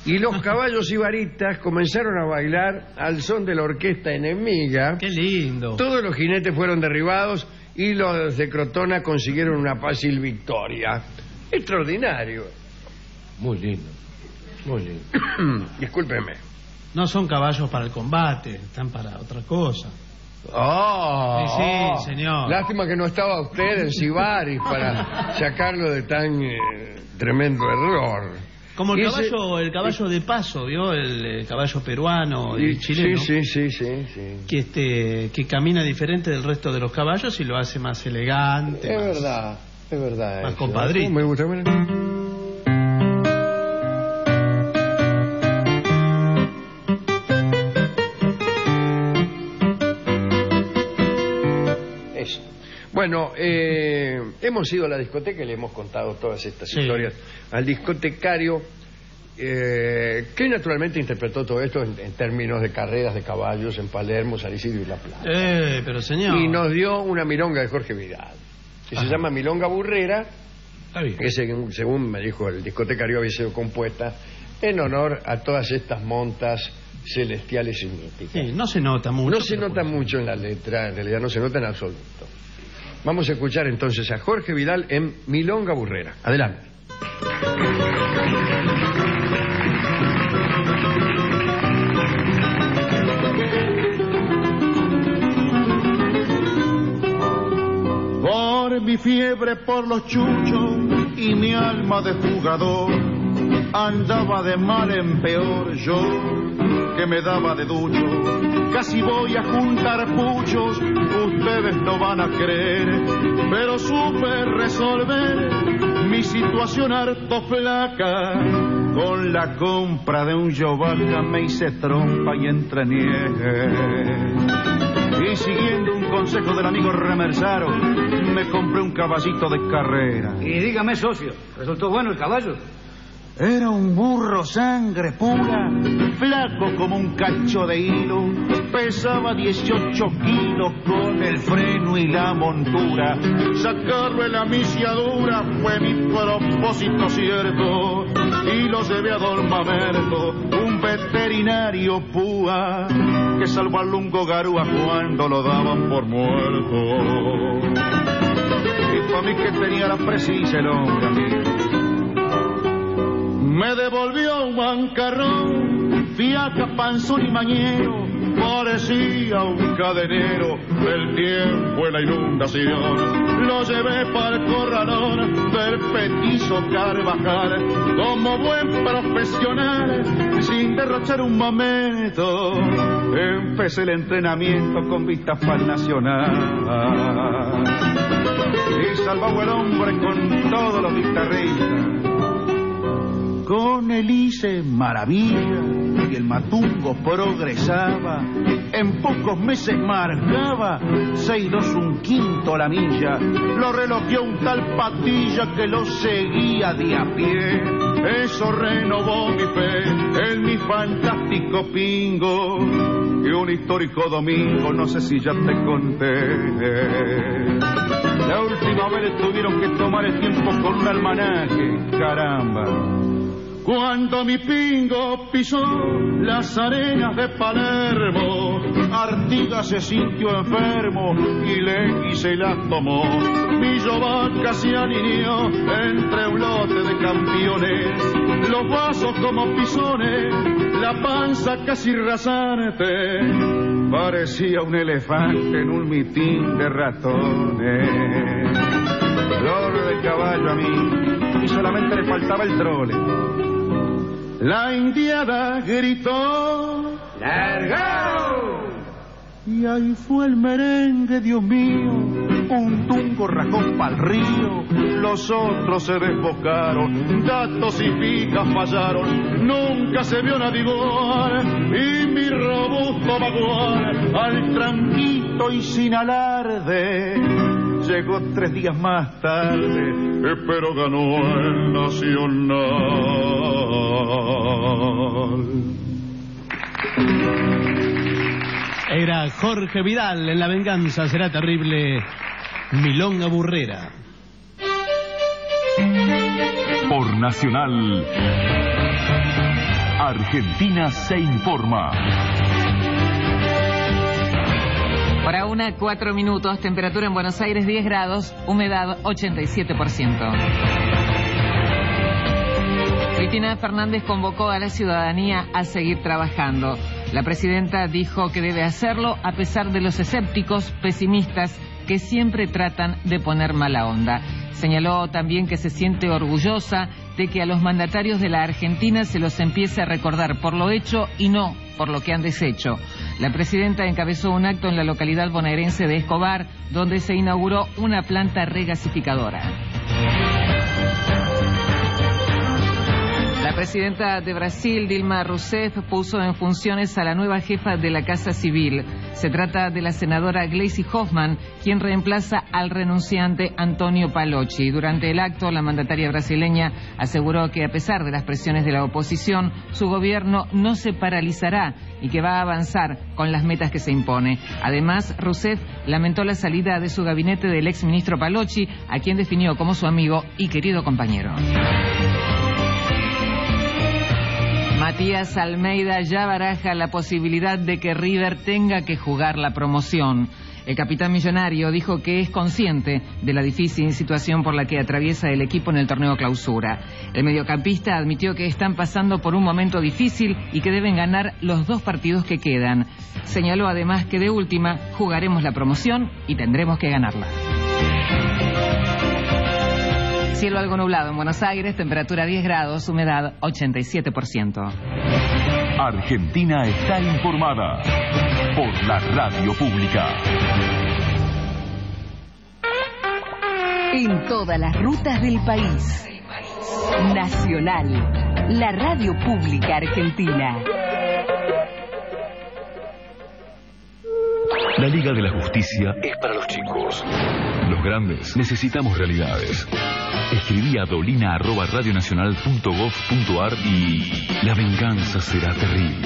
Y los caballos ibaritas comenzaron a bailar al son de la orquesta enemiga. ¡Qué lindo! Todos los jinetes fueron derribados y los de Crotona consiguieron una fácil victoria. Extraordinario. Muy lindo. Muy lindo. Discúlpeme. No son caballos para el combate, están para otra cosa. ¡Oh! Sí, sí, señor. Lástima que no estaba usted en Sibaris para sacarlo de tan eh, tremendo error. Como el Y caballo, ese- el caballo de paso, ¿vio? El, eh, caballo peruano y chileno. Sí, sí, sí, sí, sí. Que, este, que camina diferente del resto de los caballos y lo hace más elegante. Es más- verdad, es verdad. Más eso. compadrito. Me gusta. Mira. Eso. Bueno, eh, hemos ido a la discoteca y le hemos contado todas estas Sí. historias al discotecario, eh, que naturalmente interpretó todo esto en, en términos de carreras de caballos en Palermo, San Isidro y La Plata. Eh, pero señor. Y nos dio una milonga de Jorge Vidal, que se Ajá. llama Milonga Burrera, Está bien. que según, según me dijo el discotecario había sido compuesta en honor a todas estas montas celestiales y míticas. Sí, no se nota mucho. No se pero nota bueno. mucho en la letra, en realidad no se nota en absoluto. Vamos a escuchar entonces a Jorge Vidal en Milonga Burrera. Adelante. Por mi fiebre por los chuchos y mi alma de jugador, andaba de mal en peor yo, que me daba de ducho. Casi voy a juntar puchos, ustedes no van a creer, pero supe resolver mi situación harto flaca. Con la compra de un Yovaca me hice trompa y entrenié. Y siguiendo un consejo del amigo Remersaro, me compré un caballito de carrera. Y dígame, socio, ¿resultó bueno el caballo? Era un burro sangre pura, flaco como un cacho de hilo, pesaba dieciocho kilos con el freno y la montura. Sacarlo en la misiadura fue mi propósito cierto, y lo llevé a Don Mamerto, un veterinario púa, que salvó al lungo garúa cuando lo daban por muerto. Y para mí que tenía la precisa el hombre, amigo. Me devolvió un bancarrón, fiaca, panzón y mañero, parecía un cadenero del tiempo en la inundación. Lo llevé para el corralón del petizo Carvajal, como buen profesional, sin derrochar un momento. Empecé el entrenamiento con vistas para el Nacional, y salvaba el hombre con todos los guitarristas. Con el hice maravilla y el matungo progresaba. En pocos meses marcaba seis dos un quinto la milla. Lo relojeó un tal Patilla que lo seguía de a pie. Eso renovó mi fe en mi fantástico pingo. Y un histórico domingo, no sé si ya te conté. La última vez tuvieron que tomar el tiempo con un almanaque, caramba. Cuando mi pingo pisó las arenas de Palermo, Artigas se sintió enfermo y le y se la tomó. Mi Yovaca se alineó entre un lote de campeones, los vasos como pisones, la panza casi rasante, parecía un elefante en un mitín de ratones. Flor de caballo a mí, y solamente le faltaba el trole. La indiada gritó ¡largao! Y ahí fue el merengue, Dios mío. Un tungo rajó pa'l río, los otros se desbocaron, gatos y picas fallaron, nunca se vio nadie igual. Y mi robusto bagual, al tranquito y sin alarde, llegó tres días más tarde, pero ganó el Nacional. Era Jorge Vidal en La Venganza Será Terrible, Milonga Burrera. Por Nacional, Argentina se informa. Para una, cuatro minutos, temperatura en Buenos Aires diez grados, humedad ochenta y siete por ciento. Cristina Fernández convocó a la ciudadanía a seguir trabajando. La presidenta dijo que debe hacerlo a pesar de los escépticos, pesimistas, que siempre tratan de poner mala onda. Señaló también que se siente orgullosa de que a los mandatarios de la Argentina se los empiece a recordar por lo hecho y no por lo que han deshecho. La presidenta encabezó un acto en la localidad bonaerense de Escobar, donde se inauguró una planta regasificadora. La presidenta de Brasil, Dilma Rousseff, puso en funciones a la nueva jefa de la Casa Civil. Se trata de la senadora Gleisi Hoffmann, quien reemplaza al renunciante Antonio Palocci. Durante el acto, la mandataria brasileña aseguró que a pesar de las presiones de la oposición, su gobierno no se paralizará y que va a avanzar con las metas que se impone. Además, Rousseff lamentó la salida de su gabinete del exministro Palocci, a quien definió como su amigo y querido compañero. Matías Almeida ya baraja la posibilidad de que River tenga que jugar la promoción. El capitán millonario dijo que es consciente de la difícil situación por la que atraviesa el equipo en el torneo Clausura. El mediocampista admitió que están pasando por un momento difícil y que deben ganar los dos partidos que quedan. Señaló además que de última jugaremos la promoción y tendremos que ganarla. Cielo algo nublado en Buenos Aires, temperatura diez grados, humedad ochenta y siete por ciento. Argentina está informada por la radio pública. En todas las rutas del país. Nacional, la radio pública argentina. La Liga de la Justicia es para los chicos. Los grandes necesitamos realidades. Escribí a dolina arroba radionacional punto gob punto ar y la venganza será terrible.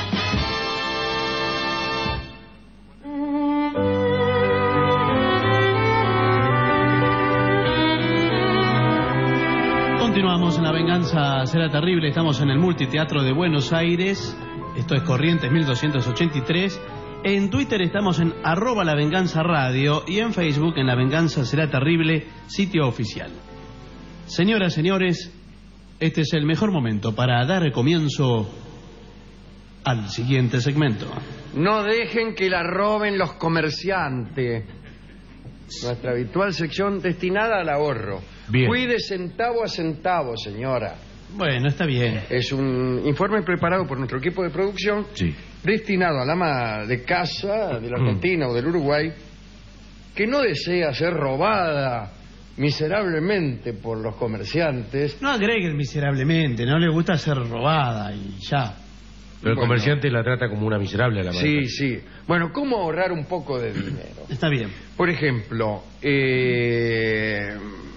Continuamos en La Venganza Será Terrible. Estamos en el Multiteatro de Buenos Aires. Esto es Corrientes mil doscientos ochenta y tres. En Twitter estamos en arroba La Venganza Radio y en Facebook en La Venganza Será Terrible, sitio oficial. Señoras, señores, este es el mejor momento para dar comienzo al siguiente segmento. No dejen que la roben los comerciantes. Nuestra habitual sección destinada al ahorro. Bien. Cuide centavo a centavo, señora. Bueno, está bien. Es un informe preparado por nuestro equipo de producción, sí, destinado al ama de casa de la Argentina mm. o del Uruguay, que no desea ser robada miserablemente por los comerciantes. No agreguen miserablemente, no le gusta ser robada y ya. Pero el Bueno. comerciante la trata como una miserable a la madre. Sí, sí. Bueno, ¿cómo ahorrar un poco de dinero? Está bien. Por ejemplo, eh,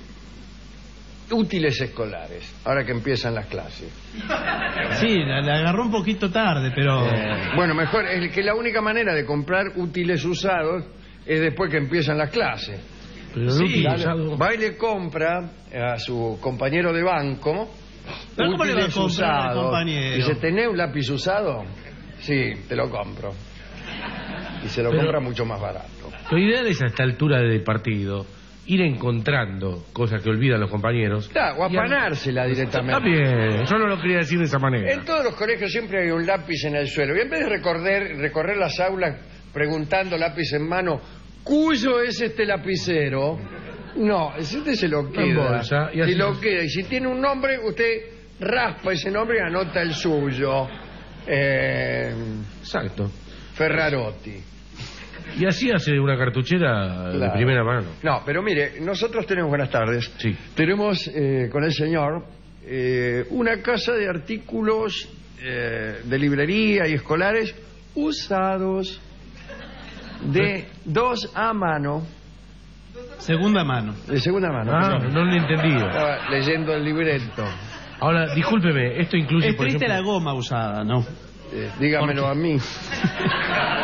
útiles escolares, ahora que empiezan las clases. Sí, la, la agarró un poquito tarde, pero... Eh, bueno, mejor, es que la única manera de comprar útiles usados es después que empiezan las clases. Pero el Sí, útil dale, usado- va y le compra a su compañero de banco ¿Pero cómo le va a útiles comprar al usados. compañero? Dice, ¿tenés un lápiz usado? Sí, te lo compro. Y se lo Pero- compra mucho más barato. Lo ideal es a esta altura del partido ir encontrando cosas que olvidan los compañeros. Claro, o apanársela directamente. Está bien, yo no lo quería decir de esa manera. En todos los colegios siempre hay un lápiz en el suelo. Y en vez de recorrer, recorrer las aulas preguntando lápiz en mano, ¿cuyo es este lapicero? No, este se lo queda. En bolsa, y así si lo es. queda. Y si tiene un nombre, usted raspa ese nombre y anota el suyo. Eh, Exacto. Ferrarotti. Y así hace una cartuchera de Claro. primera mano. No, pero mire, nosotros tenemos, buenas tardes, Sí. tenemos eh, con el señor eh, una casa de artículos eh, de librería y escolares usados de dos a mano, Segunda mano. de segunda mano. Ah, perdón. no lo he entendido. Estaba leyendo el libreto. Ahora, discúlpeme, esto incluye, Es por triste ejemplo... la goma usada, ¿no? Eh, dígamelo a mí.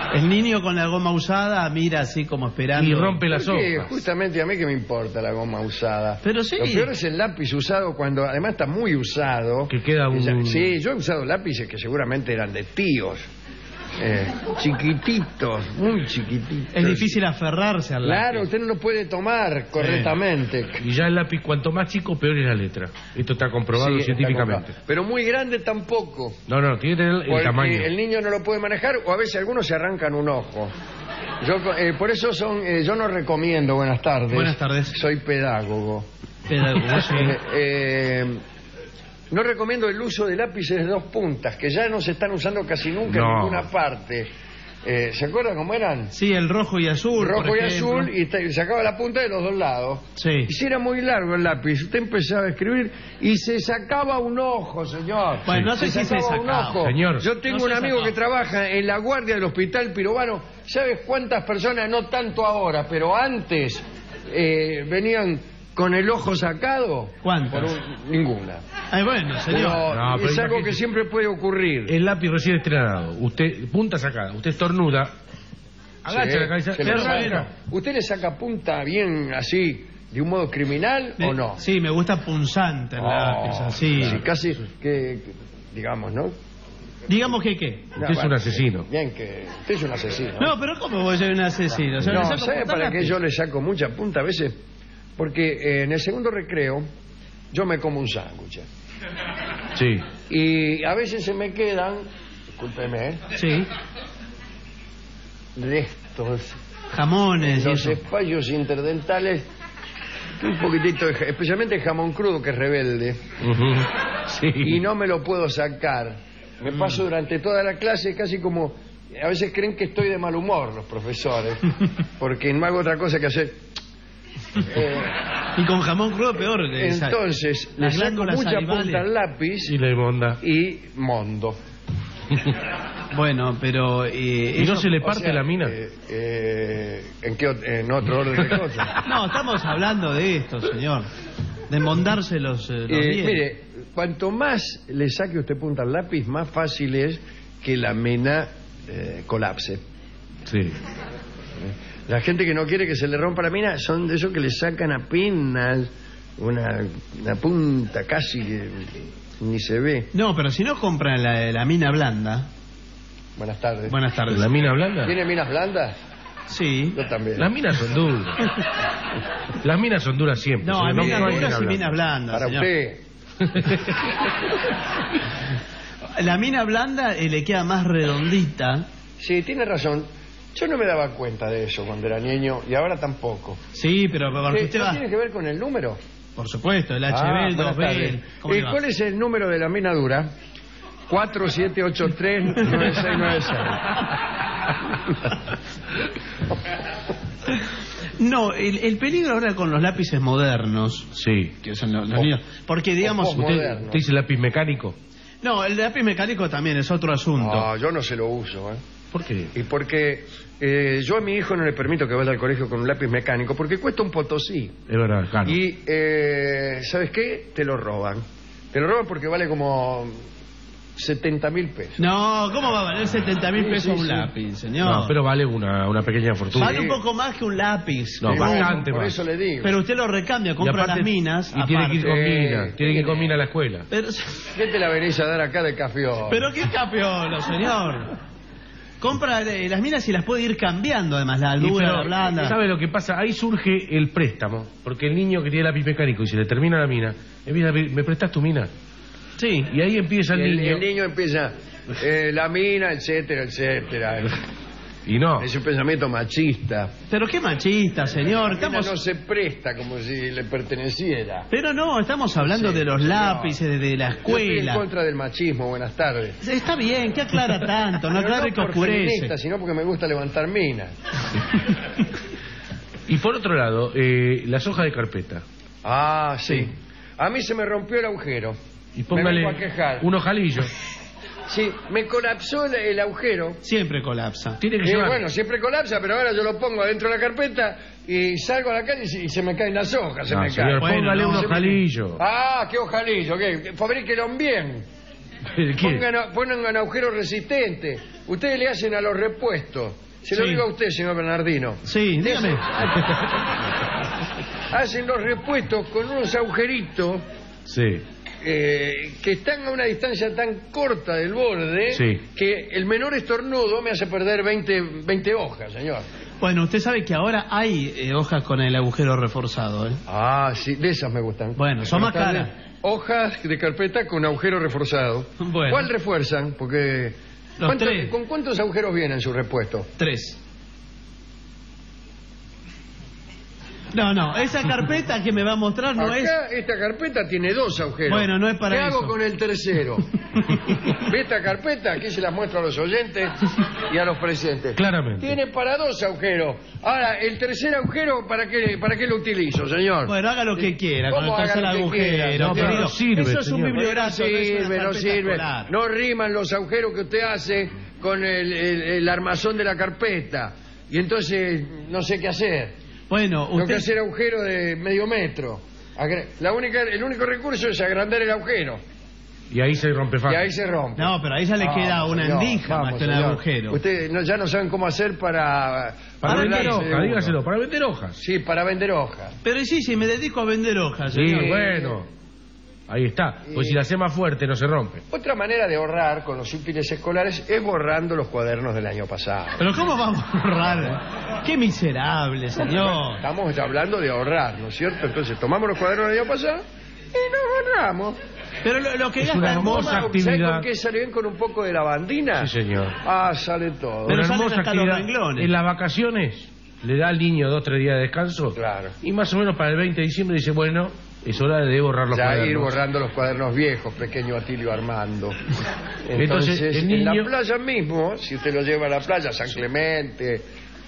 El niño con la goma usada mira así como esperando. Y rompe las Porque hojas. justamente a mí que me importa la goma usada. Pero sí. Lo peor es el lápiz usado cuando además está muy usado. Que queda un... Sí, yo he usado lápices que seguramente eran de tíos. Eh, chiquititos, muy chiquititos. Es difícil aferrarse al lápiz. Claro, usted no lo puede tomar correctamente. Y ya el lápiz, cuanto más chico, peor es la letra. Esto está comprobado Sí, está científicamente. comprobado. Pero muy grande tampoco. No, no, tiene que tener el Porque tamaño. el niño no lo puede manejar o a veces algunos se arrancan un ojo. Yo, eh, por eso son, eh, yo no recomiendo, buenas tardes. Buenas tardes. Soy pedagogo. Pedagogo, sí. Eh, eh, no recomiendo el uso de lápices de dos puntas, que ya no se están usando casi nunca No. en ninguna parte. Eh, ¿Se acuerdan cómo eran? Sí, el rojo y azul. Rojo por y ejemplo. azul y te- sacaba la punta de los dos lados. Sí. Y si era muy largo el lápiz, usted empezaba a escribir y se sacaba un ojo, señor. Bueno, no sé si se un sacaba. ojo. Señor. Yo tengo No un se amigo sacaba. que trabaja en la guardia del hospital pirobano. ¿Sabes cuántas personas, no tanto ahora, pero antes, eh, venían con el ojo sacado? ¿Cuántas? Por un- ninguna. Ay, bueno, señor. Pero No, pero es algo imagínate. que siempre puede ocurrir. El lápiz recién estrenado. Usted, punta sacada. Usted estornuda. Agacha Sí, la cabeza. se le Pero saca. bueno. ¿Usted le saca punta bien así, de un modo criminal Me- o no? Sí, me gusta punzante el Oh, lápiz, así. sí, casi que, que- digamos, ¿no? Digamos que qué. Usted es un asesino. Bien que usted es un asesino. No, pero ¿cómo voy a ser un asesino? O sea, le No, saco ¿sabe punta para al qué lápiz. yo le saco mucha punta a veces? Porque eh, en el segundo recreo yo me como un sándwich. Sí. Y a veces se me quedan, discúlpeme, ¿eh? Sí, restos jamones y los eso. espacios interdentales, un poquitito, de, ja- especialmente el jamón crudo que es rebelde. Ujú. Sí. Y no me lo puedo sacar. Me paso durante toda la clase casi como... A veces creen que estoy de mal humor los profesores, porque no hago otra cosa que hacer... Eh, Y con jamón crudo peor. le sa- entonces, le las saco glándulas mucha salivales. punta al lápiz Y la monda. y mondo. Bueno, pero... eh, ¿Y no eso- se le O parte sea, la mina? eh, eh, ¿en, qué, ot- en otro orden de cosas? No, estamos hablando de esto, señor. De mondarse los, eh, los Eh, dientes. mire, cuanto más le saque usted punta al lápiz, más fácil es que la mena eh, colapse. Sí. La gente que no quiere que se le rompa la mina son de esos que le sacan apenas una, una punta casi que ni se ve. No, pero si no compran la, la mina blanda... Buenas tardes. Buenas tardes. ¿La mina blanda? ¿Tiene minas blandas? Sí. Yo también. Las minas son duras. Las minas son duras siempre. No, hay señor. minas hay duras y mina minas blanda. blandas, Para señor. usted. La mina blanda eh, le queda más redondita. Sí, tiene razón. Yo no me daba cuenta de eso cuando era niño y ahora tampoco. Sí, pero porque Eh, usted ¿no va... tiene que ver con el número? Por supuesto, el H B, Ah, el buenas dos B... tardes. el- ¿cómo Eh, le va? ¿Cuál es el número de la mina dura? cuatro siete ocho tres nueve seis nueve seis. No, el, el peligro ahora con los lápices modernos, Sí. que son los, los O- niños, porque digamos... o ¿Usted, Moderno. usted dice lápiz mecánico? No, el lápiz mecánico también es otro asunto. No, yo no se lo uso, ¿eh? ¿Por qué? Y porque eh, yo a mi hijo no le permito que vaya al colegio con un lápiz mecánico porque cuesta un potosí. Es verdad, claro. Y, eh, ¿sabes qué? Te lo roban. Te lo roban porque vale como setenta mil pesos. No, ¿cómo va a valer setenta mil Sí, pesos sí, un sí. lápiz, señor? No, pero vale una, una pequeña fortuna. Vale un poco más que un lápiz. No, Pero- bastante Por más. eso le digo. Pero usted lo recambia, Y compra aparte- las minas. Y tiene que ir con aparte. mina. Tiene que ir con mina a la escuela. Pero, ¿Qué te la venís a dar acá de cafeón? pero qué capiolo, señor. Compra eh, las minas y las puede ir cambiando, además, la Y dura, pero, la blanda. ¿sabe lo que pasa? Ahí surge el préstamo. Porque el niño que tiene lápiz mecánico y se le termina la mina, empieza a pedir, ¿me prestas tu mina? Sí. Y ahí empieza el, el, niño. el niño empieza, eh, la mina, etcétera, etcétera. Y no. Es un pensamiento machista. Pero qué machista, señor. La mina Estamos... no se presta como si le perteneciera. Pero no, estamos hablando Sí, de los señor. lápices, de la Yo estoy en escuela. contra del machismo, buenas tardes. Está bien, ¿qué aclara tanto? No Pero aclara que por oscurece. feminista, sino porque me gusta levantar minas. Y por otro lado, eh, las hojas de carpeta. Ah, sí. A mí se me rompió el agujero. Y póngale Me vengo a quejar. un ojalillo. Sí, me colapsó el, el agujero. Siempre colapsa. Tiene que Eh, llevar. bueno, siempre colapsa, pero ahora yo lo pongo adentro de la carpeta y salgo a la calle y se, y se me caen las hojas, se No, me señor, caen. Bueno, póngale no, un se me- ojalillo. Ah, qué ojalillo, ¿qué? Fabríquelo bien. Pongan, pongan agujeros resistentes. Ustedes le hacen a los repuestos. Se lo Sí. digo a usted, señor Bernardino. Sí, dígame. Hacen los repuestos con unos agujeritos Sí. eh, que están a una distancia tan corta del borde Sí. que el menor estornudo me hace perder veinte, veinte hojas, señor. Bueno, usted sabe que ahora hay eh, hojas con el agujero reforzado, ¿eh? Ah, sí, de esas me gustan. Bueno, son más Gustan de- caras. Hojas de carpeta con agujero reforzado. Bueno. ¿Cuál refuerzan? Porque Los ¿cuántos- tres. ¿con cuántos agujeros vienen su repuesto? Tres. No, no, esa carpeta que me va a mostrar no es... Acá esta carpeta tiene dos agujeros. Bueno, no es para ¿Qué hago eso. con el tercero? ¿Ve esta carpeta? Aquí se la muestro a los oyentes y a los presentes. Claramente. Tiene para dos agujeros. Ahora, el tercer agujero, ¿para qué, para qué lo utilizo, señor? Bueno, haga lo que quiera con el ¿Cómo haga tercer lo que agujero. quiera, No, señor? pero no sirve, Eso es un señor. bibliorazo, No no es una sirve, no carpeta sirve. escolar. No riman los agujeros que usted hace con el, el- el armazón de la carpeta. Y entonces no sé qué hacer. Bueno, Tengo que usted... hacer agujero de medio metro. Agra- La única, el único recurso es agrandar el agujero. Y ahí se rompe Y fácil. ahí se rompe. No, pero ahí ya le Vamos, queda una señor, endija más vamos, que un señor. agujero. Ustedes no- ya no saben cómo hacer para... Para vender arreglarse hojas, uno. dígaselo, para vender hojas. Sí, para vender hojas. Pero sí, sí, me dedico a vender hojas, Sí, señor. bueno. Ahí está. Pues si la hace más fuerte, no se rompe. Otra manera de ahorrar con los útiles escolares es borrando los cuadernos del año pasado. Pero ¿cómo vamos a ahorrar? Qué miserable, señor. Estamos hablando de ahorrar, ¿no es cierto? Entonces tomamos los cuadernos del año pasado y nos ahorramos. Pero lo, lo que Es gasta una en hermosa goma- ¿Sabe actividad. con qué sale bien? Con un poco de lavandina. Sí, señor. Ah, sale todo. Pero Una salen hermosa hasta los actividad. renglones. En las vacaciones le da al niño dos, tres días de descanso. Claro. Y más o menos para el veinte de diciembre dice, bueno, es hora de borrar los Ya cuadernos. ir borrando los cuadernos viejos, pequeño Atilio Armando. Entonces, Entonces, el en la niño- playa mismo, si usted lo lleva a la playa, San Clemente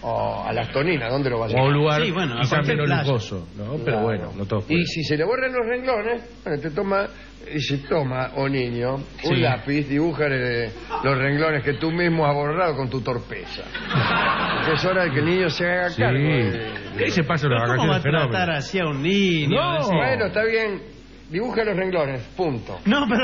o a Las Toninas, ¿dónde lo va a O llevar? un lugar Sí, bueno, a quizás cualquier menos playa. lujoso, ¿no? Pero Claro. bueno, no todos Y pueden. si se le borran los renglones, bueno, te toma, y se toma, o niño, un Sí. lápiz, dibuja eh, los renglones que tú mismo has borrado con tu torpeza. Porque es hora de que el niño se haga Sí. cargo. de- ¿Qué se pasa en las ¿Pero ¿Cómo va a vacaciones? tratar Fenómeno. así a un niño? No. Así? Bueno, está bien, dibuja los renglones, punto. No, pero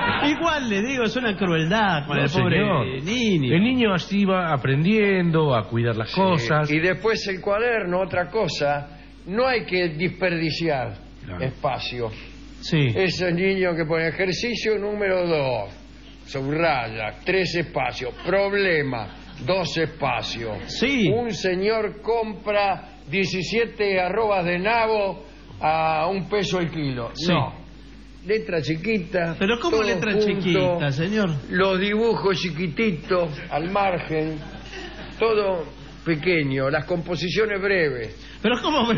igual le digo, es una crueldad con No, el pobre señor. niño. El niño así va aprendiendo a cuidar las cosas. Y después el cuaderno, otra cosa, no hay que desperdiciar Claro. espacio. Sí. Ese niño que pone ejercicio número dos, subraya, tres espacios, problema, dos espacios. Sí. Un señor compra diecisiete arrobas de nabo a un peso el kilo. Sí. No. Letra chiquita. Pero ¿cómo todo letra junto, chiquita, señor? Los dibujos chiquititos al margen, todo pequeño, las composiciones breves. Pero ¿cómo?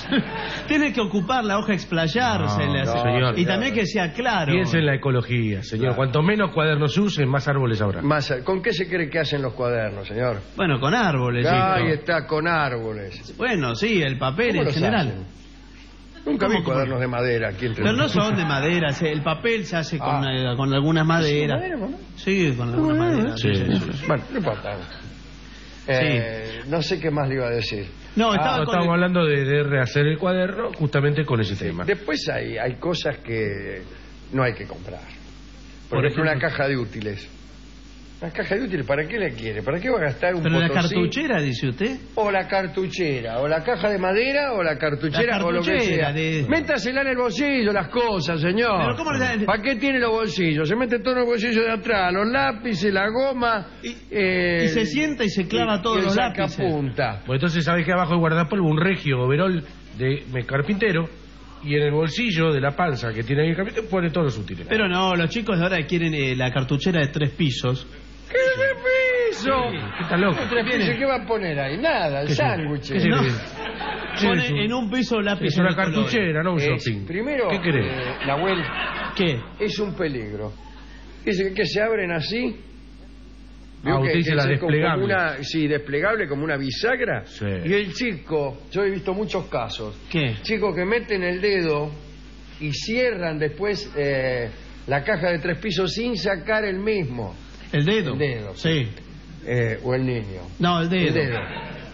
Tiene que ocupar la hoja, explayarse. No, le hace- no, señor. Y también que sea claro. Piensa en la ecología, señor. Claro. Cuanto menos cuadernos usen, más árboles habrá. Más, ¿con qué se cree que hacen los cuadernos, señor? Bueno, con árboles. Ahí sí. está, con árboles. Bueno, sí, el papel ¿Cómo en los general. hacen? Nunca vi ¿Cómo, cómo? cuadernos de madera aquí entre Pero no son de madera, se- el papel se hace con, Ah. eh, con algunas maderas. madera, mamá? Sí, con algunas maderas. Sí. sí, sí, sí. Bueno, no importa. Eh, no sé qué más le iba a decir. No, Ah, estaba no, con estamos el- hablando de, de rehacer el cuaderno justamente con ese tema. Después hay, hay cosas que no hay que comprar. Por, Por ejemplo, una ejemplo. caja de útiles. Una caja de útiles, ¿para qué la quiere? ¿Para qué va a gastar un Pero la potosí? cartuchera, dice usted. O la cartuchera, o la caja de madera, o la cartuchera, La o lo que cartuchera sea. de- Métasela en el bolsillo las cosas, señor. Pero ¿cómo le- ¿Para qué tiene los bolsillos? Se mete todo en el bolsillo de atrás, los lápices, la goma. eh, y se sienta y se clava y- todos y el los lápices. sacapunta. Bueno, entonces sabes que abajo del guardapolvo un regio overol de me- carpintero y en el bolsillo de la panza que tiene ahí el carpintero pone todos los útiles. Pero no, los chicos de ahora quieren eh, la cartuchera de tres pisos. ¿Qué de piso? ¿Qué está loco? ¿Qué tres pisos? ¿Qué va a poner ahí? Nada, el ¿Qué sándwich. ¿Qué se No. cree? Pone es un- en un piso lápices Es una de colores. cartuchera, no un Es, shopping. primero, ¿Qué crees? eh, Nahuel, ¿Qué? es un peligro. Dice que se abren así. Ah, Vio usted que- dice que la es como desplegable. una, sí, desplegable como una bisagra. Sí. Y el chico, yo he visto muchos casos, ¿Qué? chicos que meten el dedo y cierran después eh, la caja de tres pisos sin sacar el mismo. ¿El dedo? El dedo. Sí. Eh, o el niño. No, el dedo. El dedo.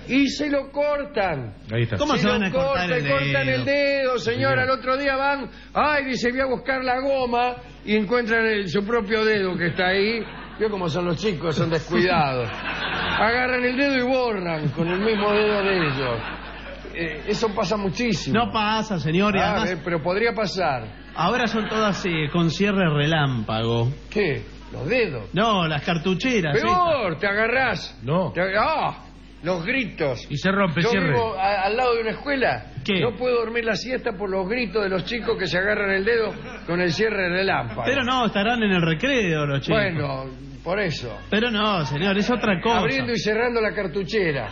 y se lo cortan. Ahí está. ¿Cómo se, se van lo a cortar cortan, el cortan dedo? el dedo, señora. El otro día van, ay, dice, voy a buscar la goma y encuentran el- su propio dedo que está ahí. Vio cómo son los chicos, son descuidados. Agarran el dedo y borran con el mismo dedo de ellos. Eh, eso pasa muchísimo. No pasa, señor, y Ah, además eh, pero podría pasar. ahora son todas eh, con cierre relámpago. ¿Qué? ¿Los dedos? No, las cartucheras. Peor, te agarrás. No. Te ag- ¡Ah! Los gritos. Y se rompe, Yo cierre. vivo a- al lado de una escuela. ¿Qué? No puedo dormir la siesta por los gritos de los chicos que se agarran el dedo con el cierre relámpago. Pero no, estarán en el recreo los chicos. Bueno, por eso. Pero no, señor, es otra cosa. Abriendo y cerrando la cartuchera.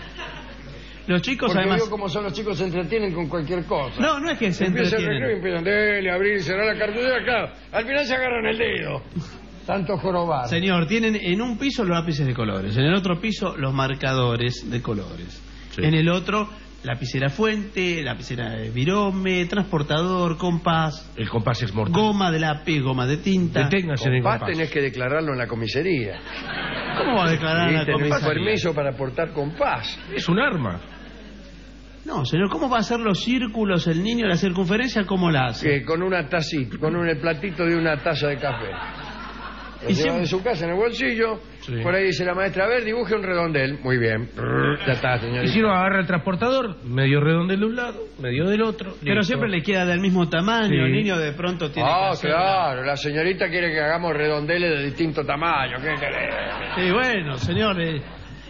Los chicos Porque además... veo cómo son los chicos, se entretienen con cualquier cosa. No, no es que se Empieza el recreo y entretienen. empiezan, dele, abrir y cerrar la cartuchera, claro. Al final se agarran el dedo. Tanto jorobar. Señor, tienen en un piso los lápices de colores, en el otro piso los marcadores de colores. Sí. En el otro, lapicera fuente, lapicera de virome, transportador, compás, El compás es mortal. goma de lápiz, goma de tinta. Deténgase en el Compás compás. tenés que declararlo en la comisaría. ¿Cómo va a declarar Y la tenés comisaría? permiso para portar compás. Es un arma. No, señor, ¿cómo va a hacer los círculos el niño, la circunferencia, cómo la hace? Que con una tacita, con un, el platito de una taza de café. Lo Y lleva siempre- de su casa en el bolsillo. Sí. Por ahí dice la maestra, a ver, dibuje un redondel. Muy bien. Ya está, señorita. Y si no agarra el transportador, medio redondel de un lado, medio del otro. Pero listo. siempre le queda del mismo tamaño, Sí. el niño de pronto tiene que Ah, hacer... claro, la señorita quiere que hagamos redondeles de distinto tamaño. ¿Qué querés? Sí, bueno, señor, eh,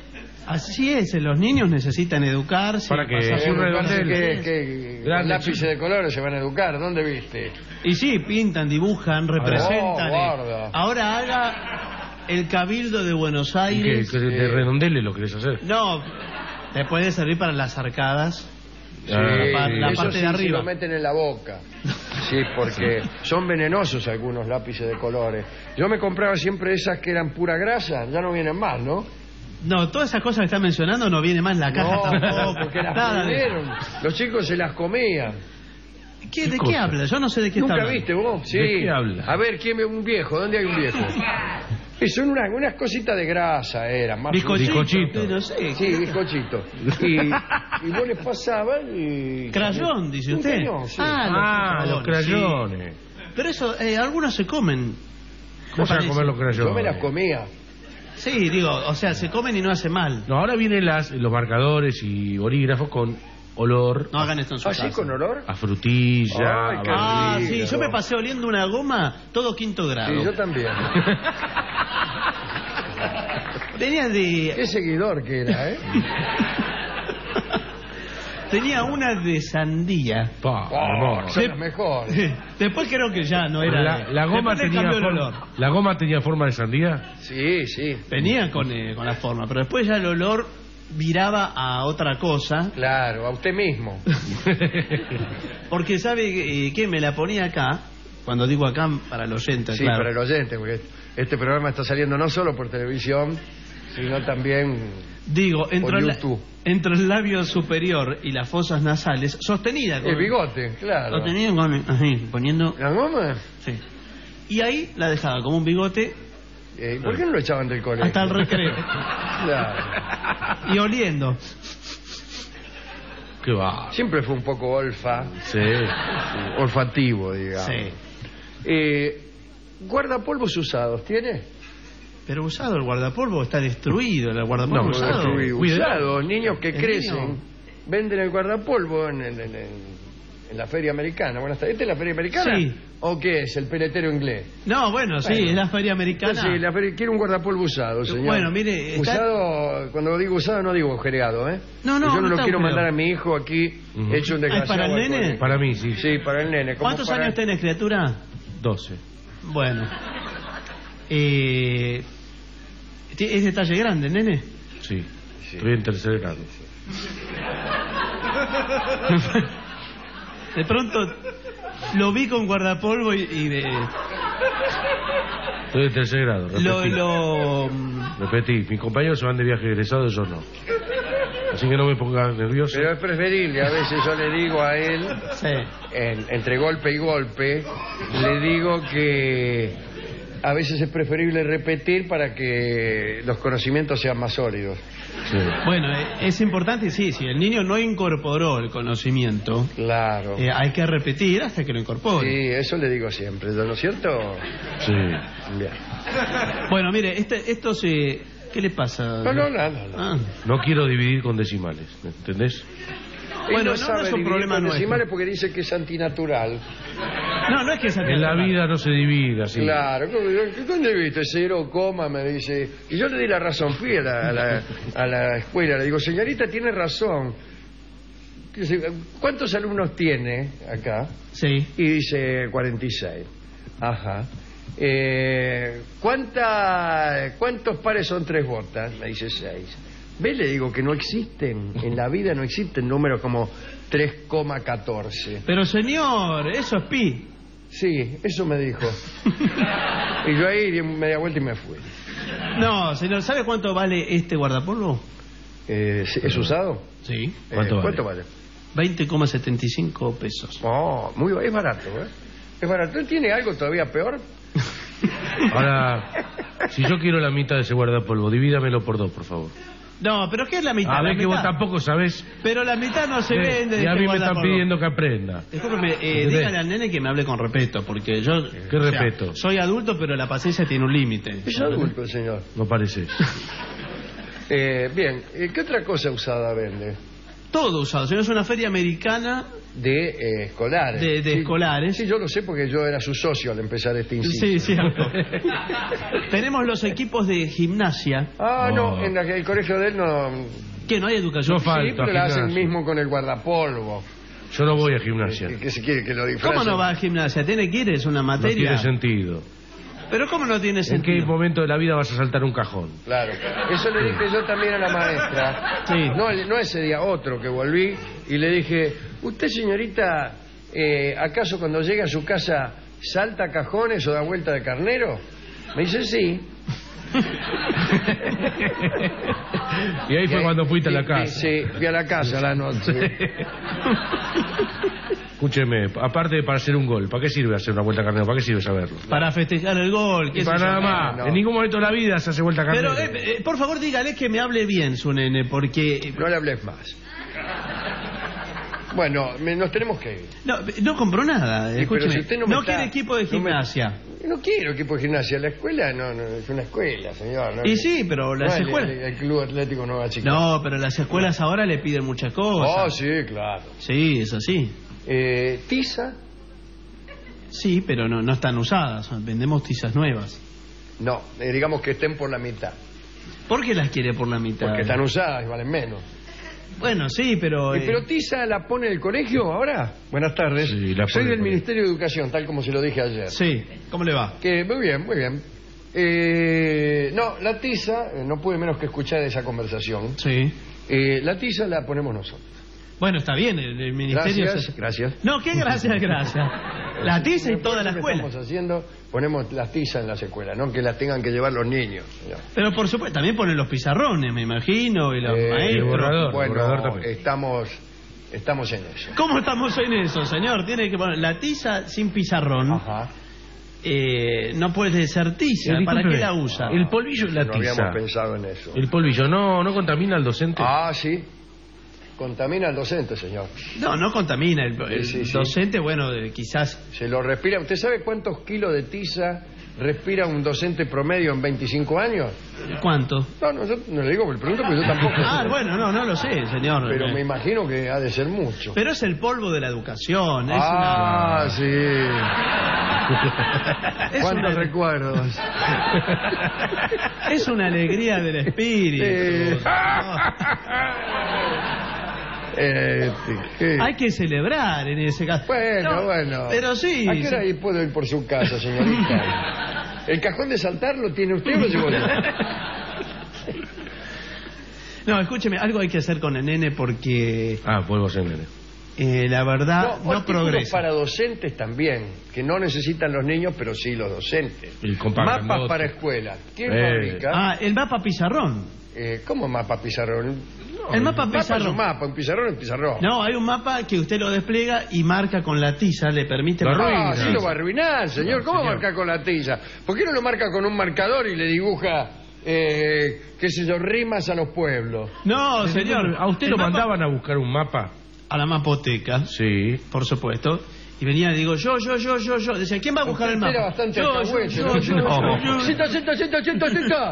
así es, eh, los niños necesitan educarse. ¿Para y qué? pasar Sí, su un redondel. Que, que Grande, con lápices chico. de colores se van a educar. ¿Dónde viste? Y sí, pintan, dibujan, representan. Oh, eh. guarda. Ahora haga el Cabildo de Buenos ¿Y qué? Aires. ¿Que de redondeles lo querés hacer? No, le puede servir para las arcadas. Sí, la, la eso parte sí, de se arriba. lo meten en la boca. Sí, porque son venenosos algunos lápices de colores. Yo me compraba siempre esas que eran pura grasa, ya no vienen más, ¿no? No, todas esas cosas que está mencionando no viene más la caja No, tampoco. porque las Nada de- prohibieron. Los chicos se las comían. ¿Qué, ¿Qué ¿De qué cosa? habla? Yo no sé de qué ¿Nunca está hablando. viste vos? Sí. ¿De qué habla? A ver, ¿quién ve un viejo? ¿Dónde hay un viejo? Eh, Son unas, unas cositas de grasa, eran más Bizcochito. Bizcochito. Sí, no sé. Sí, bizcochito. Y, y vos les pasabas y... Crayón, dice Un usted. crayón, sí. Ah, los crayones. sí. Pero eso, eh, algunos se comen. ¿Cómo se van a parece. comer los crayones? Yo me las comía. Sí, digo, o sea, se comen y no hace mal. No, ahora vienen las, los marcadores y bolígrafos con olor No hagan esto en su ¿Así casa. con olor? a frutilla. Ay, a qué Ah, rico. sí, yo me pasé oliendo una goma todo quinto grado. Sí, yo también. Tenía de... Qué seguidor que era, ¿eh? Tenía una de sandía. Pa, Oh, amor. son las mejores. Después creo que ya no era... La, la goma Después le tenía cambió el forma, olor. la goma tenía forma de sandía. Sí, sí. Venía con, eh, con la forma, pero después ya el olor viraba a otra cosa. Claro, a usted mismo. Porque sabe eh, que me la ponía acá, cuando digo acá para el oyente, Sí, claro. para el oyente, porque este programa está saliendo no solo por televisión, sino también Digo, entre por el, YouTube. entre el labio superior y las fosas nasales, sostenida con El bigote, claro. sostenida con así, poniendo... ¿La goma? Sí. Y ahí la dejaba como un bigote Eh, ¿Por qué no lo echaban del colegio? hasta el recreo. Claro. Y oliendo. Qué va. Siempre fue un poco olfa, Sí. olfativo, digamos. Sí. Eh, guardapolvos usados, ¿tiene? Pero usado el guardapolvo, está destruido el guardapolvo No, usado. Destruido, Cuidado. usados, niños que El crecen, niño. venden el guardapolvo en, en- en- en la feria americana. Buenas tardes. ¿Esta es la feria americana? Sí. ¿O qué es? ¿El peletero inglés? No, bueno, sí, Bueno. es la feria americana. Entonces, la feria- quiero un guardapolvo usado, señor. Bueno, mire, está- Usado, cuando digo usado no digo agujereado, ¿eh? No, no, Yo no, no lo está quiero agujereado. mandar a mi hijo aquí Ujú. hecho un Ah, ¿es desgraciado. para el al nene? colegio. Para mí, sí. Sí, para el nene. como ¿Cuántos para- años tenés, criatura? doce. Bueno. Eh, ¿Es de talle grande, nene? Sí. Estoy en tercer grado. De pronto lo vi con guardapolvo y, y de- Estoy en tercer grado. Repetí. lo, lo Repetí. Mis compañeros se van de viaje egresado, yo no. Así que no me pongas nervioso. Pero es preferible, a veces yo le digo a él, sí. en- entre golpe y golpe, le digo que a veces es preferible repetir para que los conocimientos sean más sólidos. Sí. Bueno, eh, es importante, sí, si el niño no incorporó el conocimiento, claro, eh, hay que repetir hasta que lo incorpore. Sí, eso le digo siempre, ¿no es cierto? Sí. Bien. Bueno, mire, este, esto se... ¿Qué le pasa? No, no, nada. No, ah. no quiero dividir con decimales, ¿entendés? Bueno, no, no, no es un problema con nuestro. decimales porque dice que es antinatural. No, no es que es antinatural. En la vida no se divide así. Claro, ¿dónde viste? Cero, coma, me dice. Y yo le di la razón, fui a la, a la, a la escuela, le digo, señorita, tiene razón. ¿Cuántos alumnos tiene acá? Sí. Y dice cuarenta y seis. Ajá. Eh, ¿cuánta, ¿Cuántos pares son tres botas? Me dice seis. ¿Ve? Le digo que no existen, en la vida no existen números como tres coma catorce. Pero señor, eso es pi. Sí, eso me dijo. Y yo ahí di media vuelta y me fui. No, señor, ¿sabe cuánto vale este guardapolvo? Eh, ¿Es usado? Sí. ¿Cuánto, eh, vale? ¿Cuánto vale? veinte coma setenta y cinco pesos. Oh, muy es barato, ¿eh? Es barato. ¿Tiene algo todavía peor? Ahora, si yo quiero la mitad de ese guardapolvo, divídamelo por dos, por favor. No, pero ¿qué es la mitad? A ver, la que mitad. vos tampoco sabés. Pero la mitad no se sí, vende. Y a mí me están pidiendo que aprenda. Discúlpeme, eh, dígale al nene que me hable con respeto, porque yo... ¿Qué o respeto? Sea, soy adulto, pero la paciencia tiene un límite. Es adulto, señor. No parece. eh, bien, ¿qué otra cosa usada vende? Todo usado, señor. Es una feria americana... De eh, escolares. De, de sí, escolares. Sí, yo lo sé porque yo era su socio al empezar este inciso. Sí, cierto. Tenemos los equipos de gimnasia. Ah, oh. no, en la, el colegio de él no... ¿Qué? ¿No hay educación? No falta, sí, pero la hacen mismo con el guardapolvo. Yo no voy a gimnasia. ¿Qué, qué se quiere que lo disfracen? ¿Cómo no va a gimnasia? Tiene que ir, es una materia. No tiene sentido. ¿Pero cómo no tiene sentido? ¿En qué momento de la vida vas a saltar un cajón? Claro. Eso le dije yo también a la maestra. Sí. No, no ese día, otro que volví y le dije, ¿usted, señorita, eh, acaso cuando llega a su casa salta cajones o da vuelta de carnero? Me dice, sí. Y ahí fue y, cuando fuiste y, a la casa. Sí, fui a la casa a la noche. Escúcheme, aparte de para hacer un gol, ¿para qué sirve hacer una vuelta carnero? ¿Para qué sirve saberlo? Para festejar el gol. Y para nada más. No. En ningún momento de la vida se hace vuelta carnero. Pero, eh, eh, por favor, dígale que me hable bien, su nene, porque... No le hables más. Bueno, me, nos tenemos que ir. No, no compró nada, sí, escúcheme. Si usted no, no está, quiere equipo de gimnasia. No, me, no quiero equipo de gimnasia. La escuela no, no es una escuela, señor. No, y sí, pero las no, escuelas... El, el Club Atlético Nueva Chica. No, pero las escuelas ahora le piden muchas cosas. Oh, sí, claro. Sí, es así. Eh, ¿Tiza? Sí, pero no, no están usadas. Vendemos tizas nuevas. No, eh, digamos que estén por la mitad. ¿Por qué las quiere por la mitad? Porque están usadas y valen menos. Bueno, sí, pero... Eh... ¿Pero tiza la pone el colegio ahora? Buenas tardes. Sí, la Soy del Ministerio de Educación, tal como se lo dije ayer. Sí, ¿cómo le va? Que, muy bien, muy bien. Eh, no, la tiza, eh, no pude menos que escuchar esa conversación. Sí. Eh, la tiza la ponemos nosotros. Bueno, está bien, el, el ministerio... Gracias, se... gracias. No, qué gracias, gracias. La tiza y toda la escuela. Lo que estamos haciendo, ponemos las tizas en las escuelas, no que las tengan que llevar los niños. Señor. Pero por supuesto, también ponen los pizarrones, me imagino, y los eh, maestros. El borrador, bueno, el borrador también. estamos, estamos en eso. ¿Cómo estamos en eso, señor? Tiene que poner la tiza sin pizarrón. Ajá. Eh, no puede ser tiza. El, ¿Para qué la usa? El polvillo y la no tiza. No habíamos pensado en eso. El polvillo no, no contamina al docente. Ah, sí. Contamina al docente, señor. No, no contamina. El, el sí, sí, docente, sí. bueno, quizás... Se lo respira. ¿Usted sabe cuántos kilos de tiza respira un docente promedio en veinticinco años? ¿Cuánto? No, no, yo no le digo, me pregunto, pero yo tampoco. Ah, bueno, no, no lo sé, señor. Pero me imagino que ha de ser mucho. Pero es el polvo de la educación. Es ah, una... sí. Es ¿Cuántos una... recuerdos? Es una alegría del espíritu. Sí. Eh, ¿qué? Hay que celebrar en ese caso. Bueno, no, bueno. Pero sí. ¿A qué hora sí. puedo ir por su casa, señorita? ¿El cajón de saltar lo tiene usted o lo llevo yo? No, escúcheme, algo hay que hacer con el nene porque... Ah, vuelvo a ser nene. Eh, la verdad, no, no progresa. Para docentes también, que no necesitan los niños, pero sí los docentes. El Mapas para escuela. ¿Quién eh. fabrica? Ah, el mapa pizarrón. Eh, ¿Cómo mapa pizarrón? No, el mapa un mapa es pizarrón. un mapa, un pizarrón es un pizarrón. No, hay un mapa que usted lo despliega y marca con la tiza, le permite... No, marcar. así lo va a arruinar, señor. No, ¿Cómo señor. marcar con la tiza? ¿Por qué no lo marca con un marcador y le dibuja, eh, qué sé yo, rimas a los pueblos? No, señor. ¿A usted el lo mapa- mandaban a buscar un mapa? A la mapoteca. Sí. Por supuesto. Y venía y digo, yo, yo, yo, yo, yo. Decía, ¿quién va a buscar el Usted mapa? era bastante yo, yo, alcahuete, yo, ¿no? yo, yo, yo. Sienta, sienta, sienta, sienta, sienta.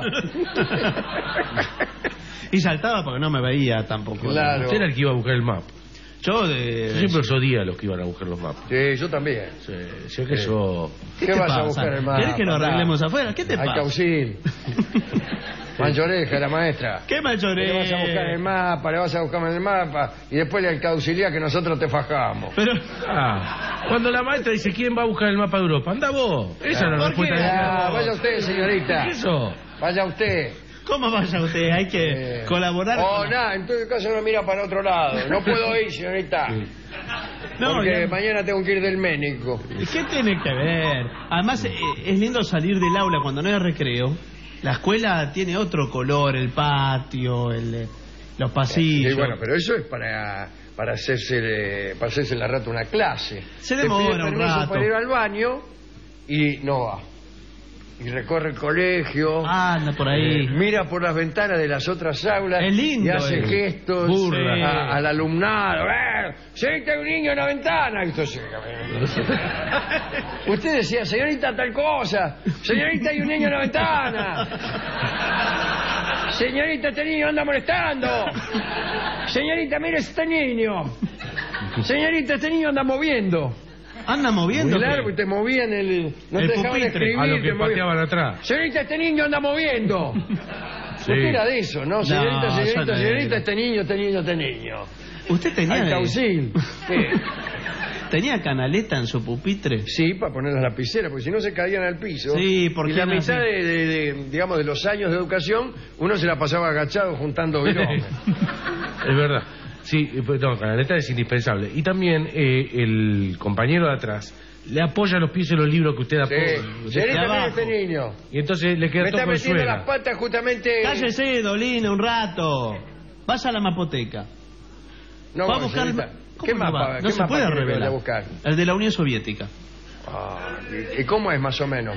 Y saltaba porque no me veía tampoco. Claro. Usted era el que iba a buscar el mapa. Yo de... Yo siempre los odié a los que iban a buscar los mapas. Sí, yo también. Sí, sé que Sí. yo... ¿Qué, te vas pasa? a buscar el mapa? ¿Querés que lo arreglemos afuera? ¿Qué te Hay pasa? caucil. Manchoreja, la maestra. ¿Qué machoreja? Le vas a buscar el mapa, le vas a buscar el mapa y después le caucilia que nosotros te fajamos. Pero... Ah, cuando la maestra dice, ¿quién va a buscar el mapa de Europa? Anda vos. Esa es la ¿Por respuesta. qué? que- Ah, vaya usted, señorita. ¿Qué es eso? Vaya usted. ¿Cómo vaya usted? Hay que Eh, colaborar. Oh, con- nada, en todo caso no mira para otro lado. No puedo ir, señorita. No, porque ya- mañana tengo que ir del médico. ¿Qué tiene que ver? Además, eh, es lindo salir del aula cuando no hay recreo. La escuela tiene otro color, el patio, el, eh, los pasillos. Sí, bueno, pero eso es para, para hacerse eh, para hacerse la rata una clase. Se Te demora pide un permiso rato. para ir al baño y no va. Y recorre el colegio. Anda por ahí. eh, mira por las ventanas de las otras aulas. Es lindo, y hace eh. gestos Burla. a- al alumnado. ¡Eh! ¡Señorita, hay un niño en la ventana! Y entonces, usted decía, señorita, tal cosa. Señorita, hay un niño en la ventana. Señorita, este niño anda molestando. Señorita, mire este niño. Señorita, este niño anda moviendo. Anda moviendo. Muy largo y te movían el... No El te dejaban pupitre. escribir. A lo te que movían. pateaban atrás. Señorita, este niño anda moviendo. Sí. Usted era de eso, ¿no? Señorita, No, yo señorita, no señorita, era. este niño, este niño, este niño. ¿Usted tenía, Al de- caucil. ¿Qué? tenía canaleta en su pupitre? Sí, para poner las lapiceras, porque si no se caían al piso. Sí, porque Y la era mitad así. de, de- de, digamos, de los años de educación, uno se la pasaba agachado juntando viromes. Es verdad. Sí, eh, pues, no, canaleta es indispensable. Y también eh, el compañero de atrás le apoya los pies en los libros que usted Sí. apoya. Señorita, mire abajo. este niño. Y entonces le queda Me todo está con metiendo suela. las patas justamente... Cállese, Dolina, un rato. Vaya a la mapoteca. No, Va a bueno, buscar... señorita, ¿Cómo ¿Qué no mapa? va? No ¿Qué se mapa puede quiere venir revelar. a buscar? El de la Unión Soviética. Ah, ¿y cómo es más o menos?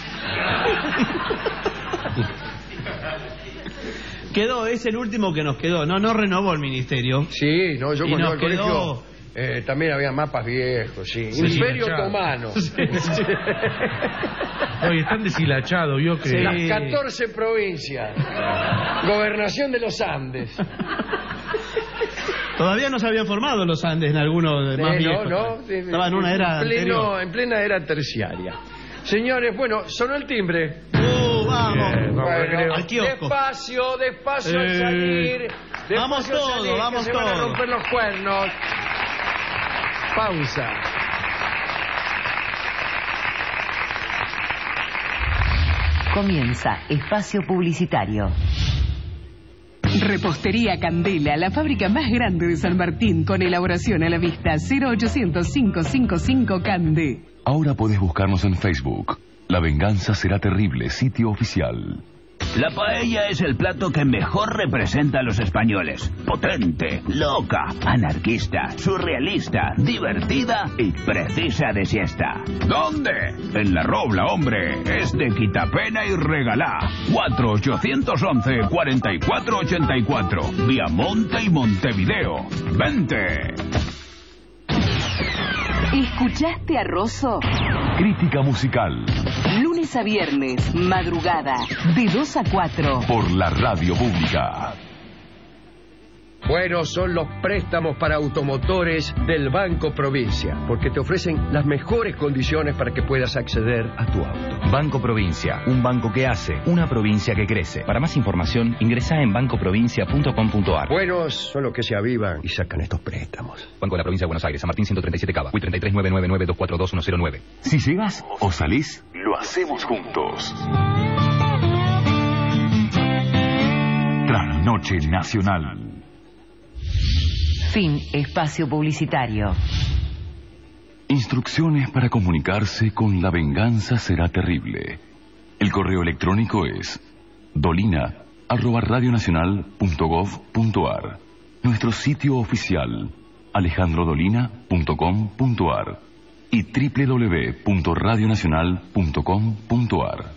Quedó, es el último que nos quedó. No, no renovó el ministerio. Sí, no, yo Y cuando iba nos al quedó- colegio eh, también había mapas viejos, sí. Sí, Imperio deshilachado. Otomano. Oye, están deshilachados, vio que... Sí. Las catorce provincias. Gobernación de los Andes. Todavía no se habían formado los Andes en algunos de más Eh, no, viejos. no. sí, Estaba en una era en, pleno- anterior. en plena era terciaria. Señores, bueno, sonó el timbre. Uh, vamos. Bien, vamos, Bueno, recreo. al kiosco. despacio, despacio al Eh, salir. Despacio vamos al todos, salir, que vamos se van a todos. romper los cuernos. Pausa. Comienza Espacio Publicitario. Repostería Candela, la fábrica más grande de San Martín, con elaboración a la vista. cero ochocientos, quinientos cincuenta y cinco Cande. Ahora podés buscarnos en Facebook. La venganza será terrible, sitio oficial. La paella es el plato que mejor representa a los españoles. Potente, loca, anarquista, surrealista, divertida y precisa de siesta. ¿Dónde? En La Robla, hombre. Es de Quitapena y Regalá. cuatro ochocientos once, cuarenta y cuatro ochenta y cuatro. Viamonte y Montevideo. ¡Vente! ¿Escuchaste a Rosso? Crítica musical Lunes a viernes, madrugada, de dos a cuatro. por la radio pública. Bueno, son los préstamos para automotores del Banco Provincia, porque te ofrecen las mejores condiciones para que puedas acceder a tu auto. Banco Provincia, un banco que hace, una provincia que crece. Para más información, ingresa en banco provincia punto com punto ar. Buenos son los que se avivan y sacan estos préstamos. Banco de la Provincia de Buenos Aires, San Martín ciento treinta y siete Cava, U I treinta y tres nueve nueve nueve dos cuatro dos uno cero nueve. Si llegas o salís, lo hacemos juntos. Trasnoche Nacional. Fin Espacio Publicitario. Instrucciones para comunicarse con La Venganza Será Terrible. El correo electrónico es dolina arroba radionacional punto gov punto ar. nuestro sitio oficial alejandro dolina punto com punto ar y doble u doble u doble u punto radio nacional punto com punto ar.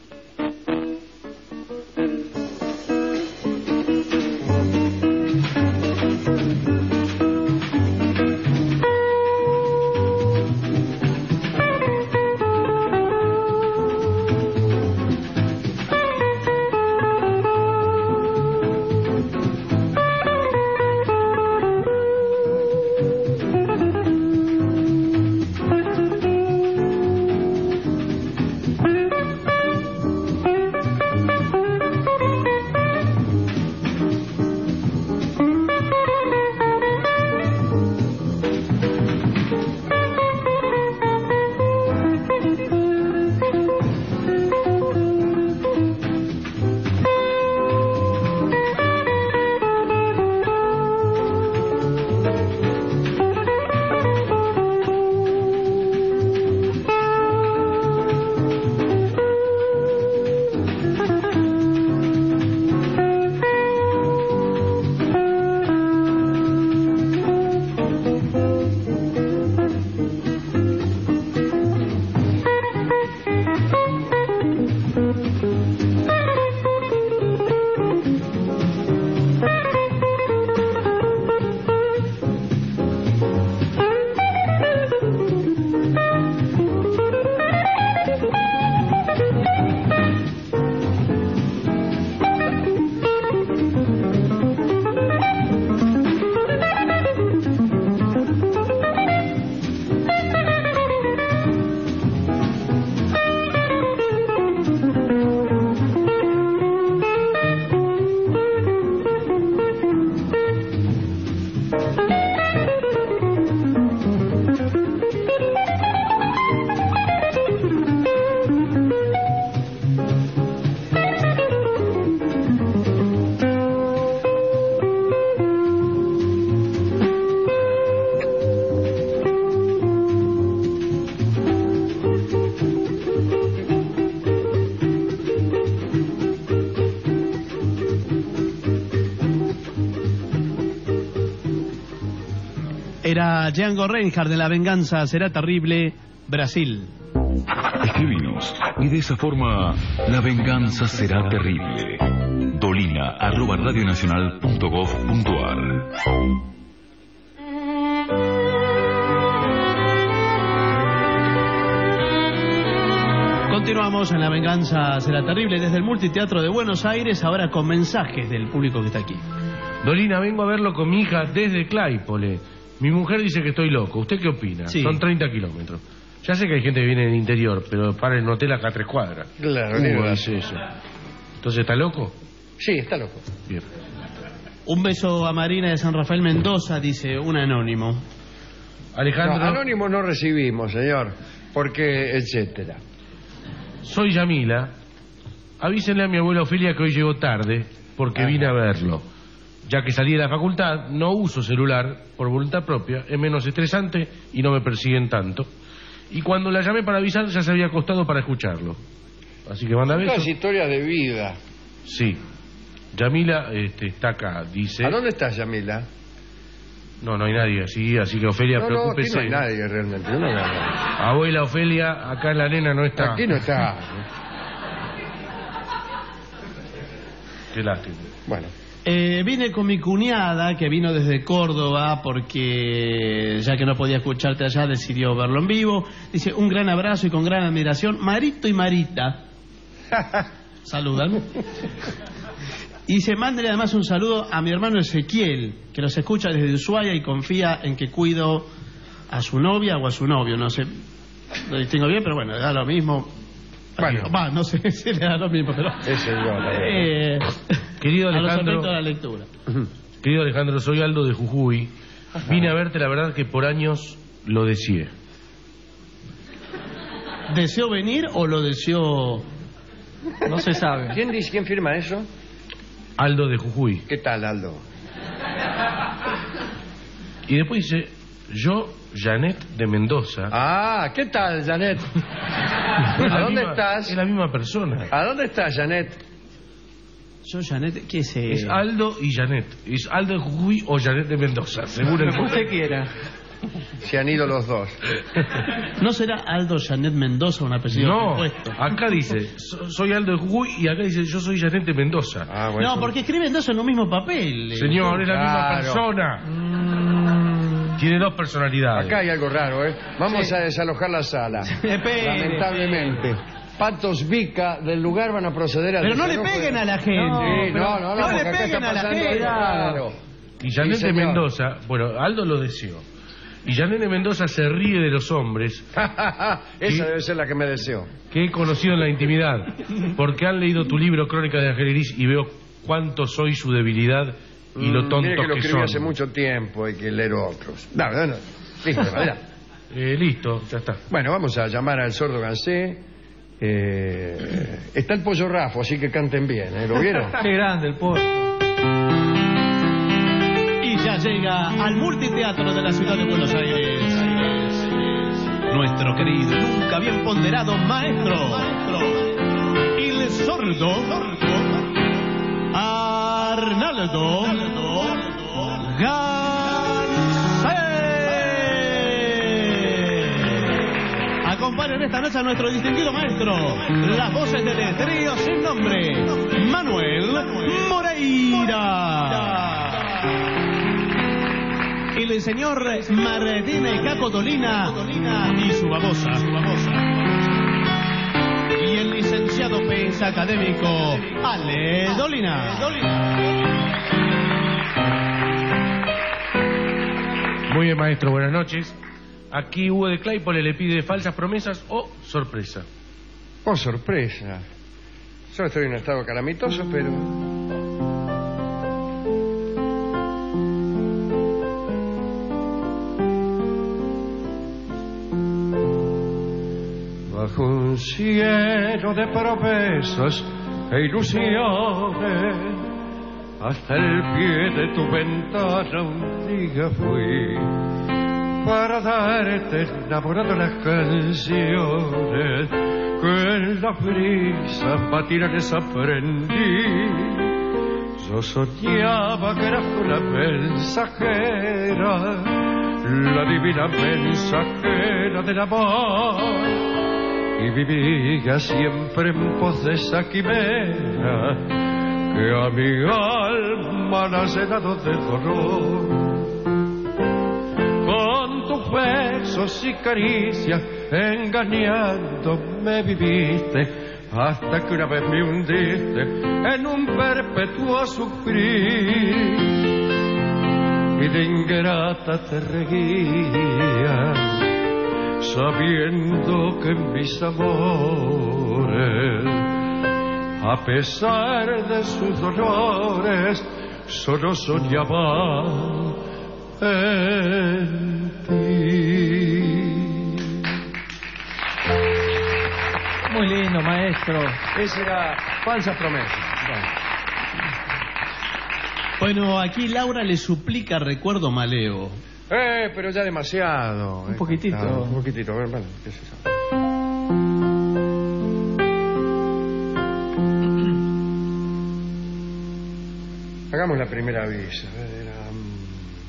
Era Django Reinhardt de La Venganza Será Terrible, Brasil. Escribinos y de esa forma La Venganza Será Terrible. Dolina arroba radionacional punto gov punto ar. Continuamos en La Venganza Será Terrible desde el Multiteatro de Buenos Aires, ahora con mensajes del público que está aquí. Dolina, vengo a verlo con mi hija desde Claypole. Mi mujer dice que estoy loco. ¿Usted qué opina? Sí. Son treinta kilómetros. Ya sé que hay gente que viene del interior, pero para el hotel acá a tres cuadras. Claro, ¿Cómo no dice eso? ¿Entonces está loco? Sí, está loco. Bien. Un beso a Marina de San Rafael Mendoza, dice un anónimo. Alejandro... No, anónimo no recibimos, señor, porque etcétera. Soy Yamila. Avísenle a mi abuela Ofelia que hoy llegó tarde, porque Ajá. vine a verlo. Ya que salí de la facultad, no uso celular por voluntad propia, es menos estresante y no me persiguen tanto. Y cuando la llamé para avisar, ya se había acostado para escucharlo. Así que manda besos. Estas historias de vida. Sí. Yamila este, está acá, dice... ¿A dónde estás, Yamila? No, no hay nadie así, así que Ofelia, No, no, aquí preocúpese. no hay nadie realmente. No, no, no. Abuela Ofelia, acá la nena no está. Aquí no está. Qué lástima. Bueno. Eh, vine con mi cuñada que vino desde Córdoba porque ya que no podía escucharte allá decidió verlo en vivo. Dice un gran abrazo y con gran admiración Marito y Marita. Saludan. Y se mande además un saludo a mi hermano Ezequiel, que los escucha desde Ushuaia y confía en que cuido a su novia o a su novio. No sé, lo distingo bien, pero bueno, da lo mismo. Bueno, va, no sé si le da lo mismo, pero... Es igual. Eh, Querido a los Alejandro, efectos de la lectura. querido Alejandro, soy Aldo de Jujuy. Vine a verte, la verdad que por años lo deseé. ¿Deseó venir o lo deseó...? No se sabe. ¿Quién dice, quién firma eso? Aldo de Jujuy. ¿Qué tal, Aldo? Y después dice, yo, Janet de Mendoza. Ah, ¿qué tal, Janet? Es la ¿A dónde misma- estás? Es la misma persona. ¿A dónde estás, Janet? Yo, Janet, ¿qué es? Eh? Es Aldo y Janet. Es Aldo de Jujuy o Janet de Mendoza, según el que usted quiera. Se han ido los dos. ¿No será Aldo Janet Mendoza un apellido No, compuesto? acá dice, so- soy Aldo de Jujuy y acá dice, yo soy Janet de Mendoza. Ah, bueno, No, porque escriben dos en un mismo papel. eh. Señor, es la misma Claro. persona. Tiene dos personalidades. Acá hay algo raro, ¿eh? Vamos a desalojar la sala. Espere. Lamentablemente. Patos Vica del lugar van a proceder a... Pero no le desalojo de- peguen a la gente. No, Sí, no, no, no, no le porque acá peguen está a la pasando gente. algo. Y Janet Sí, de señor. Mendoza, bueno, Aldo lo deseó. Y Janet de Mendoza se ríe de los hombres Esa debe ser la que me deseo. que he conocido en la intimidad, porque han leído tu libro Crónica de Angeleris y veo cuánto soy su debilidad y lo Mm, tontos mire que lo que escribí son. hace mucho tiempo, hay que leer otros. No, no, no. Listo, adelante. Eh, listo, ya está. Bueno, vamos a llamar al sordo Gansé. Eh, está el pollo Rafo, así que canten bien, ¿eh? ¿Lo vieron? Qué grande el pollo. Y ya llega al multiteatro de la ciudad de Buenos Aires nuestro querido, nunca bien ponderado maestro, el sordo Arnaldo Gansé. Acompañan esta noche a nuestro distinguido maestro, las voces del trío sin nombre, Manuel Moreira. El señor Martín Caco Dolina y su babosa. Y el licenciado Pez académico Ale Dolina. Muy bien, maestro, buenas noches. Aquí Hugo de Claypole le pide falsas promesas o sorpresa. Oh, sorpresa. Yo estoy en un estado calamitoso, pero... Bajo un cielo de promesas e ilusiones, hasta el pie de tu ventana un día fui para darte enamorado las canciones que en la brisa matinales aprendí. Yo soñaba que eras tú la mensajera, la divina mensajera del amor, y vivía siempre en pos de esa quimera que a mi alma la ha llenado de dolor. Con tus besos y caricias engañándome viviste, hasta que una vez me hundiste en un perpetuo sufrir, y de ingrata te reguías, sabiendo que mis amores, a pesar de sus dolores, solo soñaba en ti. Muy lindo, maestro. Esa era falsa promesa. Bueno. Bueno, aquí Laura le suplica recuerdo maleo. Eh, pero ya demasiado. Un poquitito. Ah, un poquitito, a ver, vale, ¿qué es eso? Hagamos la primera visa. A ver, era, um,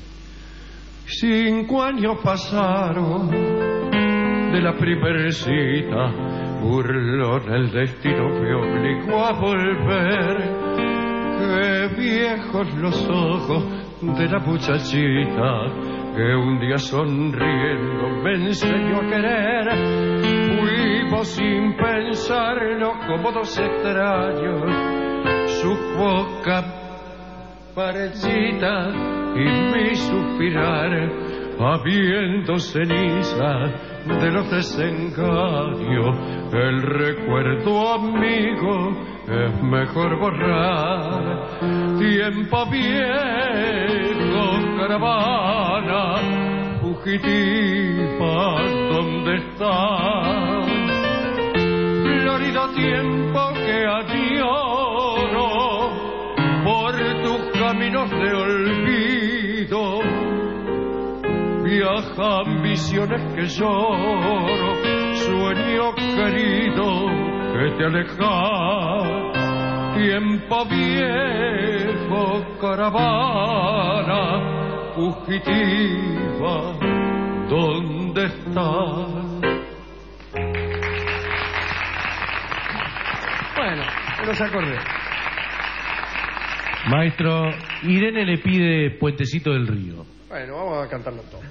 Cinco años pasaron de la primer cita, burlón el destino me obligó a volver. Qué viejos los ojos de la muchachita que un día sonriendo me enseñó a querer. Fuimos sin pensarlo como dos extraños, su boca parecida y mi suspirar, habiendo ceniza de los desengaños, el recuerdo amigo es mejor borrar. Tiempo viejo, caravana fugitiva, ¿dónde estás? Florido tiempo que añoro por tus caminos de olvido, viajan visiones que lloro, sueño querido que te alejas, y tiempo viejo, caravana fugitiva, ¿dónde estás? Bueno, me los acordé. Maestro, Irene le pide Puentecito del Río. Bueno, vamos a cantarlo todo.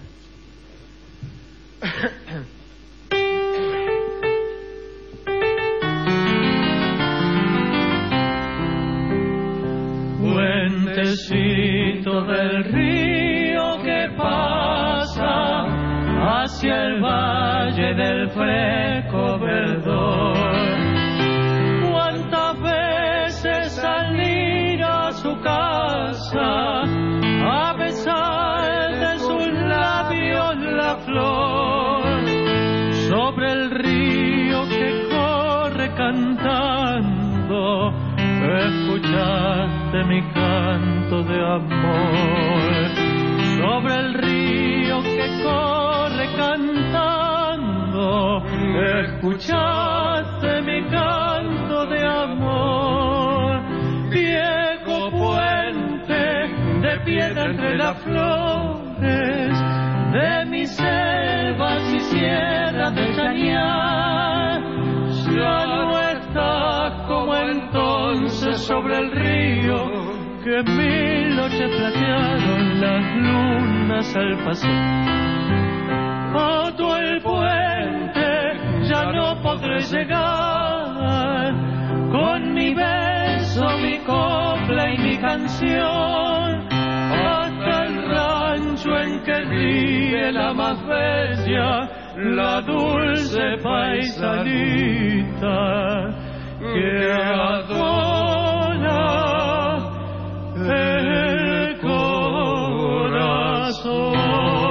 Puentecito del río que pasa hacia el valle del fresco verdor. ¿Cuántas veces al ir a su casa a besar de sus labios la flor? Sobre el río que corre cantando, escuchaste mi canto de amor. Sobre el río que corre cantando, escuchaste mi canto de amor. Viejo puente de piedra entre las flores de mis selvas y sierras de Chañar, ya no estás como entonces sobre el río que mil noches platearon las lunas al pasar. Otro el puente ya no podré llegar con mi beso, mi copla y mi canción hasta el rancho en que ríe la más bella, la dulce paisanita que adora el corazón.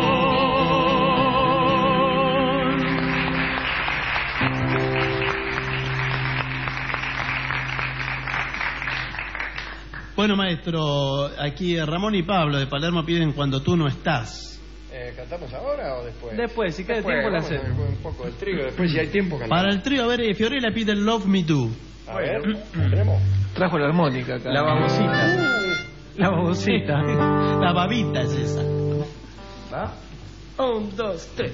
Bueno, maestro, aquí Ramón y Pablo de Palermo piden Cuando tú no estás. Eh, ¿Cantamos ahora o después? Después, si queda Después, tiempo la vamos a hacemos. ver un poco del trío, después si hay tiempo cantamos. Para el trío, a ver, eh, Fiorella pide Love Me Do. A ver, tenemos. Trajo la armónica acá. La babosita. La babosita. La babita es esa. ¿Va? Un, dos, tres.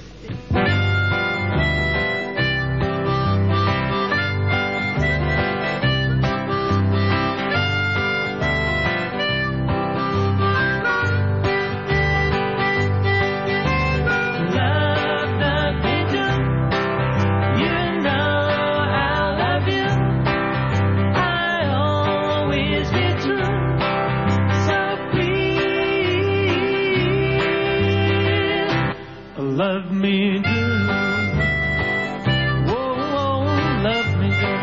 Love me do, whoa, whoa, love me do,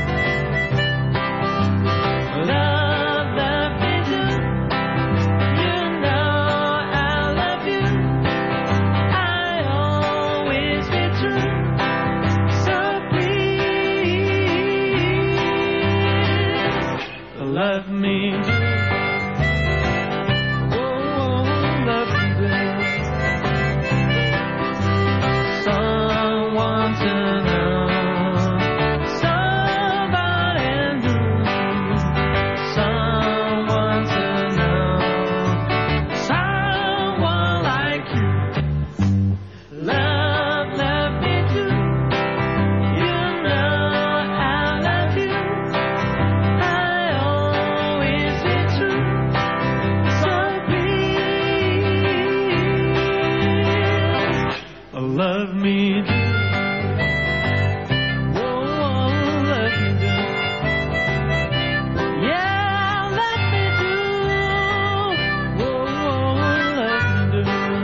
love, love me do, you know I love you, I always be true, so please, love me do. Love me do, whoa, let me do, yeah, let me do, whoa, let me do.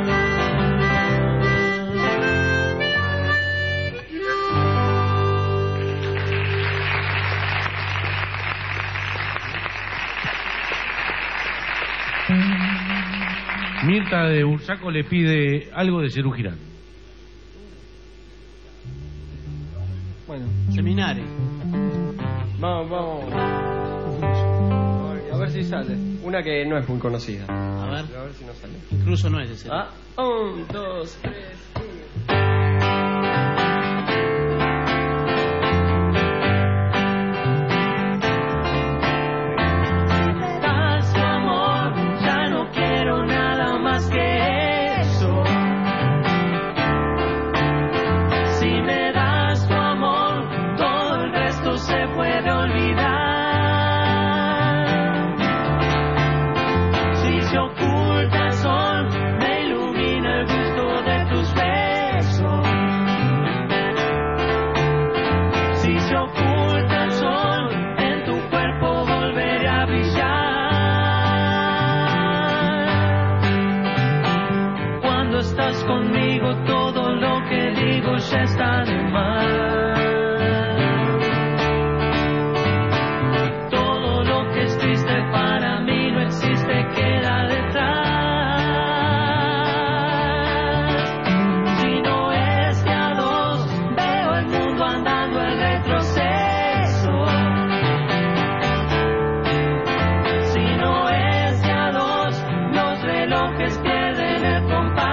Mirta de Bursaco le pide algo de Cerú Girán. Bueno, Seminario. vamos, vamos. A ver si sale. Una que no es muy conocida. A ver. A ver si no sale. Incluso no es ese. Ah, un, dos, tres, uno. ya está de más. Todo lo que es triste para mí no existe, queda detrás. Si no es de a dos, veo el mundo andando en retroceso. Si no es de a dos, los relojes pierden el compás.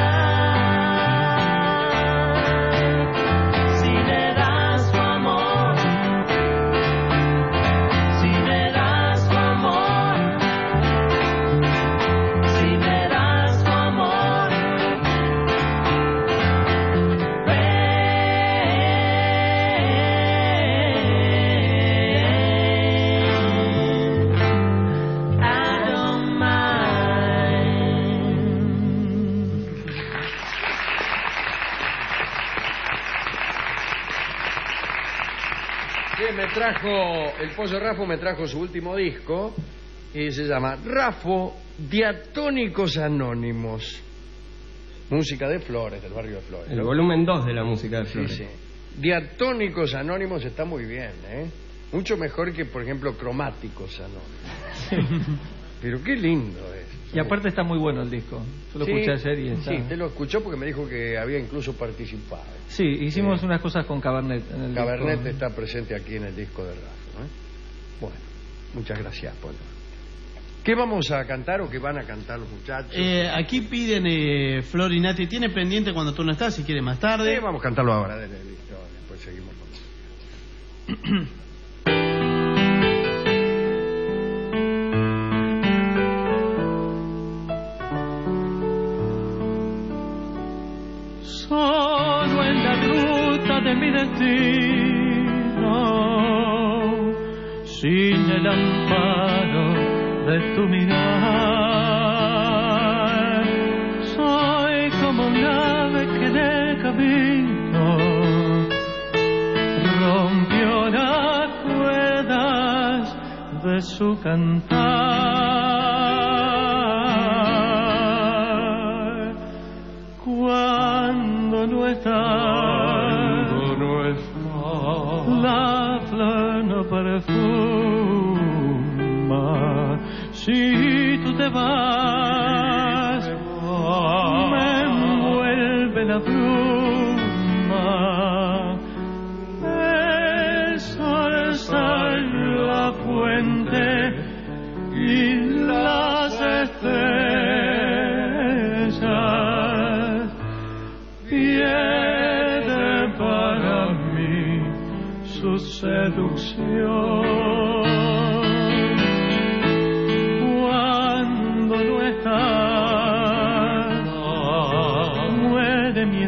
Me trajo, el Pollo Rafo me trajo su último disco y se llama Rafo Diatónicos Anónimos. Música de Flores, del barrio de Flores. El ¿no? volumen dos de la música de Flores. Sí, sí. Diatónicos Anónimos está muy bien, ¿eh? Mucho mejor que, por ejemplo, Cromáticos Anónimos. Pero qué lindo es. Y aparte está muy bueno el disco. Yo lo Sí, escuché ayer y está... Sí, te lo escuchó porque me dijo que había incluso participado. Sí, hicimos unas cosas con Cabernet en el Cabernet disco. está presente aquí en el disco de Rafa, ¿eh? Bueno, muchas gracias, Polo. ¿Qué vamos a cantar o qué van a cantar los muchachos? Eh, aquí piden eh, Flor y Nati. Tiene pendiente cuando tú no estás, si quiere más tarde. Sí, vamos a cantarlo ahora. Dale, listo, después seguimos con... Solo en la ruta de mi destino, sin el amparo de tu mirar, soy como un ave que en el camino rompió las cuerdas de su cantar. Cuando no estás, Cuando no estás, la flor no perfuma. Si tú te vas, si te vas me envuelve la bruma. El sol sale la fuente y las estrellas pierde para mí su seducción. Cuando no estás, muere mi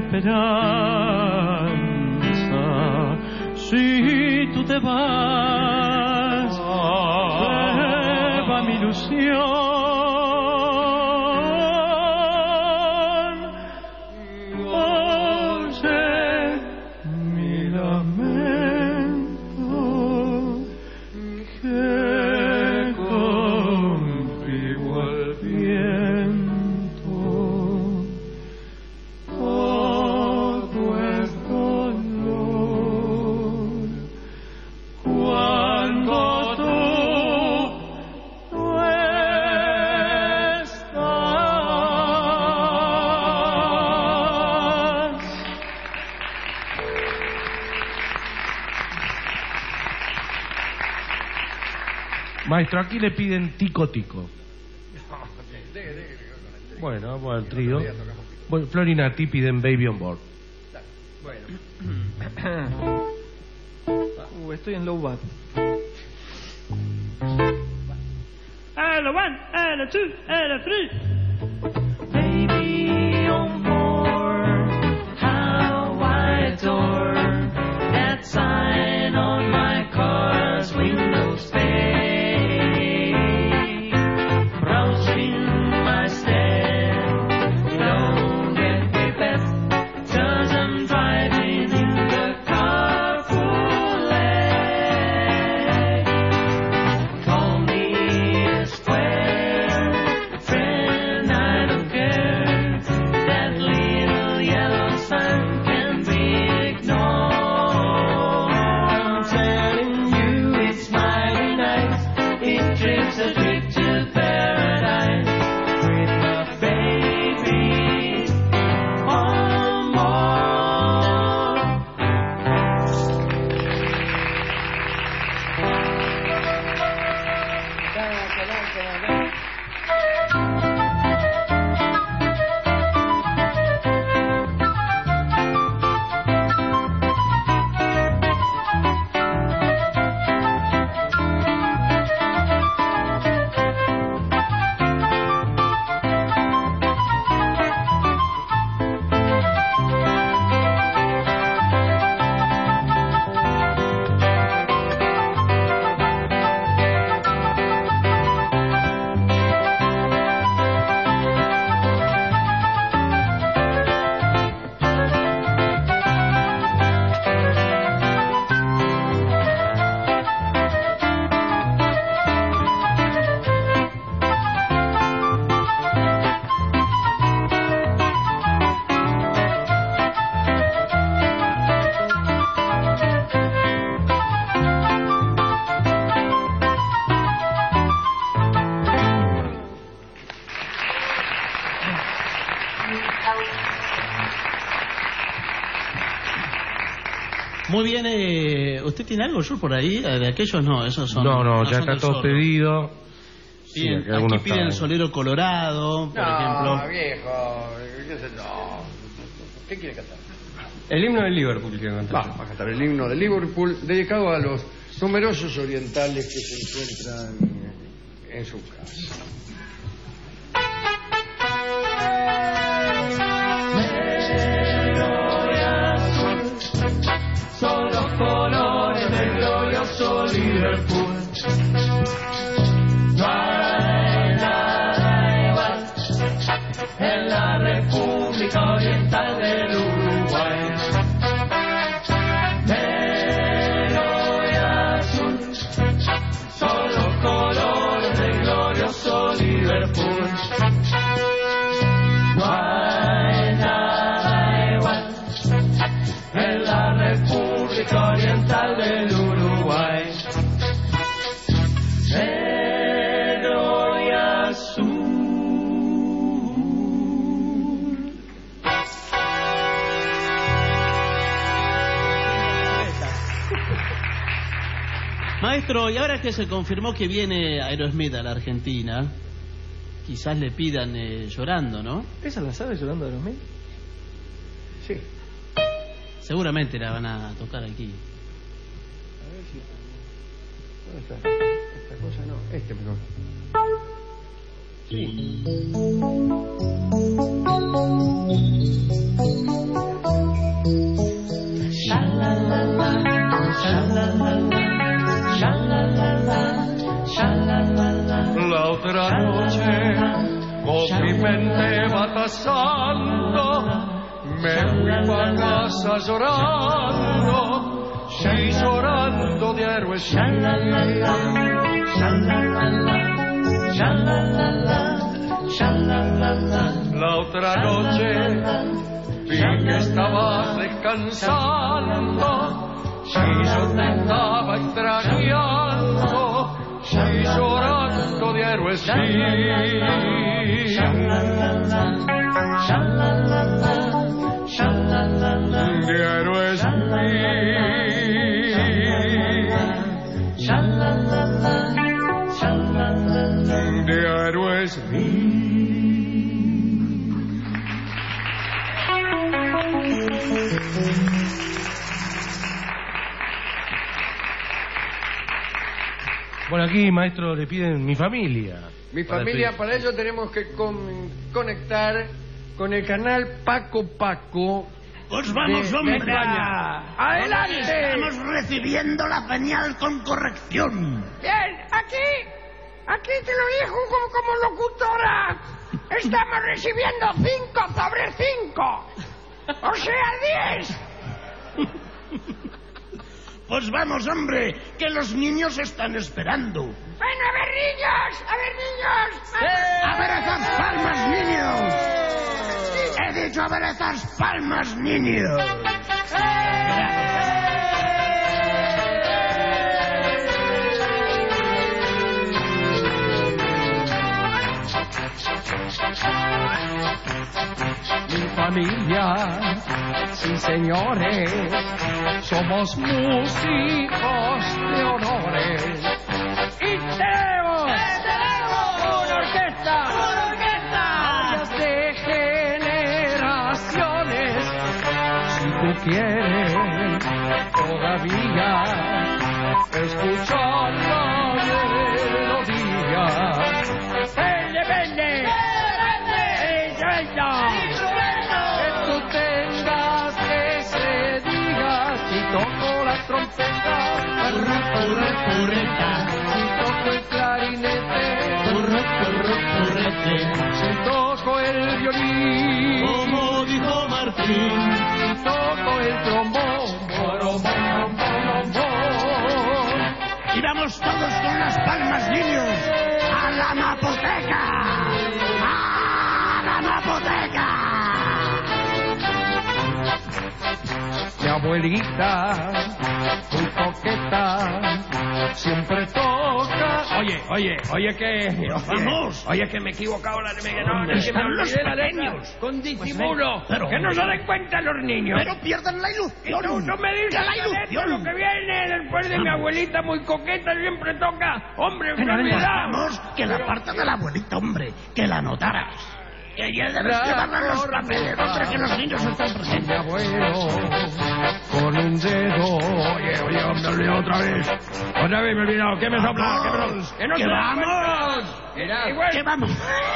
esperanza. Si tú te vas, se va mi ilusión. Maestro, aquí le piden Tico Tico. Bueno, vamos al trío. Bueno, Flor y Nati piden Baby on Board. Bueno. Uh, estoy en low bat. And a one, and a two, and a three. Baby on board, how I adore that sign on my car's windows pane. Browsing my stare, don't get me best, 'cause I'm driving in the carpool lane. Call me a square friend Muy bien, eh, ¿usted tiene algo, Jules, por ahí? De aquellos no, esos son... No, no, no ya son está del todo zorro. pedido. Sí, Bien, aquí aquí algunos piden el están. solero colorado, por ejemplo. No, viejo. ¿Qué sé yo? ¿Qué quiere cantar? El himno del Liverpool quiero cantar. Va, va a cantar el himno de Liverpool dedicado a los numerosos orientales que se encuentran en su casa. Son los colores del glorioso Liverpool. No hay nada igual en la República Oriental del Uruguay. Negro y azul son los colores del glorioso Liverpool. No hay nada igual en la República Oriental del Uruguay. Negro y azul. Maestro, y ahora que se confirmó que viene Aerosmith a la Argentina, quizás le pidan eh, Llorando, ¿no? ¿Esa la sabe, Llorando de los mil? Sí. Seguramente la van a tocar aquí. A ver si... ¿Dónde está? Esta cosa no, este mejor. Sí. La otra noche, con mi mente batasando, me fui pa' casa llorando, sí, llorando de héroes. La otra noche vi que estabas descansando, sí, yo te estaba extrañando, sí, llorando de héroes. De héroes. De héroes. Bueno, aquí, maestro, le piden mi familia. Mi Para familia, el- para ello tenemos que con- conectar con el canal Paco Paco. Pues vamos, de- de hombre. España. ¡Adelante! Estamos recibiendo la señal con corrección. Bien, aquí, aquí te lo digo como, como locutora. Estamos recibiendo cinco sobre cinco. O sea, diez. Pues vamos, hombre, que los niños están esperando. Bueno, a ver, niños, a ver, niños. ¡A ver esas palmas, niños! He dicho a ver esas palmas, niños. Mi familia, sí señores, somos músicos de honores y tenemos quiere todavía escuchar la melodía. ¡Vende, vende! Que tú tengas que se diga si toco la trompeta, curra, curra, curreta, si toco el clarinete, curra, curra, currete, si toco el violín, como dijo Martín, si toco el trombón, borom, borom, borom, borom. Y vamos todos con las palmas, niños, a la mapoteca, a la mapoteca. Mi abuelita, muy coqueta, siempre toca. Oye, oye, oye que... Vamos. Oye que me he equivocado. La, me, no, no, que me olvidé la letra. Con disimulo. Pero, que no se den cuenta los niños. Pero pierdan la ilusión. No, no me digas la ilusión. Lo que viene después de mi abuelita muy coqueta siempre toca. Hombre, vamos, que la parte de la abuelita, hombre, que la notaras. Que ayer debes llevarla los papeles, hombre, que los niños están presentes. Mi abuelo, con un dedo. Oye, oye, me olvidé otra vez. Otra vez me he olvidado. ¿Qué me sopla? ¿Qué me sopla? ¡Que no ¡Que se vamos! Igual. ¡Que vamos!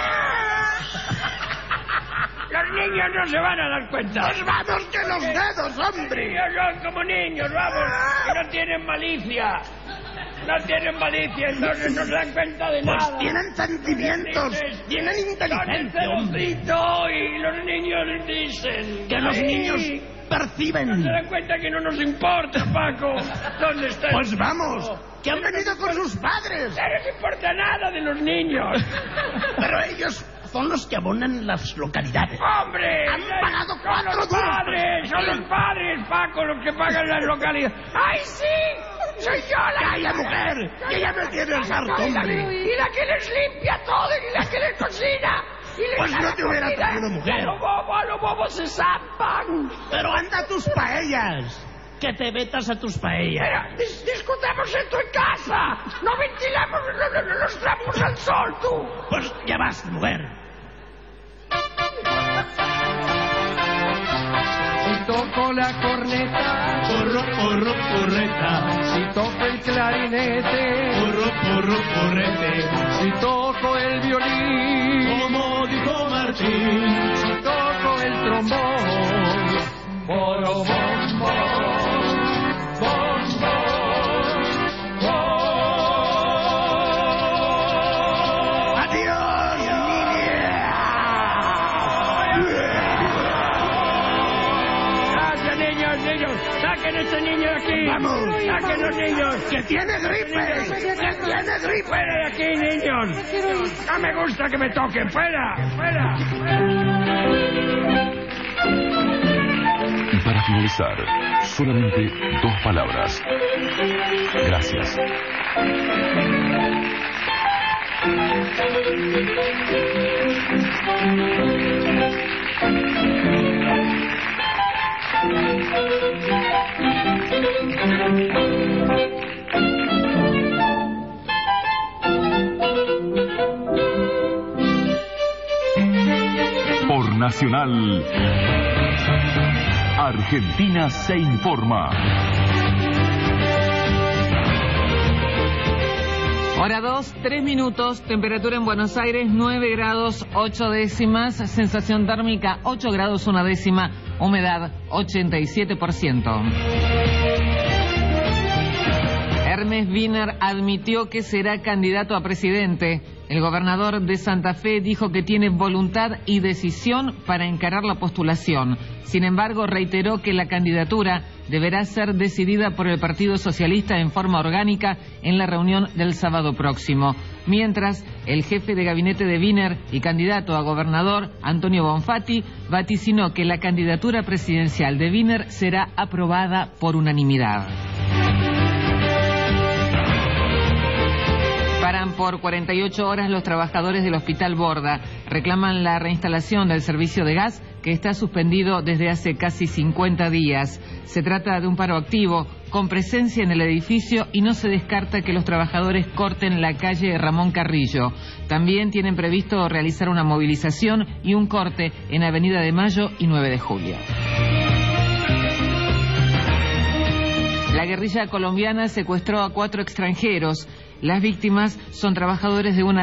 Los niños no se van a dar cuenta. ¡Pues vamos que los dedos, hombre! Ellos son como niños, vamos, que no tienen malicia. No tienen malicia, entonces no se dan cuenta de nada. Pues tienen sentimientos, tienen inteligencia, hombre. Y los niños dicen... Que los niños perciben. No se dan cuenta que no nos importa, Paco. ¿Dónde están? Pues vamos, que han venido con sus padres. No les importa nada de los niños. Pero ellos... son los que abonan las localidades. ¡Hombre! ¡Han pagado cuatro duros! ¡Son los padres! ¡Son los padres, Paco, los que pagan las localidades! ¡Ay, sí! ¡Soy yo la... ¡Calla, mujer! ¡Que ya me tiene el sarto, hombre! ¡Y la que les limpia todo! ¡Y la que les cocina! Y les pues no te hubiera traído mujer. ¡A los bobos, a los bobos se zampan! ¡Pero anda a tus paellas! Que te metas a tus paellas. Pero dis discutamos esto en casa. No ventilamos los, los, los trapos al sol, tú. Pues ya vas, mujer. Si toco la corneta, porro, porro, correta. Si toco el clarinete, porro, porro, correte. Si toco el violín, como dijo Martín. Si toco el trombón, boro, bom, bom. ¡Saquen a este niño de aquí! ¡Vamos! ¡Saquen los niños! ¡Que tiene gripe! ¡Que tiene gripe! ¡Fuera de aquí, niños! ¡No me gusta que me toquen! ¡Fuera! ¡Fuera! Y para finalizar, solamente dos palabras. Gracias. Por Nacional, Argentina se informa. Hora dos, tres minutos, temperatura en Buenos Aires nueve grados ocho décimas, sensación térmica ocho grados una décima, humedad ochenta y siete por ciento. Hermes Wiener admitió que será candidato a presidente. El gobernador de Santa Fe dijo que tiene voluntad y decisión para encarar la postulación. Sin embargo, reiteró que la candidatura deberá ser decidida por el Partido Socialista en forma orgánica en la reunión del sábado próximo. Mientras, el jefe de gabinete de Wiener y candidato a gobernador, Antonio Bonfatti, vaticinó que la candidatura presidencial de Wiener será aprobada por unanimidad. Paran por cuarenta y ocho horas los trabajadores del Hospital Borda. Reclaman la reinstalación del servicio de gas que está suspendido desde hace casi cincuenta días. Se trata de un paro activo con presencia en el edificio y no se descarta que los trabajadores corten la calle Ramón Carrillo. También tienen previsto realizar una movilización y un corte en Avenida de Mayo y nueve de Julio. La guerrilla colombiana secuestró a cuatro extranjeros. Las víctimas son trabajadores de una